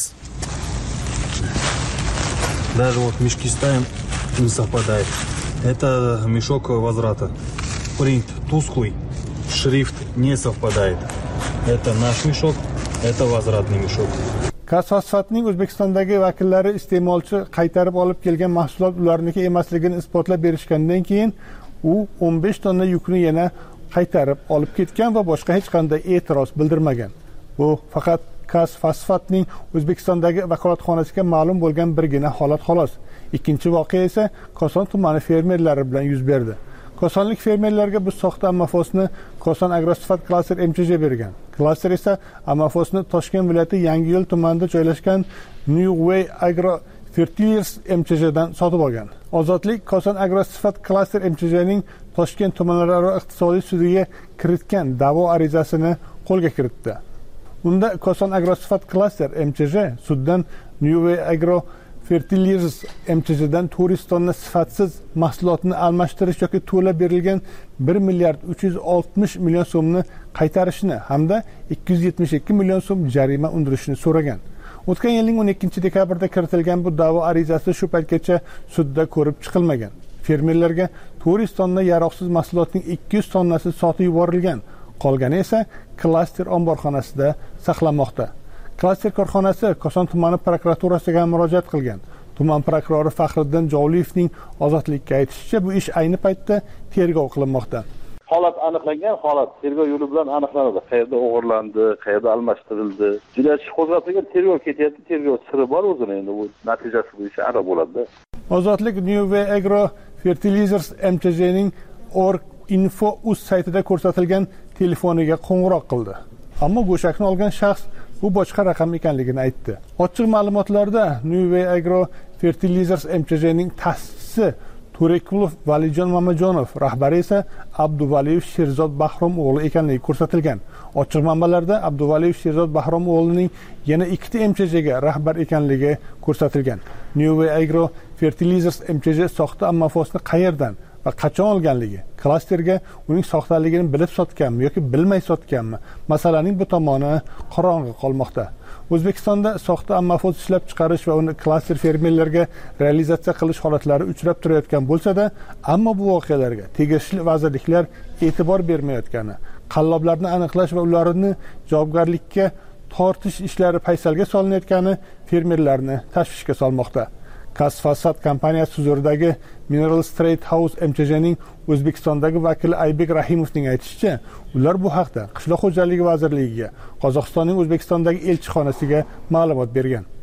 S15: Даже вот мешки ставим, не совпадает. Это мешок возврата. Принт тусклый, шрифт не совпадает. Это наш мешок, это возвратный мешок.
S2: Gazfosfatning O'zbekistondagi vakillari iste'molchi qaytarib olib kelgan mahsulot ularniki emasligini isbotlab berishgandan keyin u o'n besh tonna yukni yana qaytarib olib ketgan va boshqa hech qanday e'tiroz bildirmagan. Bu faqat Gazfosfatning O'zbekistondagi vakolatxonasiga ma'lum bo'lgan birgina holat xolos. Ikkinchi voqea esa Koson tumani fermerlari bilan yuz berdi. Kosonlik fermerlarga bu soxta ammafosni Koson Agrosifat Klaster M Ch J bergan. Klaster esa ammafosni Toshkent viloyati Yangiyo'l tumanida joylashgan New Way Agro Fertilizers M Ch J dan sotib olgan. Ozodlik Koson Agrosifat Klaster M Ch Jning Toshkent tumanlari iqtisodiy sudiga kiritgan da'vo arizasini qo'lga kiritdi. Unda Koson Agrosifat Klaster M Ch J suddan New Way Agro Fertilizers M Ch Jdan to'rt tonna sifatsiz mahsulotni almashtirish yoki to'lab berilgan bir milliard uch yuz oltmish million so'mni qaytarishni hamda ikki yuz yetmish ikki million so'm jarima undirishni so'ragan. O'tgan yilning o'n ikkinchi dekabrda kiritilgan bu da'vo arizasi shu paytgacha sudda ko'rib chiqilmagan. Fermerlarga to'rt tonna yaroqsiz mahsulotning ikki yuz tonnasi sotib yuborilgan. Qolgani esa klaster omborxonasida saqlanmoqda. Klaster korxonasi Koson tumani prokuraturasiga murojaat qilgan. Tuman prokurori Faxriddin Jovliyevning ozodlikka aytishicha, bu ish ayni paytda tergov qilinmoqda.
S18: Holat aniqlangan, holat tergov yo'li bilan aniqlanadi. Qayerda o'g'irlandi, qayerda almashtirildi. Jinoyat ishi qo'zg'atilgan, tergov ketyapti, tergov siri bor o'zini, endi bu natijasi bo'yicha aniq bo'ladi.
S2: Ozodlik New Way Agro Fertilizers M Ch Jning org info uz saytida ko'rsatilgan telefoniga qo'ng'iroq qildi. Ammo go'shakni olgan shaxs bu boshqa raqam ekanligini aytdi. Ochiq ma'lumotlarda New Way Agro Fertilizers M Ch Jning ta'sischisi To'rekulov Valijon Mamajonov, rahbari esa Abduvaliyev Sherzod Bahrom o'g'li ekanligi ko'rsatilgan. Ochiq manbalarda Abduvaliyev Sherzod Bahrom o'g'lining yana ikkita M Ch Jga rahbar ekanligi ko'rsatilgan. New Way Agro Fertilizers M Ch J soxta ammafosni qayerdan va qachon olganligi, klasterga uning soxtaligini bilib sotganmi yoki bilmay sotganmi, masalaning bu tomoni qorong'i qolmoqda. O'zbekistonda soxta ammafos ishlab chiqarish va uni klaster fermerlarga realizatsiya qilish holatlari uchrab turayotgan bo'lsa-da, ammo bu voqealarga tegishli vazirliklar e'tibor bermayotgani, qalloblarni aniqlash va ularni javobgarlikka tortish ishlari paysalga solinayotgani fermerlarni tashvishga solmoqda. Gazfosfat kompaniyasi huzuridagi Mineral Trade House M Ch Jning O'zbekistondagi vakili Aybek Rahimovning aytishicha, ular bu haqda Qishloq xo'jaligi vazirligiga, Qozog'istonning O'zbekistondagi elchixonasiga ma'lumot bergan.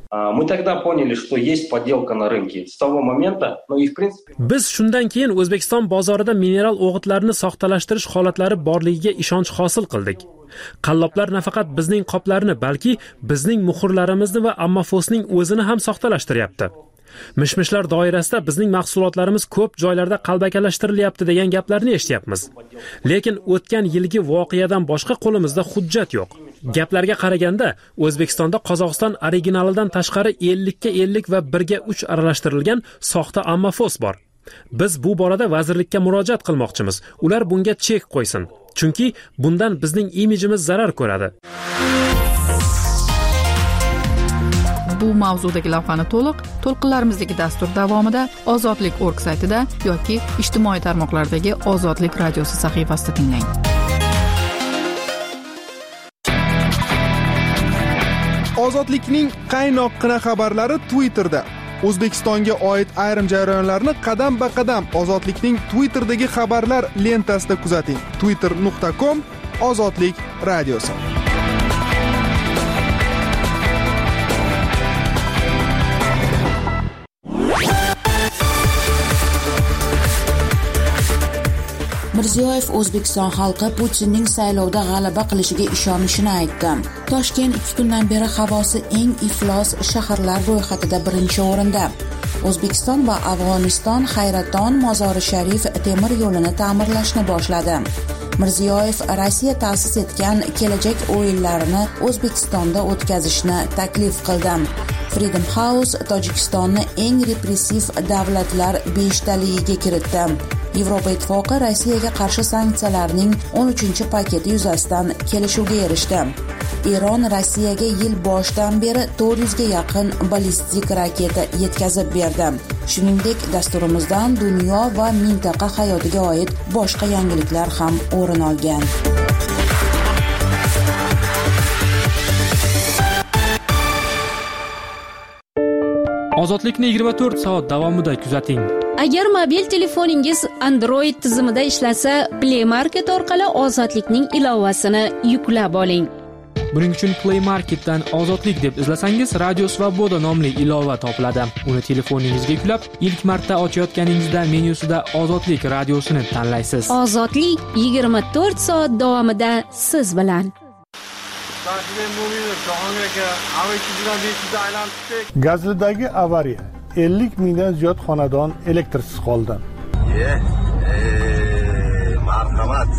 S17: Мы тогда поняли, что есть подделка на рынке. С того момента, ну и в принципе...
S8: Biz shundan keyin O'zbekiston bozorida mineral o'g'itlarni soxtalashtirish holatlari borligiga ishonch hosil qildik. Qalloblar nafaqat bizning qoplarni, balki bizning muhrlarimizni va ammafosning o'zini ham soxtalashtiryapti. Mishmishlar doirasida bizning mahsulotlarimiz ko'p joylarda qalbakalashtiryapti degan gaplarni eshityapmiz. Lekin o'tgan yilgi voqeadan boshqa qo'limizda hujjat yo'q. Gaplarga qaraganda, O'zbekistonda Qozog'iston originalidan tashqari ellik ga ellik va bir ga uch aralashtirilgan soxta ammafos bor. Biz bu borada vazirlikka murojaat qilmoqchimiz. Ular bunga chek qo'ysin. Chunki bundan bizning imijimiz zarar ko'radi.
S1: Bu mavzudagi lavhani to'liq to'lqinlarimizdagi dastur davomida ozodlik nokta org saytida yoki ijtimoiy tarmoqlardagi Ozodlik radiosi sahifasida tinglang.
S19: Ozodlikning qaynoqqina xabarlari Twitterda. O'zbekistonga oid ayrim jarayonlarni qadam-ba-qadam Ozodlikning Twitter'dagi xabarlar lentasida kuzating. twitter nuqta com Ozodlik radiosi.
S11: Mirziyoyev O'zbekiston xalqi Putinning saylovda g'alaba qilishiga ishonishini aytdi. Toshkent ikki kundan beri havosi eng iflos shaharlar ro'yxatida birinchi o'rinda. O'zbekiston va Afg'oniston Hayraton Mozori Sharif temir yo'lini ta'mirlashni boshladi. Mirziyoyev Rossiya ta'sis etgan kelajak o'yinlarini O'zbekistonda o'tkazishni taklif qildi. Freedom House Tojikistonni eng repressiv davlatlar beshtaligiga kiritdi. Yevropa Ittifoqi Rossiyaga qarshi sanksiyalarning o'n uchinchi paketi yuzasidan kelishuvga erishdi. Eron Rossiyaga yil boshidan beri to'rt yuz ga yaqin ballistik raketa yetkazib berdi. Shuningdek, dasturimizdan dunyo va mintaqa hayotiga oid boshqa yangiliklar ham o'rin olgan.
S8: Ozodlikni yigirma to'rt soat davomida kuzating.
S10: Agar mobil telefoningiz Android tizimida ishlasa, Play Market orqali Ozodlikning ilovasini yuklab oling.
S8: Buning uchun Play Marketdan Ozodlik deb izlasangiz, Radio Svoboda nomli ilova topiladi. Uni telefoningizga yuklab, ilk marta ochayotganingizda menyusida Ozodlik radiosini tanlaysiz.
S10: Ozodlik yigirma to'rt soat davomida siz bilan.
S2: Gazlidagi avariya. ellik mingdan ziyod xonadon elektrsiz qoldi.
S20: Marhamat.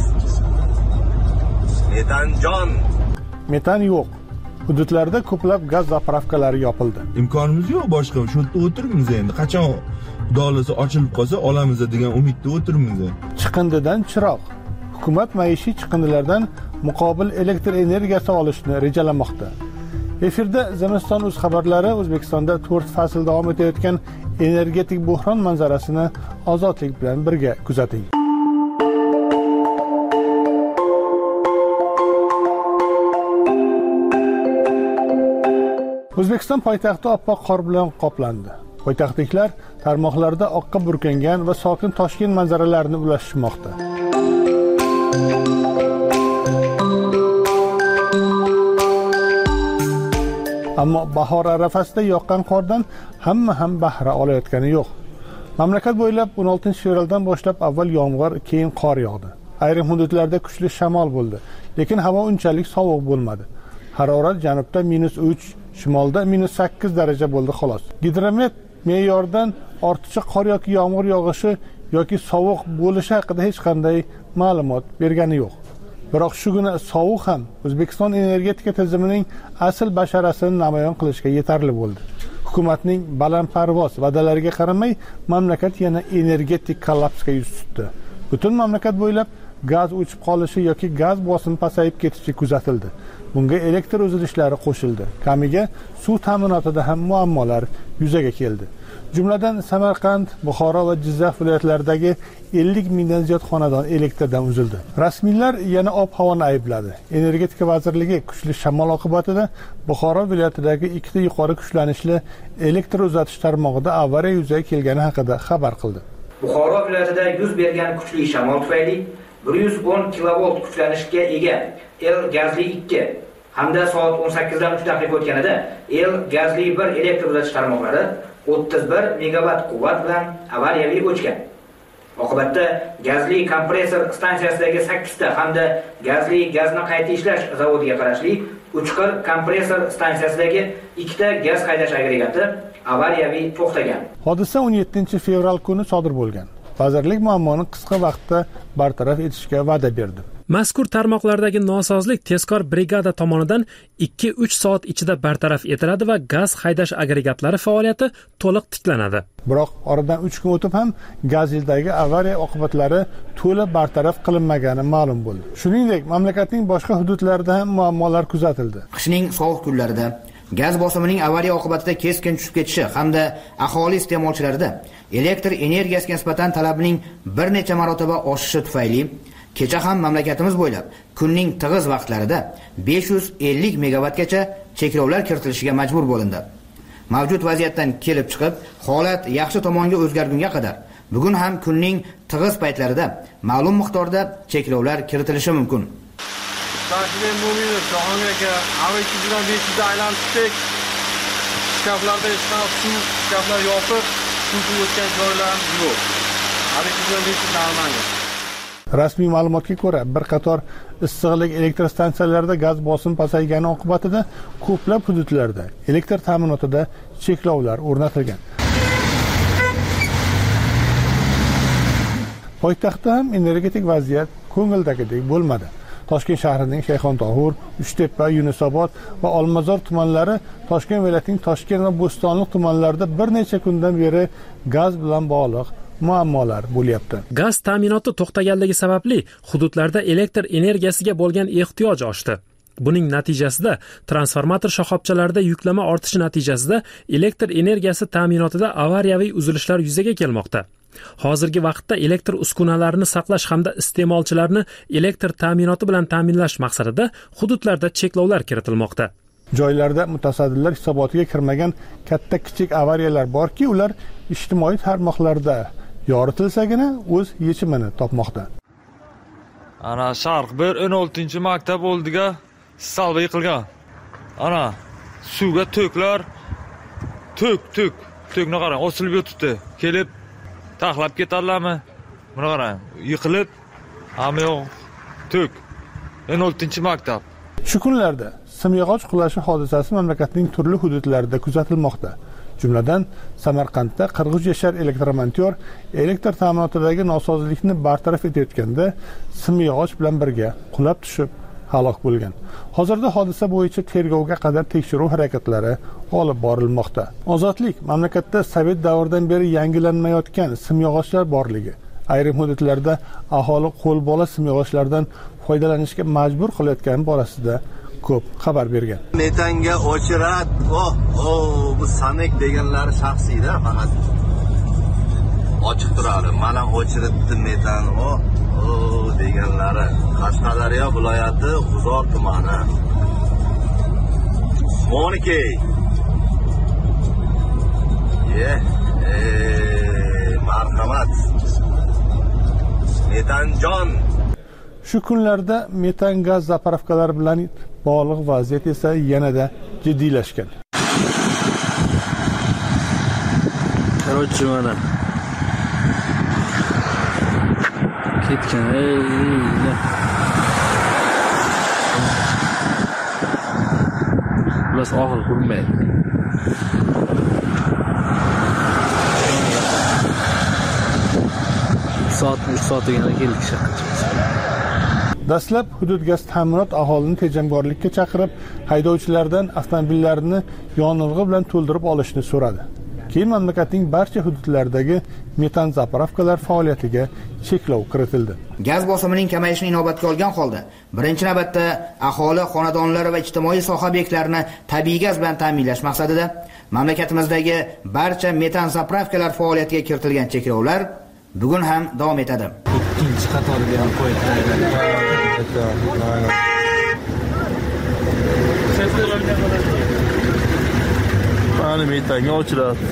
S20: Metanjon.
S2: Metan yo'q. Hududlarda ko'plab gaz zapravkalari yopildi.
S21: Imkonimiz yo'q boshqa. Shu yerda o'tiribmiz endi. Qachon dolasi ochilib qolsa olamiz degan umidda o'tiribmiz.
S2: Chiqindidan chiroq. Hukumat maishiy chiqindilardan muqobil elektr energiyasi olishni rejalamoqda. Efirda Zimiston o'z xabarlari O'zbekistonda to'rt fasl davom etayotgan energetik buhron manzarasini Ozodlik bilan birga kuzating. O'zbekiston poytaxti oppoq qor bilan qoplandi. Poytaxtliklar tarmoqlarda oqqa burkangan va sokin Toshkent manzaralarini ulashishmoqda. Ammo bahor arafasida yoqqan qordan hamma ham bahra olayotgani yo'q. Mamlakat bo'ylab o'n oltinchi fevraldan boshlab avval yomg'ir, keyin qor yog'di. Ayrim hududlarda kuchli shamol bo'ldi, lekin havo unchalik sovuq bo'lmadi. Harorat janubda minus uch, shimolda minus sakkiz daraja bo'ldi xolos. Gidromet me'yordan ortiqcha qor yoki yomg'ir yog'ishi yoki sovuq bo'lishi haqida hech qanday ma'lumot bergani yo'q. Biroq shu kuni sovuq ham O'zbekiston energetika tizimining asl basharasini namoyon qilishga yetarli bo'ldi. Hukumatning balandparvoz va'dalariga qaramay, mamlakat yana energetik kollapsga yuz tutdi. Butun mamlakat bo'ylab gaz o'chib qolishi yoki gaz bosimi pasayib ketishi kuzatildi. Bunga elektr uzilishlari qo'shildi. Kamiga suv ta'minotida ham muammolar yuzaga keldi. Jumladan Samarqand, Buxoro va Jizzax viloyatlaridagi ellik mingdan ziyod xonadon elektrdan uzildi. Rasmiylar yana ob-havoni aybladi. Energetika vazirligi kuchli shamol oqibatida Buxoro viloyatidagi ikkita yuqori kuchlanishli elektr uzatish tarmog'ida avariya yuzaga kelgani haqida xabar qildi.
S22: Buxoro viloyatida yuz bergan kuchli shamol tufayli bir yuz o'n kilovolt kuchlanishga ega El gazli ikki hamda soat o'n sakkizdan uch daqiqa o'tganida el gazli bir elektr uzatish tarmoqlari o'ttiz bir megavat quvvat bilan avariyaviy o'chgan. Oqibatda gazli kompressor stansiyasidagi sakkizta hamda gazli gazni qayta ishlash zavodiga qarashli Uchqir kompressor stansiyasidagi ikkita gaz haydash agregati avariyaviy to'xtagan.
S2: Hodisa o'n yettinchi fevral kuni sodir bo'lgan. Vazirlik muammoni qisqa vaqtda bartaraf etishga va'da berdi.
S8: Mazkur tarmoqlardagi nosozlik tezkor brigada tomonidan ikki uch soat ichida bartaraf etiladi va gaz haydash agregatlari faoliyati to'liq tiklanadi.
S2: Biroq oradan uch kun o'tib ham Gazildagi avariya oqibatlari to'liq bartaraf qilinmagani ma'lum bo'ldi. Shuningdek, mamlakatning boshqa hududlarida ham muammolar kuzatildi.
S22: Qishning sovuq kunlarida gaz bosimining avariya oqibatida keskin tushib ketishi hamda aholi iste'molchilarida elektr energiyasiga nisbatan talabning bir necha marotaba oshishi tufayli kecha ham mamlakatimiz bo'ylab kunning tig'iz vaqtlarida besh yuz ellik megavatgacha cheklovlar kiritilishiga majbur bo'lindi. Mavjud vaziyatdan kelib chiqib, holat yaxshi tomonga o'zgargunga qadar bugun ham kunning tig'iz paytlarida ma'lum miqdorda cheklovlar kiritilishi mumkin.
S6: Tashkent Mo'minov, Jahongir aka, avtomobildan besh yuz aylanib chiqdik. Shkaflarda hech qanaqa suv, shkaflar yopiq, suv o'tgan joylar yo'q. Avtomobildan besh yuz aylangan.
S2: Rasmiy ma'lumotga ko'ra, bir qator issiqlik elektr stansiyalarida gaz bosimi pasaygani oqibatida ko'plab hududlarda elektr ta'minotida cheklovlar o'rnatilgan. Poytaxtda ham energetik vaziyat ko'ngildagidek bo'lmadi. Toshkent shahrining Shayxontohur, Uchtepa, Yunusobod va Olmazor tumanlari Toshkent viloyatining Toshkent va Bo'stonliq tumanlarida bir necha kundan beri gaz bilan bog'liq muammolar bo'lyapti.
S8: Gaz ta'minoti to'xtaganligi sababli hududlarda elektr energiyasiga bo'lgan ehtiyoj oshdi. Buning natijasida transformator shoxobchalarida yuklama ortishi natijasida elektr energiyasi ta'minotida avariyaviy uzilishlar yuzaga kelmoqda. Hozirgi vaqtda elektr uskunalarini saqlash hamda iste'molchilarni elektr ta'minoti bilan ta'minlash maqsadida hududlarda cheklovlar kiritilmoqda.
S2: Joylarda mutasaddilar hisobotiga kirmagan katta-kichik avariyalar borki, ular ijtimoiy tarmoqlarda yoritilsagina o'z yechimini topmoqda.
S6: Ana Sharq bir o'n oltinchi maktab oldiga salba yiqilgan. Ana suvga to'klar, to'k, to'k, to'kni qarang, osilib yotibdi. Kelib taxlab ketadilarmi? Buni qarang, yiqilib, hamma yoq to'k. o'n oltinchi maktab.
S2: Shu kunlarda simyog'och qulashi hodisasi mamlakatning turli hududlarida kuzatilmoqda. Jumladan, Samarqandda qirq uch yashar elektromontor elektr ta'minotidagi nosozlikni bartaraf etayotganda simyog'och bilan birga qulab tushib halok bo'lgan. Hozirda hodisa bo'yicha tergovga qadar tekshiruv harakatlari olib borilmoqda. Ozodlik mamlakatda Sovet davridan beri yangilanmayotgan simyog'ochlar borligi, ayrim hududlarda aholi qo'lbola simyog'ochlardan foydalanishga majbur qilayotgani borasida ko'p xabar bergan.
S20: Metanga o'chirat, oh, oh, bu Sanek deganlari shaxsiyda faqat ochiq turadi. Mana o'chiritdi metan, oh, oh deganlari. Qashqadaryo viloyati G'uzor tumani. Monikey. Ye, eh, marhamat. Metanjon.
S2: Shu kunlarda metan gaz zapravkalari bilan bog'liq vaziyat esa yanada jiddiylashgan.
S6: Короче, mana ketgan. Ey, Biraz og'ir ko'rmaydi. Soat uch soatgina keldik shaqqa.
S2: Dastlab hudud gaz ta'minot aholini tejamkorlikka chaqirib, haydovchilardan avtomobillarini yonilg'i bilan to'ldirib olishni so'radi. Keyin mamlakatning barcha hududlaridagi metan zapravkalar faoliyatiga cheklov kiritildi.
S22: Gaz bosimining kamayishini inobatga olgan holda, birinchi navbatda aholi, xonadonlar va ijtimoiy soha obyektlarini tabiiy gaz bilan ta'minlash maqsadida mamlakatimizdagi barcha metan zapravkalar faoliyatiga kiritilgan cheklovlar bugun ham davom etadi.
S6: Ikkinchi qatoriga ham qo'yib Mana metanga o'chiradi.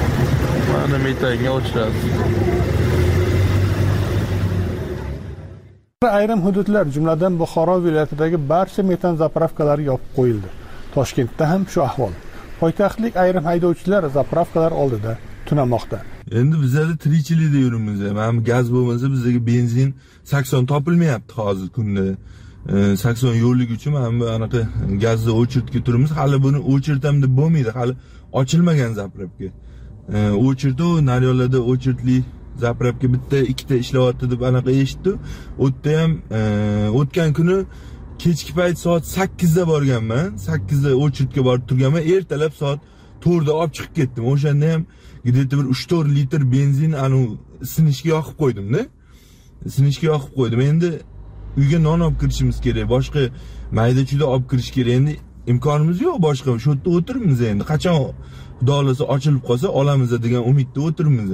S6: Mana metanga o'chiradi.
S2: ayrim hududlar, jumladan Buxoro viloyatidagi barcha metan zapravkalari yopib qo'yildi. Toshkentda ham shu ahvol. Poytaxtlik ayrim haydovchilar zapravkalar oldida tunamoqda.
S21: Endi bizlarda tirikchilikda yuribmiz. Mana gaz bo'lmasa bizga benzin sakson topilmayapti hozir kunda. sakson yo'llik uchun mana bu anaqa gazni o'chirtga turibmiz. Hali buni o'chirtam deb bo'lmaydi. Hali ochilmagan zapravka. O'chirdi, naryoqlarda o'chirtli zapravka bitta, ikkita ishlayapti deb anaqa eshitdi. O'tda ham o'tgan kuni kechki payt soat sakkizda borganman. sakkizda o'chirtga borib turganman. Ertalab soat to'rtda olib chiqib ketdim. O'shanda ham где-то bir uch to'rt litr benzin anu sinishga yoqib qo'ydim-da. Sinishga yoqib qo'ydim. Endi uyga non olib kirishimiz kerak. Boshqa mayda-chuyda olib kirish kerak. Endi imkonimiz yo'q boshqa. Shu yerda o'tiribmiz endi. Qachon Xudo xolasa ochilib qolsa olamiz degan umidda o'tiribmiz.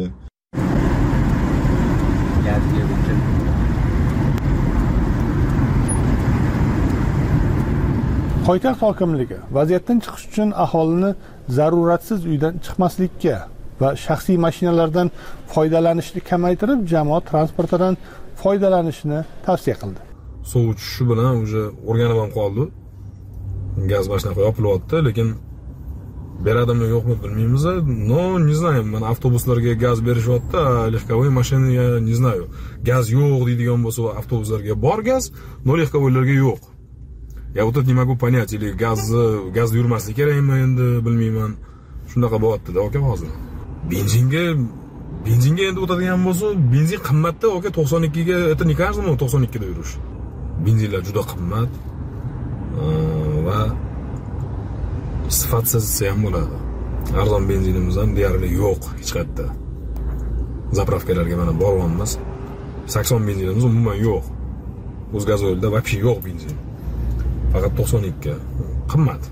S2: Poytaxt hokimligi vaziyatdan chiqish uchun aholini zaruratsiz uydan chiqmaslikka va shaxsiy mashinalardan foydalanishni kamaytirib, jamoat transportidan foydalanishni tavsiya qildi.
S7: Sovuq tushishi bilan уже o'rganib ham qoldi. Gaz mashina yopilyapti, lekin beradimmi yo'qmi bilmaymiz. No, не знаю, mana avtobuslarga gaz berishyapti, lehkovoy mashinaga не знаю. Gaz yo'q deydigan bo'lsa, avtobuslarga bor gaz, no lehkovoylarga yo'q. Ya вот это не могу понять, или gaz gaz yurmasligi kerakmi endi bilmayman. Shunaqa bo'lyapti-da aka hozir. Benzinga benzinga endi o'tadigan bo'lsa, benzin qimmatda aka to'qson ikkiga, это не каждому to'qson ikkida yurish. Benzinlar juda qimmat va sifatsiz ham bo'ladi. Arzon benzinimiz ham deyarli yo'q hech qayerda. Zapravkalarga mana boryapmiz. sakson benzinimiz umuman yo'q. O'z gazoilda вообще yo'q benzin. Faqat to'qson ikki. Qimmat.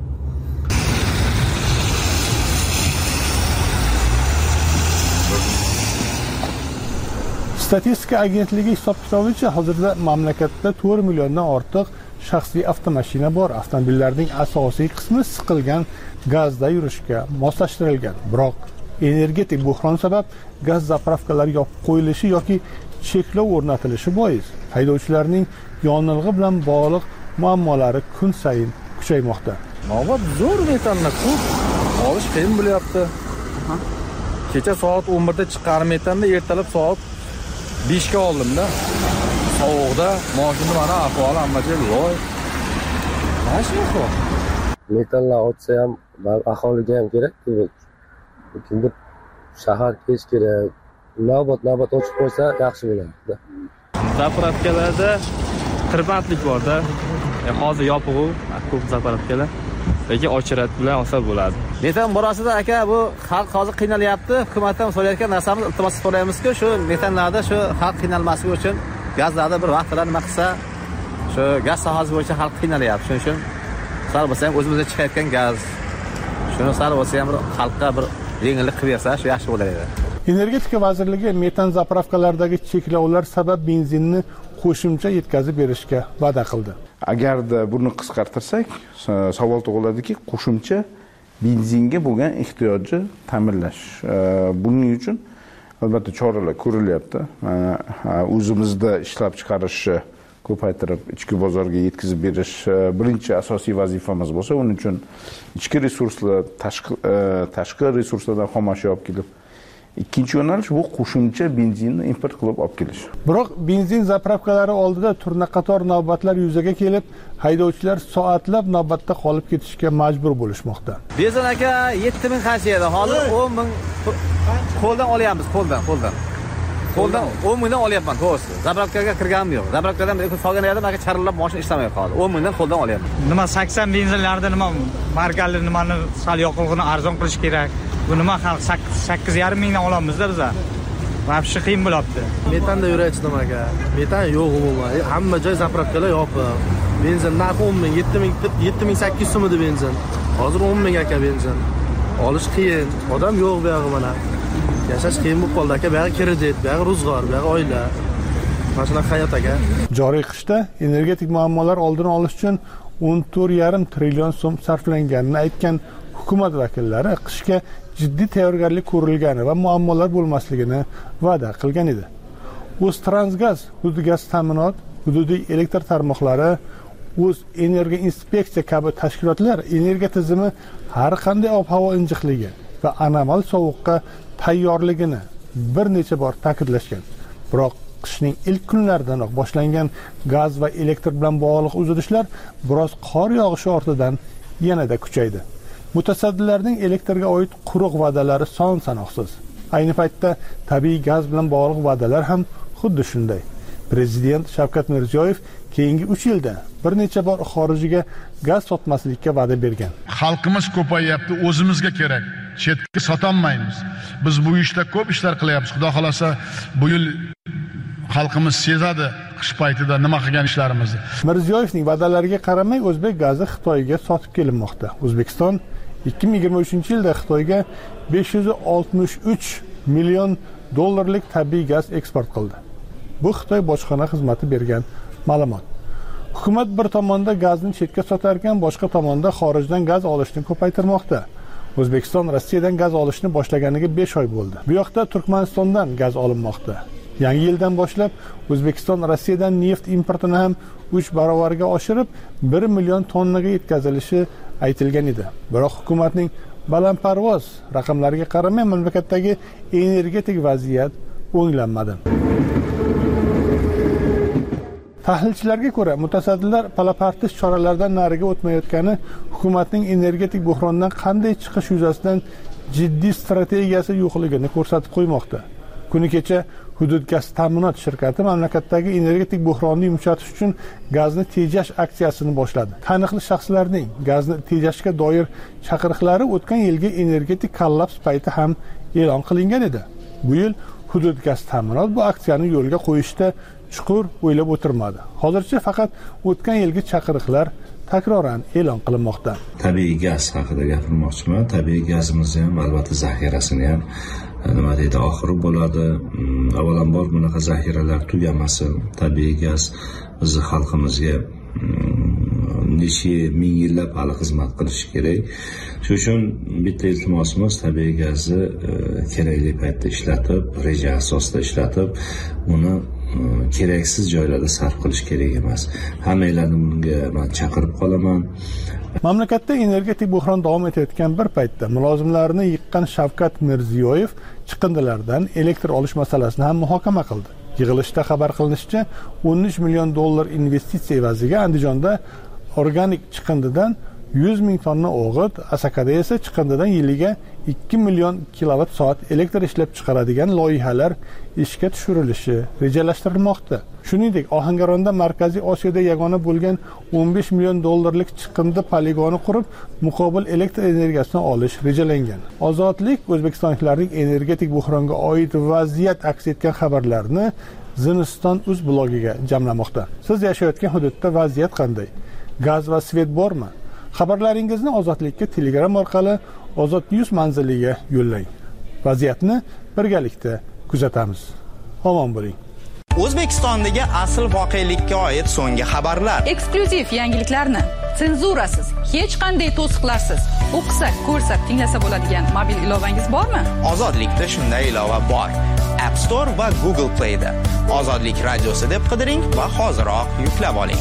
S2: Statistika agentligi hisob-kitobicha hozirda mamlakatda to'rt milliondan ortiq shaxsiy avtomashina bor. Avtomobillarning asosiy qismi siqilgan gazda yurishga moslashtirilgan. Biroq energetik buhron sabab gaz zapravkalari yopib qo'yilishi yoki cheklov o'rnatilishi bois haydovchilarning yonilg'i bilan bog'liq muammolari kun sayin kuchaymoqda.
S9: Navbat zo'r metanni ko'p olish qiyin bo'lyapti. Kecha soat o'n birda chiqqanim metanda ertalab soat beshga oldimda. Sovuqda mashina mana ahvoli hammacha loy. Mashina
S23: metanlar o'tsa ham aholiga ham kerak-ku. Kimdir shahar kech kerak. Navbat navbat ochib qo'ysa yaxshi bo'ladi.
S24: Zapravkalarda tirbandlik bor-da. Hozir yopiq-u, ko'p zapravkalar. Lekin ochirat bilan olsa bo'ladi.
S9: Metan borasida aka bu xalq hozir qiynalyapti. Hukumatdan so'rayotgan narsamiz iltimos so'raymiz-ku, shu metanlarda shu xalq qiynalmasligi uchun gazlarda bir vaqtlar nima qilsa, shu gaz sohasi bo'yicha xalq qiynalyapti. Shuning uchun sal bo'lsa ham o'zimizga chiqayotgan gaz. Shuni sal bo'lsa ham xalqqa bir yengillik qilib bersa, shu yaxshi bo'lar edi.
S2: Energetika vazirligi metan zapravkalardagi cheklovlar sabab benzinni qo'shimcha yetkazib berishga va'da qildi.
S25: Agarda buni qisqartirsak, savol tug'iladiki, qo'shimcha benzinga bo'lgan ehtiyojni ta'minlash. Buning uchun albatta choralar ko'rilyapti. Mana o'zimizda ishlab chiqarishni ko'paytirib, ichki bozorga yetkazib berish birinchi asosiy vazifamiz bo'lsa, uning uchun ichki resurslar, tashqi tashqi resurslardan xomashyo olib kelib, ikkinchi yo'nalish bu qo'shimcha benzinni import qilib olib kelish.
S2: Biroq benzin zapravkalari oldida turnaqator navbatlar yuzaga kelib, haydovchilar soatlab navbatda qolib ketishga majbur bo'lishmoqda.
S9: Benzin aka yetti ming qancha edi? Hozir o'n ming qo'ldan olyapmiz, qo'ldan, qo'ldan. Qo'ldan o'n mingdan olyapman, to'g'risi. Zapravkaga kirganim yo'q. Zapravkadan bir solgan edim, aka charillab mashina ishlamay qoldi. o'n mingdan qo'ldan olyapman.
S26: Nima sakson benzinlarda nima markali nimani sal yoqilg'ini arzon qilish kerak? Bu nima xalq sakkiz yarim mingdan olamizda biz. Vobshe qiyin bo'lyapti.
S27: Metanda yurayapsiz aka. Metan yo'q umuman. Hamma joy zapravkalar yopiq. Benzin narxi o'n ming, yetti ming, yetti ming sakkiz yuz so'm edi benzin. Hozir o'n ming aka benzin. Olish qiyin. Odam yo'q bu yerga mana. Yashash qiyin bo'lib qoldi aka. Bu yerga kredit, bu yerga ro'zg'or, bu yerga oila. Mana shunaqa hayot aka.
S2: Joriy qishda energetik muammolar oldini olish uchun o'n to'rt yarim trillion so'm sarflanganini aytgan hukumat vakillari qishga jiddiy tayyorgarlik ko'rilgani va muammolar bo'lmasligini va'da qilgan edi. O'ztransgaz hudud gaz ta'minot hududiy elektr tarmoqlari, o'z energiya inspeksiya kabi tashkilotlar energiya tizimi har qanday ob-havo injiqligi va anomal sovuqqa tayyorligini bir necha bor ta'kidlashgan. Biroq qishning ilk kunlaridanoq boshlangan gaz va elektr bilan bog'liq uzilishlar biroz qor yog'ishi ortidan yanada kuchaydi. Mutasaddilarning elektrga oid quruq va'dalari son sanoqsiz. Ayni paytda tabiiy gaz bilan bog'liq va'dalar ham xuddi shunday. Prezident Shavkat Mirziyoyev keyingi uch yilda bir necha bor xorijga gaz sotmaslikka va'da bergan.
S3: Xalqimiz ko'payyapti, o'zimizga kerak. Chetga sotolmaymiz. Biz bu ishda ko'p ishlar qilyapmiz. Xudo xolasa bu yil xalqimiz sezadi qish paytida nima qilgan ishlarimizni.
S2: Mirziyoyevning va'dalariga qaramay o'zbek gazi Xitoyga sotib kelinmoqda. O'zbekiston ikki ming yigirma uchinchi yilda Xitoyga besh yuz oltmish uch million dollarlik tabiiy gaz eksport qildi. Bu Xitoy bojxona xizmati bergan ma'lumot. Hukumat bir tomonda gazni chetga sotar ekan, boshqa tomonda xorijdan gaz olishni ko'paytirmoqda. O'zbekiston Rossiyadan gaz olishni boshlaganiga besh oy bo'ldi. Bu yoqda Turkmanistondan gaz olinmoqda. Yangi yildan boshlab O'zbekiston Rossiyadan neft importini ham uch barobarga oshirib, bir million tonnaga yetkazilishi aytilgan edi. Biroq hukumatning balandparvoz raqamlariga qaramay mamlakatdagi energetik vaziyat o'nglanmadi. Tahlilchilarga ko'ra, mutasaddilar palapartish choralaridan nariga o'tmayotgani hukumatning energetik buhrondan qanday chiqish yuzasidan jiddiy strategiyasi yo'qligini ko'rsatib qo'ymoqda. Kuni kecha Hudud gaz ta'minot shirkati mamlakatdagi energetik buhronni yumshatish uchun gazni tejash aksiyasini boshladi. Taniqli shaxslarning gazni tejashga doir chaqiriqlari o'tgan yilgi energetik kollaps payti ham e'lon qilingan edi. Bu yil Hudud gaz ta'minot bu aksiyani yo'lga qo'yishda chuqur o'ylab o'tirmadi. Hozircha faqat o'tgan yilgi chaqiriqlar takroran e'lon qilinmoqda.
S4: Tabiiy gaz haqida gapirmoqchiman. Tabiiy gazimizni ham albatta zaxirasini ham nima deydi, oxiri bo'ladi. Avvalambor bunaqa zaxiralar tugamasin. Tabiiy gaz bizni xalqimizga necha ming yillab hali xizmat qilishi kerak. Shuning uchun bitta iltimosimiz, tabiiy gazni kerakli paytda ishlatib, reja asosida ishlatib, uni keraksiz joylarda sarf qilish kerak emas. Hammanglarni bunga men chaqirib qolaman.
S2: Mamlakatda energetik buhron davom etayotgan bir paytda mulozimlarni yiqqan Shavkat Mirziyoyev chiqindilardan elektr olish masalasini ham muhokama qildi. Yig'ilishda xabar qilinishicha, o'n uch million dollar investitsiya evaziga Andijonda organik chiqindidan yuz ming tonna o'g'it, Asakada esa chiqindidan yiliga ikki million kilovatt soat elektr ishlab chiqaradigan loyihalar ishga tushirilishi rejalashtirilmoqda. Shuningdek, Ohangaronda Markaziy Osiyoda yagona bo'lgan o'n besh million dollarlik chiqindi poligoni qurib, muqobil elektr energiyasini olish rejalangan. Ozodlik o'zbekistonliklarning energetik buhronga oid vaziyat aks etgan xabarlarni Zimiston uz blogiga jamlamoqda. Siz yashayotgan hududda vaziyat qanday? Gaz va svet bormi? Xabarlaringizni Ozodlikka Telegram orqali Ozod News manziliga yo'llang. Vaziyatni birgalikda kuzatamiz. Omon bo'ling.
S5: O'zbekistondagi asl voqelikka oid so'nggi xabarlar,
S1: eksklyuziv yangiliklarni senzurasiz, hech qanday to'siqlarsiz o'qisak, ko'rsak, tinglasa bo'ladigan mobil ilovangiz bormi?
S5: Ozodlikda shunday ilova bor. App Store va Google Play da Ozodlik radiosi deb qidiring va hoziroq yuklab oling.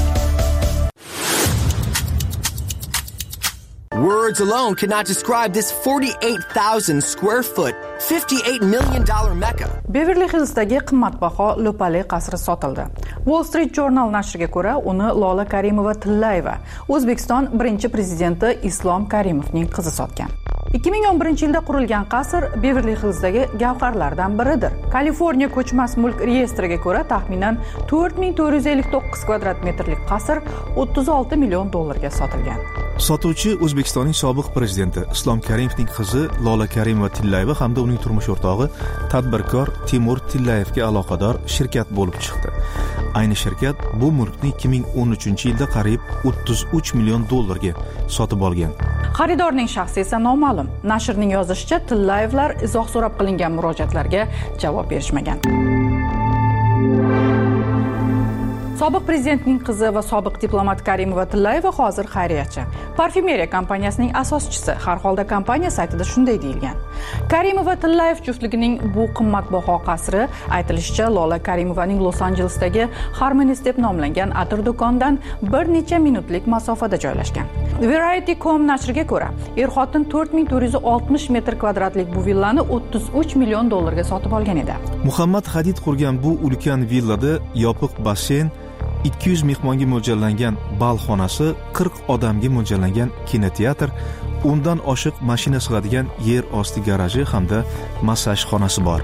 S12: Words alone cannot describe this forty-eight thousand square foot, fifty-eight million dollar Mecca.
S1: Beverly Hillsdagi qimmatbaho Lopali qasri sotildi. Wall Street Journal nashriga ko'ra, uni Lola Karimova-Tillayeva, O'zbekiston birinchi prezidenti Islom Karimovning qizi sotgan. ikki ming o'n birinchi yilda qurilgan qasr Beverly Hillsdagi gavharlardan biridir. Kaliforniya ko'chmas mulk reyestriga ko'ra, taxminan to'rt ming to'rt yuz ellik to'qqiz kvadrat metrlik qasr o'ttiz olti million dollarga sotilgan.
S13: Sotuvchi O'zbekistonning sobiq prezidenti Islom Karimovning qizi Lola Karimova-Tillayeva hamda uning turmush o'rtog'i tadbirkor Timur Tillayevga aloqador shirkat bo'lib chiqdi. Ayni shirkat bu mulkni ikki ming o'n uchinchi yilda qariyb o'ttiz uch million dollarga sotib olgan.
S1: Xaridorning shaxsi esa noma'lum. Nashrning yozishicha, Tillayevlar izoh so'rab qilingan murojaatlarga javob berishmagan. Sobiq prezidentning qizi va sobiq diplomat Karimova Tillayeva hozir xayriyachi. Parfyumeriya kompaniyasining asoschisi. Har holda kompaniya saytida shunday deyilgan. Karimova Tillayev juftligining bu qimmatbaho qasri aytilishicha Lola Karimovaning Los-Anjelesdagi Harmonies deb nomlangan atir do'konidan bir necha minutlik masofada joylashgan. Variety dot com nashriga ko'ra, er-xotin to'rt ming to'rt yuz oltmish metr kvadratlik bu villani o'ttiz uch million dollarga sotib olgan edi.
S13: Muhammad Hadid qurgan bu ulkan villada yopiq basseyn, ikki yuz mehmonga mo'ljallangan bal xonasi, qirq odamga mo'ljallangan kinoteatr, o'ndan oshiq mashina sig'adigan yer osti garaji hamda massaj xonasi bor.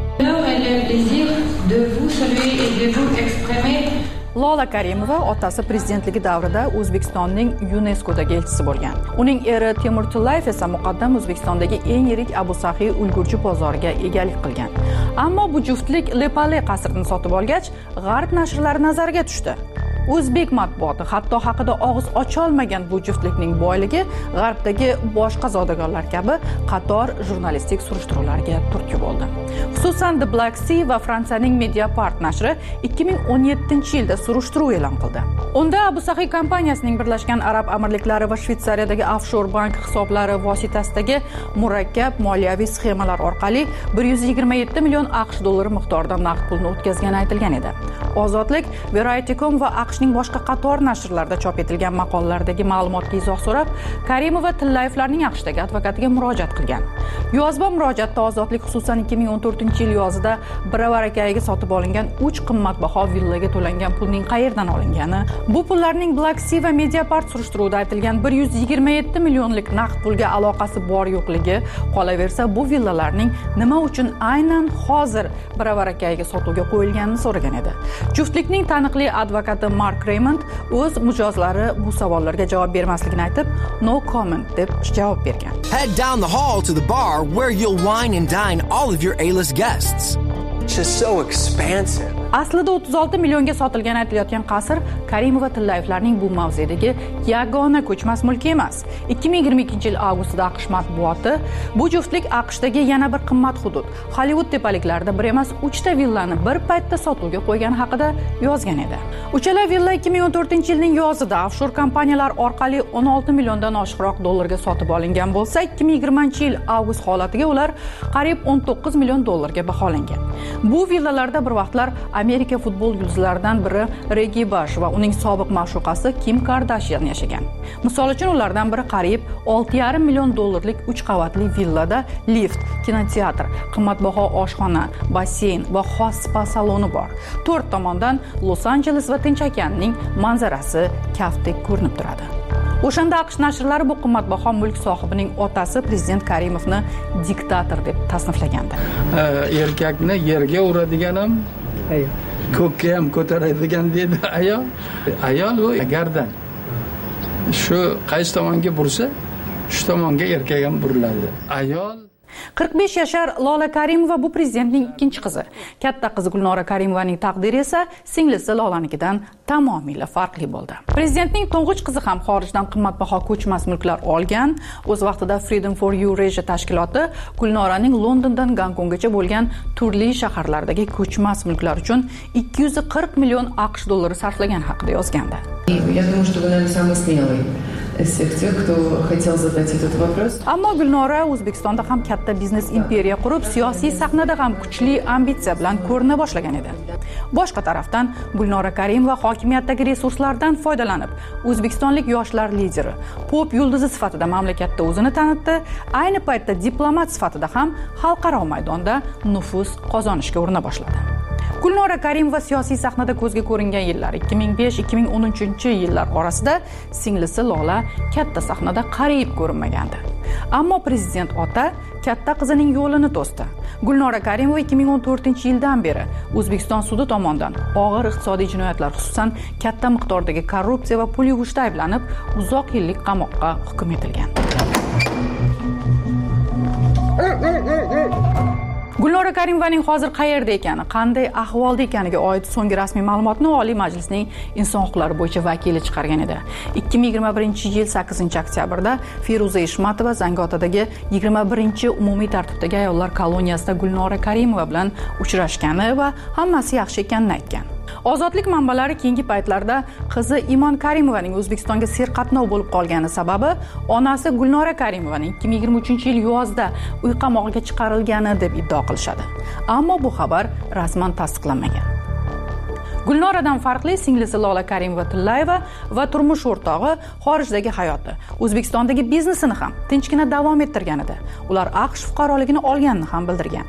S1: Lola Karimova otasi prezidentligi davrida O'zbekistonning YuNESKOdagi elchisi bo'lgan. Uning eri Temur Tillayev esa muqaddam O'zbekistondagi eng yirik Abu Sahiy ulgurji bozoriga egalik qilgan. Ammo bu juftlik Lepale qasrini sotib olgach, g'arb nashrlari nazariga tushdi. O'zbek matbuoti hatto haqida og'iz ocha olmagan bu juftlikning boyligi g'arbdagi boshqa zodagonlar kabi qator jurnalistik surishtiruvlarga turtki bo'ldi. Xususan The Black Sea va Fransiyaning Mediapart nashri ikki ming o'n yettinchi yilda surishtiruv e'lon qildi. Unda Abu Sahiy kompaniyasining Birlashgan Arab Amirliklari va Shvetsariyadagi offshore bank hisoblari vositasidagi murakkab moliyaviy sxemalar orqali bir yuz yigirma yetti million AQSh dollari miqdorida naqd pulni o'tkazgani aytilgan edi. Ozodlik, Variety dot com va AQShning boshqa qator nashrlarda chop etilgan maqolalardagi ma'lumotga izoh so'rab, Karimova Tillayevlarning AQShdagi advokatiga murojaat qilgan. Yozma murojaatda Ozodlik xususan ikki ming o'n to'rtinchi yil yozida Biravarakayiga sotib olingan uch qimmatbaho villaga to'langan pulning qayerdan olingani, bu pullarning Black Sea va Mediapart surishtiruvida aytilgan bir yuz yigirma yetti millionlik naqd pulga aloqasi bor yo'qligi, qolaversa bu villalarning nima uchun aynan hozir Biravarakayiga sotuvga qo'yilganini so'ragan edi. Juftlikning taniqli advokati Mark Raymond o'z mijozlari bu savollarga javob bermasligini aytib, no comment deb javob bergan.
S12: Head down the hall to the bar where you'll wine and dine all of your A-list guests.
S11: It's just so expansive.
S1: Aslida o'ttiz olti millionga sotilgan aytilayotgan qasr Karimova Tillayevlarning bu mavzedagi yagona ko'chmas mulki emas. ikki ming yigirma ikkinchi yil avgustida AQSh matbuoti bu juftlik AQShdagi yana bir qimmat hudud Hollywood tepaliklarida bir emas uchta villani bir paytda sotuvga qo'ygani haqida yozgan edi. Uchala villa ikki ming o'n to'rtinchi yilning yozida offshore kompaniyalar orqali o'n olti milliondan oshiqroq dollarga sotib olingan bo'lsa, ikki ming yigirmanchi yil avgust holatiga ular qariyb o'n to'qqiz million dollarga baholangan. Bu villalarda bir vaqtlar Amerika futbol yulduzlaridan biri Regi Bash va uning sobiq ma'shuqasi Kim Kardashian yashagan. Misol uchun ulardan biri qariyb olti yarim million dollarlik uch qavatli villada lift, kinoteatr, qimmatbaho oshxona, basseyn va xos spa saloni bor. To'rt tomondan Los-Anjeles va Tinch okeanining manzarasi kaftdek ko'rinib turadi. O'shanda AQSh nashrlari bu qimmatbaho mulk sohibining otasi prezident Karimovni diktator deb tasniflagandi.
S14: Erkakni yerga uradigan ham, ko'kka ham ko'taradigan dedi ayol. Ayol u gardan. Shu qaysi tomonga bursa, shu tomonga erkak ham buriladi. Ayol
S1: qirq besh yashar Lola Karimova bu prezidentning ikkinchi qizi. Katta qizi Gulnora Karimovaning taqdiri esa singlisi Lolanikidan tamomila farqli bo'ldi. Prezidentning to'ng'ich qizi ham xorijdan qimmatbaho ko'chmas mulklar olgan. O'z vaqtida Freedom for Eurasia tashkiloti Gulnoraning Londondan Gonkonggacha bo'lgan turli shaharlardagi ko'chmas mulklar uchun ikki yuz qirq million AQSh dollari sarflagan haqida yozgandi.
S15: Я думаю, что вы, наверное, самый смелый из всех тех, кто хотел задать этот вопрос.
S1: Ammo Gulnora O'zbekistonda ham katta biznes imperiya qurib, siyosiy sahnada ham kuchli ambitsiya bilan ko'rina boshlagan edi. Boshqa tarafdan Gulnora Karimova hokimiyatdagi resurslardan foydalanib, O'zbekistonlik yoshlar lideri, pop yulduzi sifatida mamlakatda o'zini tanitdi, ayni paytda diplomat sifatida ham xalqaro maydonda nufuz qozonishga urina boshladi. Gulnora Karimova siyosiy sahnada ko'zga ko'ringan yillar ikki ming besh ikki ming o'n uchinchi yillar orasida singlisi Lola katta sahnada qariyb ko'rinmagandi. Ammo prezident ota katta qizining yo'lini to'sdi. Gulnora Karimova ikki ming o'n to'rtinchi yildan beri O'zbekiston sudi tomonidan og'ir iqtisodiy jinoyatlar, xususan katta miqdordagi korrupsiya va pul yuvishda ayblanib, uzoq yillik qamoqqa hukm etilgan. Gulnora Karimovaning hozir qayerda ekani, qanday ahvolda ekaniga oid so'nggi rasmiy ma'lumotni Oliy Majlisning Inson huquqlari bo'yicha vakili chiqargan edi. ikki ming yigirma birinchi yil sakkizinchi oktyabrda Feruza Ishmatova Zangiotadagi yigirma birinchi umumiy tartibdagi ayollar koloniyasida Gulnora Karimova bilan uchrashgani va hammasi yaxshi ekanini aytgan. Ozodlik manbalari keyingi paytlarda qizi Imon Karimovaning O'zbekistonga serqatnov bo'lib qolgani sababi onasi Gulnora Karimovaning ikki ming yigirma uchinchi yil yozda uy qamog'iga chiqarilgani deb iddao qilishadi. Ammo bu xabar rasman tasdiqlanmagan. Gulnoradan farqli singlisi Lola Karimova-Tillayeva va turmush o'rtog'i xorijdagi hayoti, O'zbekistondagi biznesini ham tinchgina davom ettirgan edi. Ular AQSh fuqaroligini olganini ham bildirgan.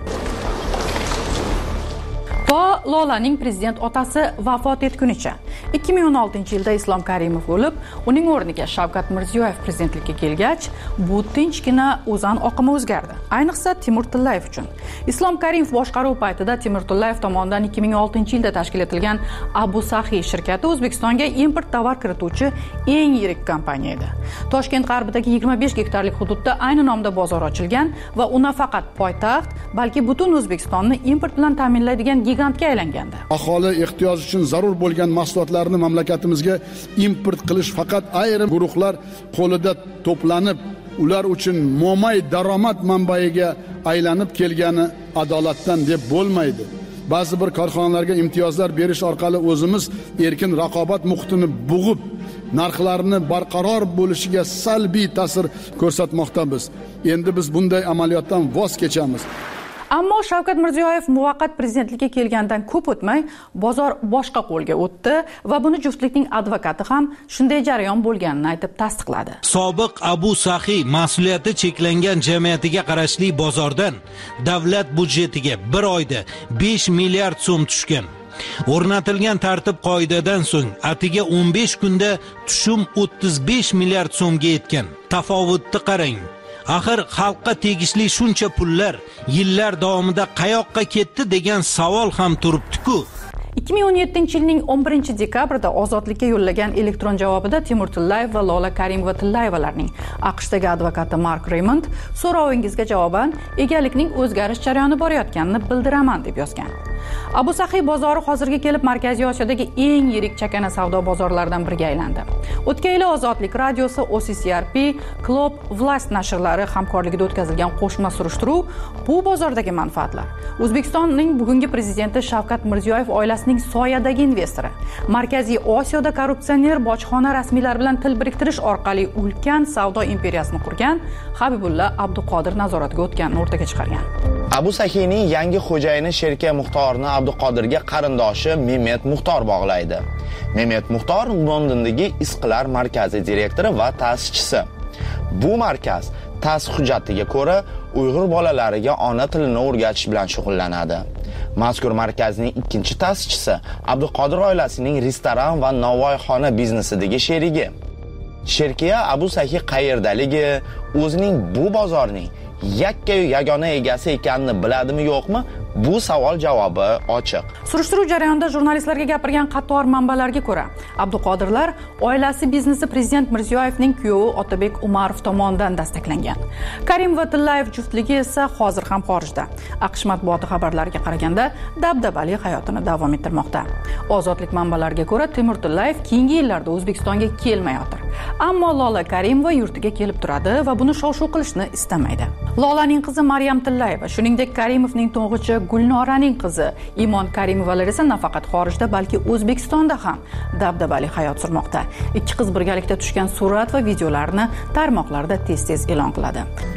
S1: To Lolaning prezident otasi vafot etgunicha ikki ming o'n oltinchi yilda Islom Karimov bo'lib, uning o'rniga Shavkat Mirziyoyev prezidentlikka kelgach, bu tinchgina o'zan oqimi o'zgardi. Ayniqsa Timur Tillayev uchun. Islom Karimov boshqaruv paytida Timur Tillayev tomonidan ikki ming oltinchi yilda tashkil etilgan Abu Sahi shirkati O'zbekistonga import tovar kirituvchi eng yirik kompaniya edi. Toshkent g'arbidagi yigirma besh gektarlik hududda ayni nomda bozor ochilgan va u nafaqat poytaxt, balki butun O'zbekistonni import bilan ta'minlaydigan gigantga aylangandi.
S8: Aholi ehtiyoji uchun zarur bo'lgan mahsulotlarni mamlakatimizga import qilish faqat ayrim guruhlar qo'lida to'planib, ular uchun mo'may daromad manbaiga aylanib kelgani adolatdan deb bo'lmaydi. Ba'zi bir korxonalarga imtiyozlar berish orqali o'zimiz erkin raqobat muhitini bug'ib, narxlarni barqaror bo'lishiga salbiy ta'sir ko'rsatmoqdamiz. Endi biz bunday amaliyotdan voz kechamiz.
S1: Ammo Shavkat Mirziyoyev muvaqqat prezidentlikka kelgandan ko'p o'tmay bozor boshqa qo'lga o'tdi va buni juftlikning advokati ham shunday jarayon bo'lganini aytib tasdiqladi.
S10: Sobiq Abu Sahi mas'uliyati cheklangan jamiyatiga qarashli bozordan davlat budjetiga bir oyda besh milliard so'm tushgan. O'rnatilgan tartib qoidadan so'ng atiga o'n besh kunda tushum o'ttiz besh milliard so'mga yetgan. Tafovutni qarang. Axir xalqqa tegishli shuncha pullar yillar davomida qayoqqa ketdi degan savol ham turibdi-ku.
S1: ikki ming o'n yettinchi yilning o'n birinchi dekabrida ozodlikka yo'llagan elektron javobida Timur Tillayev va Lola Karimova-Tillayevalarning AQShdagi advokati Mark Raymond so'rovingizga javoban egalikning o'zgarish jarayoni borayotganini bildiraman deb yozgan. Abu Sahi bozori hozirga kelib Markaziy Osiyodagi eng yirik chakana savdo bozorlaridan biriga aylandi. O'tgan yili Ozodlik radiosi, O C C R P, Club, Vlast nashrlari hamkorligida o'tkazilgan qo'shma surishtiruv bu bozordagi manfaatlar, O'zbekistonning bugungi prezidenti Shavkat Mirziyoyev oilasining soyadagi investori, Markaziy Osiyoda korrupsioner bojxona rasmiylari bilan til biriktirish orqali ulkan savdo imperiyasini qurgan Habibulla Abduqodir nazoratiga o'tganini o'rtaga chiqargan.
S5: Abu Sahining yangi xo'jayini Sherka Muxtorni Abduqodirga qarindoshi Mehmet Muxtor bog'laydi. Mehmet Muxtor Londondagi Isqilar markazi direktori va ta'sischisi. Bu markaz ta'sis hujjatiga ko'ra Uyg'ur bolalariga ona tilini o'rgatish bilan shug'ullanadi. Mazkur markazning ikkinchi ta'sischisi Abduqodir oilasining restoran va novvoyxona biznesidagi sherigi. Sherkiya Abu Sahi qayerdaligi, o'zining bu bozorning yakka-yu yagona egasi ekanini biladimi yo'qmi? Bu savol javobi ochiq.
S1: Surishtiruv jarayonida jurnalistlarga gapirgan qator manbalarga ko'ra, Abduqodirlar oilasi biznesi prezident Mirziyoyevning kuyovi Otabek Umarov tomonidan dastaklangan. Karim va Tillayev juftligi esa hozir ham xorijda. AQSh matbuoti xabarlariga qaraganda dabdabali hayotini davom ettirmoqda. Ozodlik manbalariga ko'ra, Timur Tillayev keyingi yillarda O'zbekistonga kelmayotir. Ammo Lola Karimova yurtiga kelib turadi va buni shov-shuv qilishni istamaydi. Lolaning qizi Maryam Tillayeva, shuningdek Karimovning to'ng'ichi Gulnoraning qizi Imon Karimovalar esa nafaqat xorijda, balki O'zbekistonda ham dabdabali hayot surmoqda. Ikki qiz birgalikda tushgan surat va videolarni tarmoqlarda tez-tez e'lon qiladi.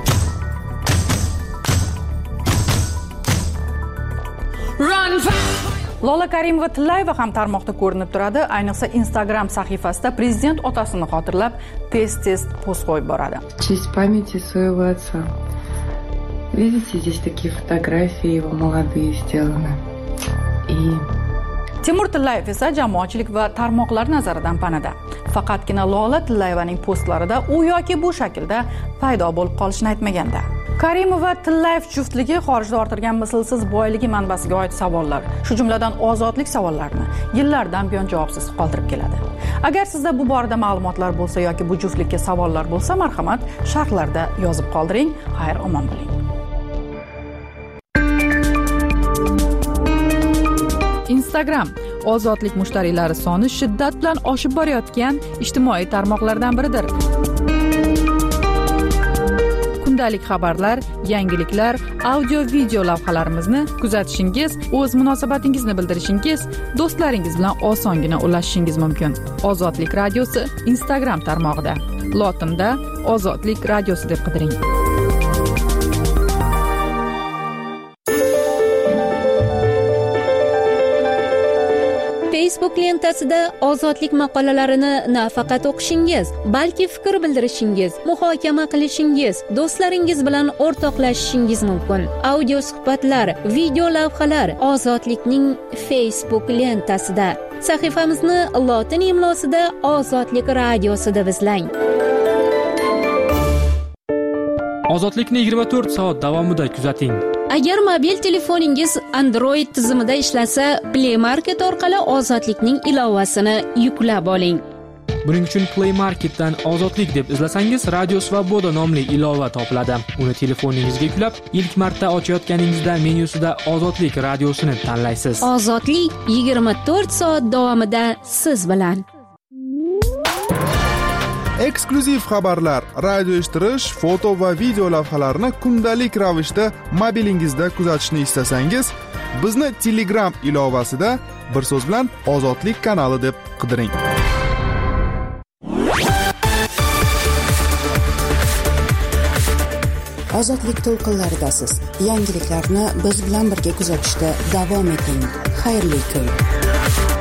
S1: Run Lola Karimova-Tillayeva ham tarmoqda ko'rinib turadi. Ayniqsa Instagram sahifasida prezident otasini xotirlab tez-tez post qo'yib boradi.
S15: В честь памяти своего отца. Видите, здесь такие фотографии его молодые сделаны. И
S1: Timur Tillayev esa jamoatchilik va tarmoqlar nazaridan panada. Faqatgina Lola Tillayevaning postlarida u yoki bu shaklda paydo bo'lib qolishini aytmaganda. Karimova va Tillayev juftligi xorijda orttirgan mislsiz boyligi manbasiga oid savollar, shu jumladan ozodlik savollarini yillardan buyon javobsiz qoldirib keladi. Agar sizda bu borada ma'lumotlar bo'lsa yoki bu juftlikka savollar bo'lsa, marhamat sharhlarda yozib qoldiring. Xayr, omon bo'ling. Instagram ozodlik mushtariylari soni shiddat bilan oshib borayotgan ijtimoiy tarmoqlardan biridir. kundalik xabarlar, yangiliklar, audio video lavhalarimizni kuzatishingiz, o'z munosabatingizni bildirishingiz, do'stlaringiz bilan osongina ulashishingiz mumkin. Ozodlik radiosi Instagram tarmog'ida lotinda Ozodlik radiosi deb qidiring.
S6: Facebook lentasida ozodlik maqolalarini nafaqat o'qishingiz, balki fikr bildirishingiz, muhokama qilishingiz, do'stlaringiz bilan o'rtoqlashishingiz mumkin. Audio suhbatlar, video lavhalar Ozodlikning Facebook lentasida. Sahifamizni lotin imlosida Ozodlik radiosi deb izlang.
S16: Ozodlikni yigirma to'rt soat davomida kuzating.
S6: Agar mobil telefoningiz Android tizimida ishlasa, Play Market orqali Ozodlikning ilovasini yuklab oling.
S16: Buning uchun Play Marketdan Ozodlik deb izlasangiz, Radio Svoboda nomli ilova topiladi. Uni telefoningizga yuklab, ilk marta ochayotganingizda menyusida Ozodlik radiosini tanlaysiz.
S6: Ozodlik yigirma to'rt soat davomida siz bilan.
S17: Eksklyuziv xabarlar, radio eshittirish, foto va video lavhalarni kundalik ravishda mobilingizda kuzatishni istasangiz, bizni Telegram ilovasida bir so'z bilan Ozodlik kanali deb qidiring.
S18: Ozodlik to'lqinlaridasiz. Yangiliklarni biz bilan birga kuzatishda davom eting. Xayrli kun.